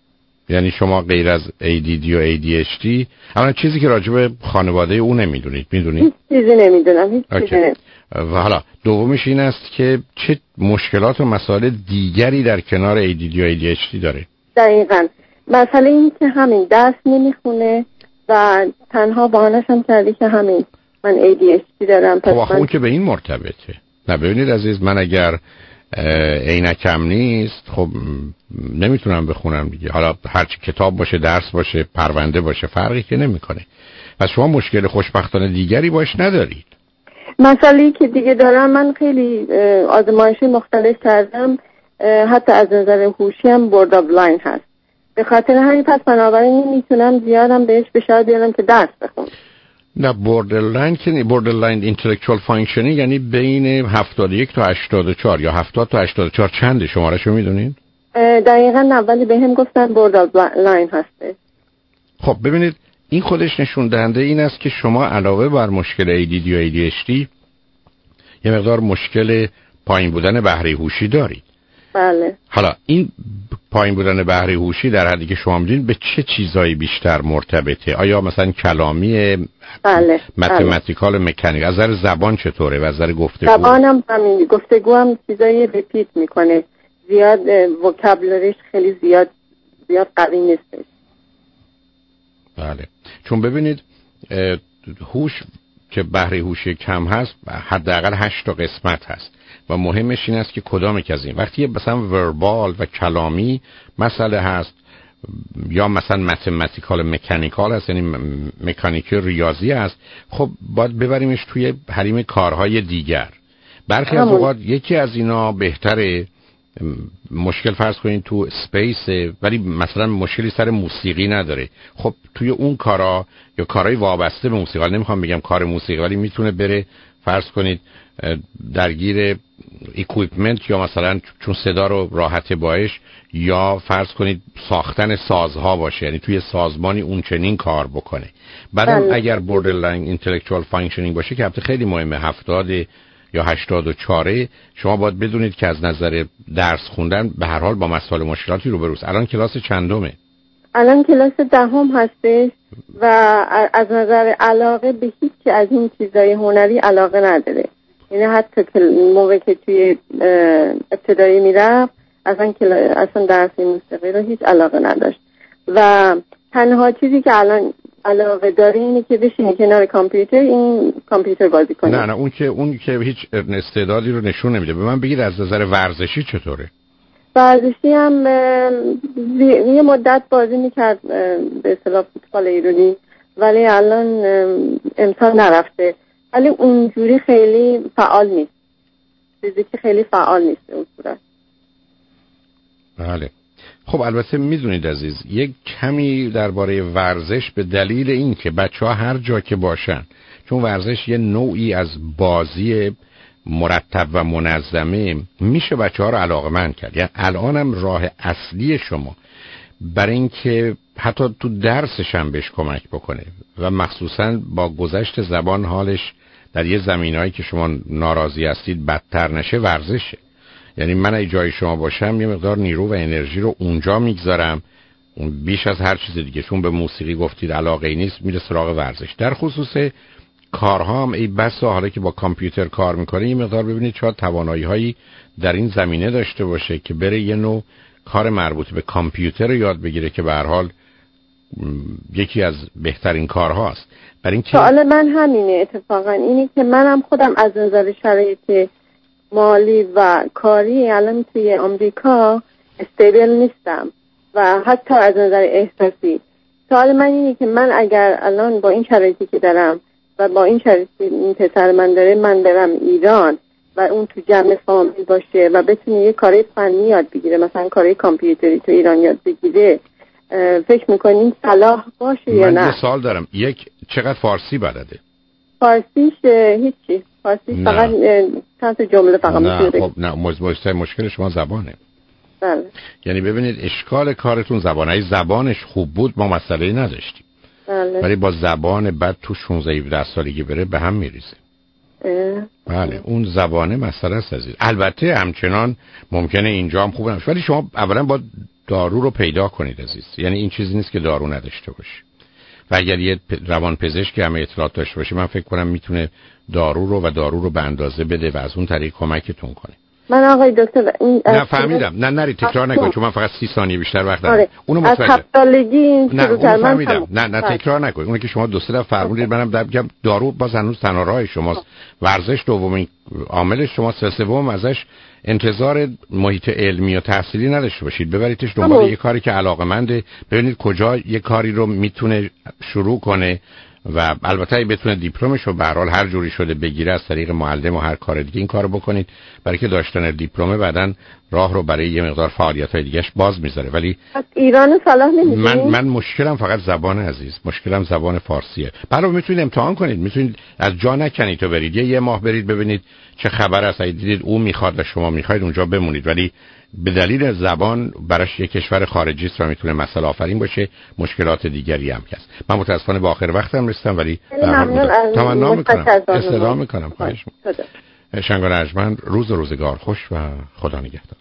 یعنی شما غیر از ADD و ADHD اما چیزی که راجع به خانواده او نمیدونید؟ میدونید؟ چیزی نمیدونم، هیچ چیزی نمیدونم. و حالا دومش این است که چه مشکلات و مسائل دیگری در کنار ADD و ADHD داره؟ دقیقاً مسئله این که همین درس نمیخونه و تنها بهانه‌ش هم کردی که همین من ADHD دارم. خب اون که به این مرتبطه. نه ببینید عزیز، من اگر عینکم نیست خب نمیتونم بخونم دیگه. حالا هرچی کتاب باشه، درس باشه، پرونده باشه، فرقی که نمیکنه. پس شما مشکل خوشبختانه دیگری باش ندارید. مسئله‌ای که دیگه دارم، من خیلی آزمایشی مختلف کردم، حتی از نظر هوشی هم بوردرلاین هست. به خاطر همین پس بنابراین میتونم زیادم بهش فشار بیارم که درس بخونه. نه بوردرلاین که بوردرلاین اینتלקچوال فانکشنینگ یعنی بین 71 تا 84 یا 70 تا 84 چند شمارهشو میدونید؟ دقیقاً اولی بهم گفتن بوردرلاین هسته. خب ببینید این خودش نشون دهنده این است که شما علاوه بر مشکل ADD و ADHD یه مقدار مشکل پایین بودن بهره هوشی دارید. بله. حالا این پایین بودن بهره هوشی در حدی که شما میدونید به چه چیزایی بیشتر مرتبطه؟ آیا مثلا کلامی، بله، متماتیکال، مکانیک؟ از نظر زبان چطوره و از نظر گفتگو؟ زبانم همین، گفتگو هم چیزایی ریپیت میکنه، زیاد وکابلریش خیلی زیاد قوی نیست. بله، چون ببینید هوش که بهره هوشی کم هست حداقل 8 تا قسمت هست و مهمش این است که کدام یک از این وقتی مثلا وربال و کلامی مسئله هست یا مثلا متماتیکال مکانیکال هست، یعنی مکانیکی ریاضی هست، خب باید ببریمش توی حریم کارهای دیگر. برخی از اوقات یکی از اینا بهتره، مشکل فرض کنین تو اسپیس ولی مثلا مشکلی سر موسیقی نداره، خب توی اون کارا یا کارهای وابسته به موسیقی، نمیخوام بگم کار موسیقی، ولی میتونه بره فرض کنید درگیر اکویپمنت یا مثلا چون صدا رو راحت باش، یا فرض کنید ساختن سازها باشه، یعنی توی سازمانی اون چنین کار بکنه. بعدم اگر بوردرلاین اینتלקچوال فانکشنینگ باشه که البته خیلی مهمه، 70 یا 84 شما باید بدونید که از نظر درس خوندن به هر حال با مسائل مشکلاتی روبروست. الان کلاس چندمه؟ الان کلاس 10 هستش و از نظر علاقه به هیچ از این چیزای هنری علاقه نداره. یعنی حتی موقع که توی ابتدایی میرفت اصلا درس موسیقی رو هیچ علاقه نداشت و تنها چیزی که الان علاقه داره اینه که بشینه کنار کامپیوتر بازی کنه. نه اون که هیچ استعدادی رو نشون نمیده. به من بگید از نظر ورزشی چطوره؟ ورزشی هم یه مدت بازی میکرد به اصطلاح فوتبال ایرانی، ولی الان امسال نرفته، ولی اونجوری خیلی فعال نیست، فیزیکی خیلی فعال نیست اون صورت. بله. خب البته میدونید عزیز، یک کمی درباره ورزش به دلیل این که بچه ها هر جا که باشن، چون ورزش یه نوعی از بازی مرتب و منظمه، میشه بچه ها رو علاقه‌مند کرد. یعنی الانم راه اصلی شما برای این که حتی تو درسش هم بهش کمک بکنه و مخصوصا با گذشت زبان حالش در یه زمینهایی که شما ناراضی هستید بدتر نشه، ورزشه. یعنی من اگه جای شما باشم یه مقدار نیرو و انرژی رو اونجا میگذارم، اون بیش از هر چیز دیگه، چون به موسیقی گفتید علاقه ای نیست، میره سراغ ورزش. در خصوص کارها هم ای بسا حالا که با کامپیوتر کار میکنه یه مقدار ببینید شاید توانایی هایی در این زمینه داشته باشه که بره یه نوع کار مربوط به کامپیوتر رو یاد بگیره که به هر حال یکی از بهترین کارهاست. برای اینکه سوال من همینه اتفاقا، اینی که منم خودم از نظر شرایط مالی و کاری الان توی آمریکا استیبل نیستم و حتی از نظر احساسی. سوال من اینه که من اگر الان با این شرایطی که دارم و با این شرایطی این پسر من داره، من برم ایران و اون تو جمع فامیل باشه و بتونه یه کاری فنی یاد بگیره، مثلا کاری کامپیوتری تو ایران یاد بگیره، فکر میکنین صلاح باشه یا نه؟ من یه سوال دارم، چقدر فارسی بلده؟ فارسیش هیچی، فارسیش فقط چند تا جمله فقط میتونه بگه. خب نه، مشکل شما زبانه. بله. یعنی ببینید اشکال کارتون زبانه. اگه زبانش خوب بود ما مسئله‌ای نداشتیم. بله. ولی با زبان بد تو 16-17 سالگی بره به هم میریزه. بله، اون زبانه مسئله است عزیز. البته همچنان ممکنه اینجا هم خوب نشه، ولی شما اولا باید دارو رو پیدا کنید عزیز. یعنی این چیزی نیست که دارو نداشته باشه. و اگر یه روانپزشک هم اطلاعات داشته باشه، من فکر کنم میتونه دارو رو به اندازه بده و از اون طریق کمکتون کنه. من آقای دکتر این نه فهمیدم. نه نری تکرار نکن چون من فقط 30 ثانیه بیشتر وقت دارم. اونو متوجه. از 7 سالگی این شروع کردم. نه تکرار نکن. اونی که شما 2-3 دفعه فرمودید منم میگم دارو باز هنوز تنها راه شماست. ورزش دومین عامل شماست، سوم ازش انتظار محیط علمی و تحصیلی نداشته باشید. ببریدش دنبال یه کاری که علاقه‌منده، ببینید کجا یه کاری رو میتونه شروع کنه و البته اگه بتونه دیپلمش رو به هر حال هر جوری شده بگیره از طریق معلم و هر کار دیگه این کارو بکنید، برای که داشتن دیپلم بعدن راه رو برای یه مقدار فعالیت‌های دیگه‌اش باز میذاره. ولی ایران صلاح نمی‌دونید. من مشکلم فقط زبان عزیز، مشکلم زبان فارسیه. برای میتونید امتحان کنید، میتونید از جا نکنید تو برید یه ماه برید ببینید چه خبر است. اگه دیدید اون میخواد و شما میخواید اونجا بمونید، ولی به دلیل زبان براش یک کشور خارجی است و میتونه مسئله آفرین باشه. مشکلات دیگری هم هست. من متاسفانه به آخر وقتم رسیدم، ولی تمنا میکنم استدعا میکنم. خواهش میکنم. شنگان ارجمند، روز و روزگار خوش و خدا نگهدار.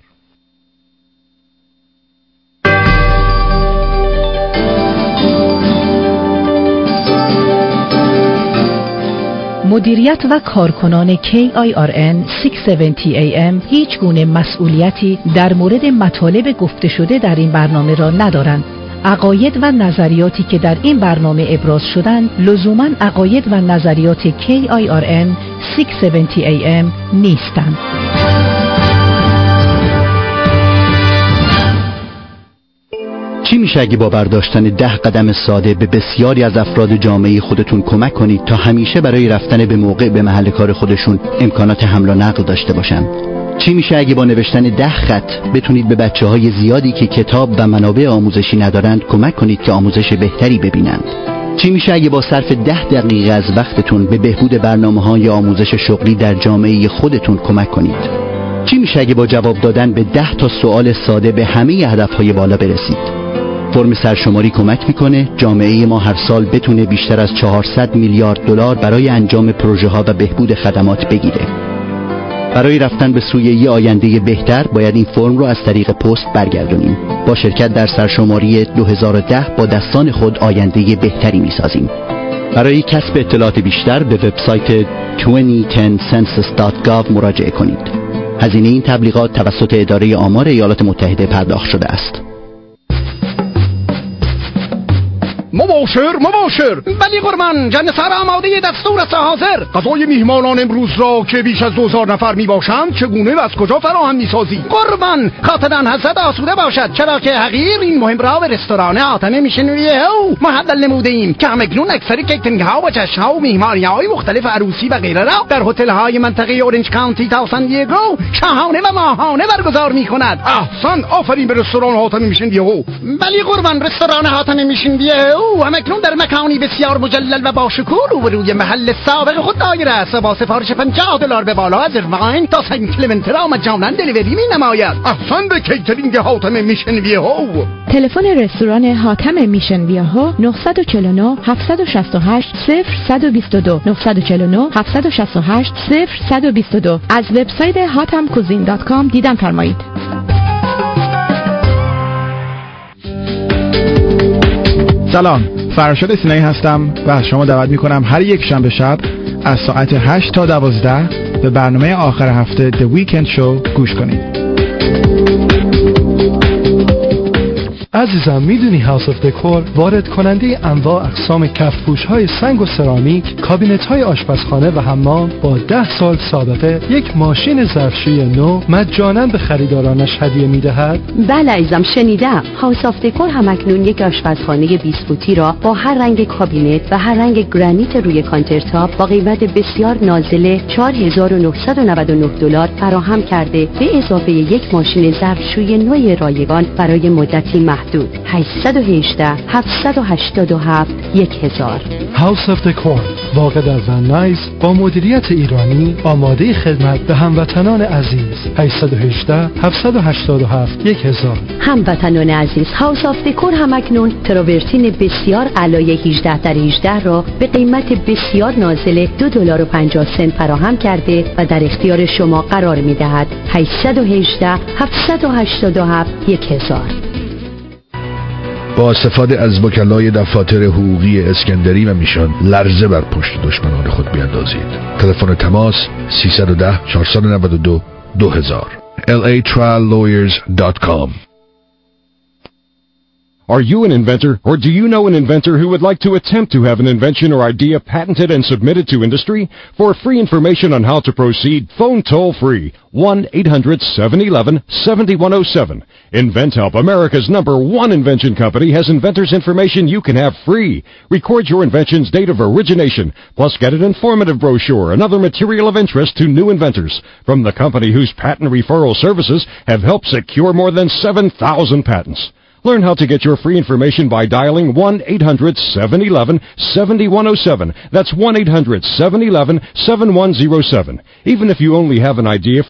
مدیریت و کارکنان KIRN 670 AM هیچ گونه مسئولیتی در مورد مطالب گفته شده در این برنامه را ندارند. عقاید و نظریاتی که در این برنامه ابراز شدند لزوماً عقاید و نظریات KIRN 670 AM نیستند. چی میشه اگه با برداشتن 10 قدم ساده به بسیاری از افراد جامعه خودتون کمک کنید تا همیشه برای رفتن به موقع به محل کار خودشون امکانات حمل و نقل داشته باشن؟ چی میشه اگه با نوشتن 10 خط بتونید به بچه‌های زیادی که کتاب و منابع آموزشی ندارند کمک کنید که آموزش بهتری ببینند؟ چی میشه اگه با صرف 10 دقیقه از وقتتون به بهبود برنامه‌های آموزش شغلی در جامعه خودتون کمک کنید؟ چی میشه اگه با جواب دادن به 10 تا سوال ساده به همه هدف‌های بالا برسید؟ فرم سرشماری کمک میکنه جامعه ما هر سال بتونه بیشتر از 400 میلیارد دلار برای انجام پروژه ها و بهبود خدمات بگیره. برای رفتن به سوی یه آینده بهتر باید این فرم رو از طریق پست برگردونیم. با شرکت در سرشماری 2010 با دستان خود آینده بهتری میسازیم. برای کسب اطلاعات بیشتر به وبسایت 2010census.gov مراجعه کنید. هزینه این تبلیغات توسط اداره آمار ایالات متحده پرداخت شده است. مباشر بلی قربان، جنسر آماده دستور است حاضر. غذای میهمانان امروز را که بیش از 2000 نفر میباشند چگونه و از کجا فراهم میسازی؟ قربان خاطران حضرت آسوده باشد، چرا که حقیر این مهم را به رستوران حاتم میشنویه او محدل نموده ایم که همکنون اکثر کیترینگ ها و جشن ها و میهمانی های مختلف عروسی و غیره را در هتل های منطقه اورنج کانتی تا سان دیگو شاهانه و ماهانه برگزار میکند. احسن، آفرین به رستوران حاتم میشنویه او. بلی قربان، رستوران حاتم میشنویه او همکنون در مکانی بسیار مجلل و با شکوه روبروی محل سابق خود دایر است و با سفارش $50 به بالا از ارواین تا سنت کلمنت را مجانا دلیوری می‌نماید. احسن به کیترینگ حاتم میشن ویهو. تلفن رستوران حاتم میشن ویهو 949 768 0122 949 768 0122. از وبسایت hatamcuisine.com دیدن فرمایید. سلام، فرشاد سینایی هستم و از شما دعوت میکنم هر یک شنبه شب از ساعت 8 تا 12 به برنامه آخر هفته The Weekend Show گوش کنید. عزیزم، میدونی هاوس آف دکور وارد کننده انواع اقسام کفپوش های سنگ و سرامیک، کابینت های آشپزخانه و حمام با 10 سال سابقه یک ماشین ظرفشویی نو مجانا به خریدارانش هدیه میدهد؟ بله عزیزم، شنیدم. هاوس آف دکور همکنون یک آشپزخانه 20 فوتی را با هر رنگ کابینت و هر رنگ گرانیت روی کانترتاپ با قیمت بسیار نازل $4999 فراهم کرده، به اضافه یک ماشین ظرفشویی نو رایگان برای مدتی محدود. 818 787 1000. هاوس آف دکور واقع در ون نایز با مدیریت ایرانی، آماده خدمت به هموطنان عزیز. 818 787 1000. هموطنان عزیز، هاوس آف دکور همکنون تراورتین بسیار علای 18x18 را به قیمت بسیار نازل $2.50 فراهم کرده و در اختیار شما قرار می‌دهد. 818 787 1000. با استفاده از وکلای دفاتر حقوقی اسکندری و میشان لرزه بر پشت دشمنان خود بیاندازید. تلفن تماس 310 492 2000 latriallawyers.com. Are you an inventor, or do you know an inventor who would like to attempt to have an invention or idea patented and submitted to industry? For free information on how to proceed, phone toll-free 1-800-711-7107. InventHelp, America's #1 invention company, has inventors' information you can have free. Record your invention's date of origination, plus get an informative brochure and other material of interest to new inventors from the company whose patent referral services have helped secure more than 7,000 patents. Learn how to get your free information by dialing 1-800-711-7107. That's 1-800-711-7107. Even if you only have an idea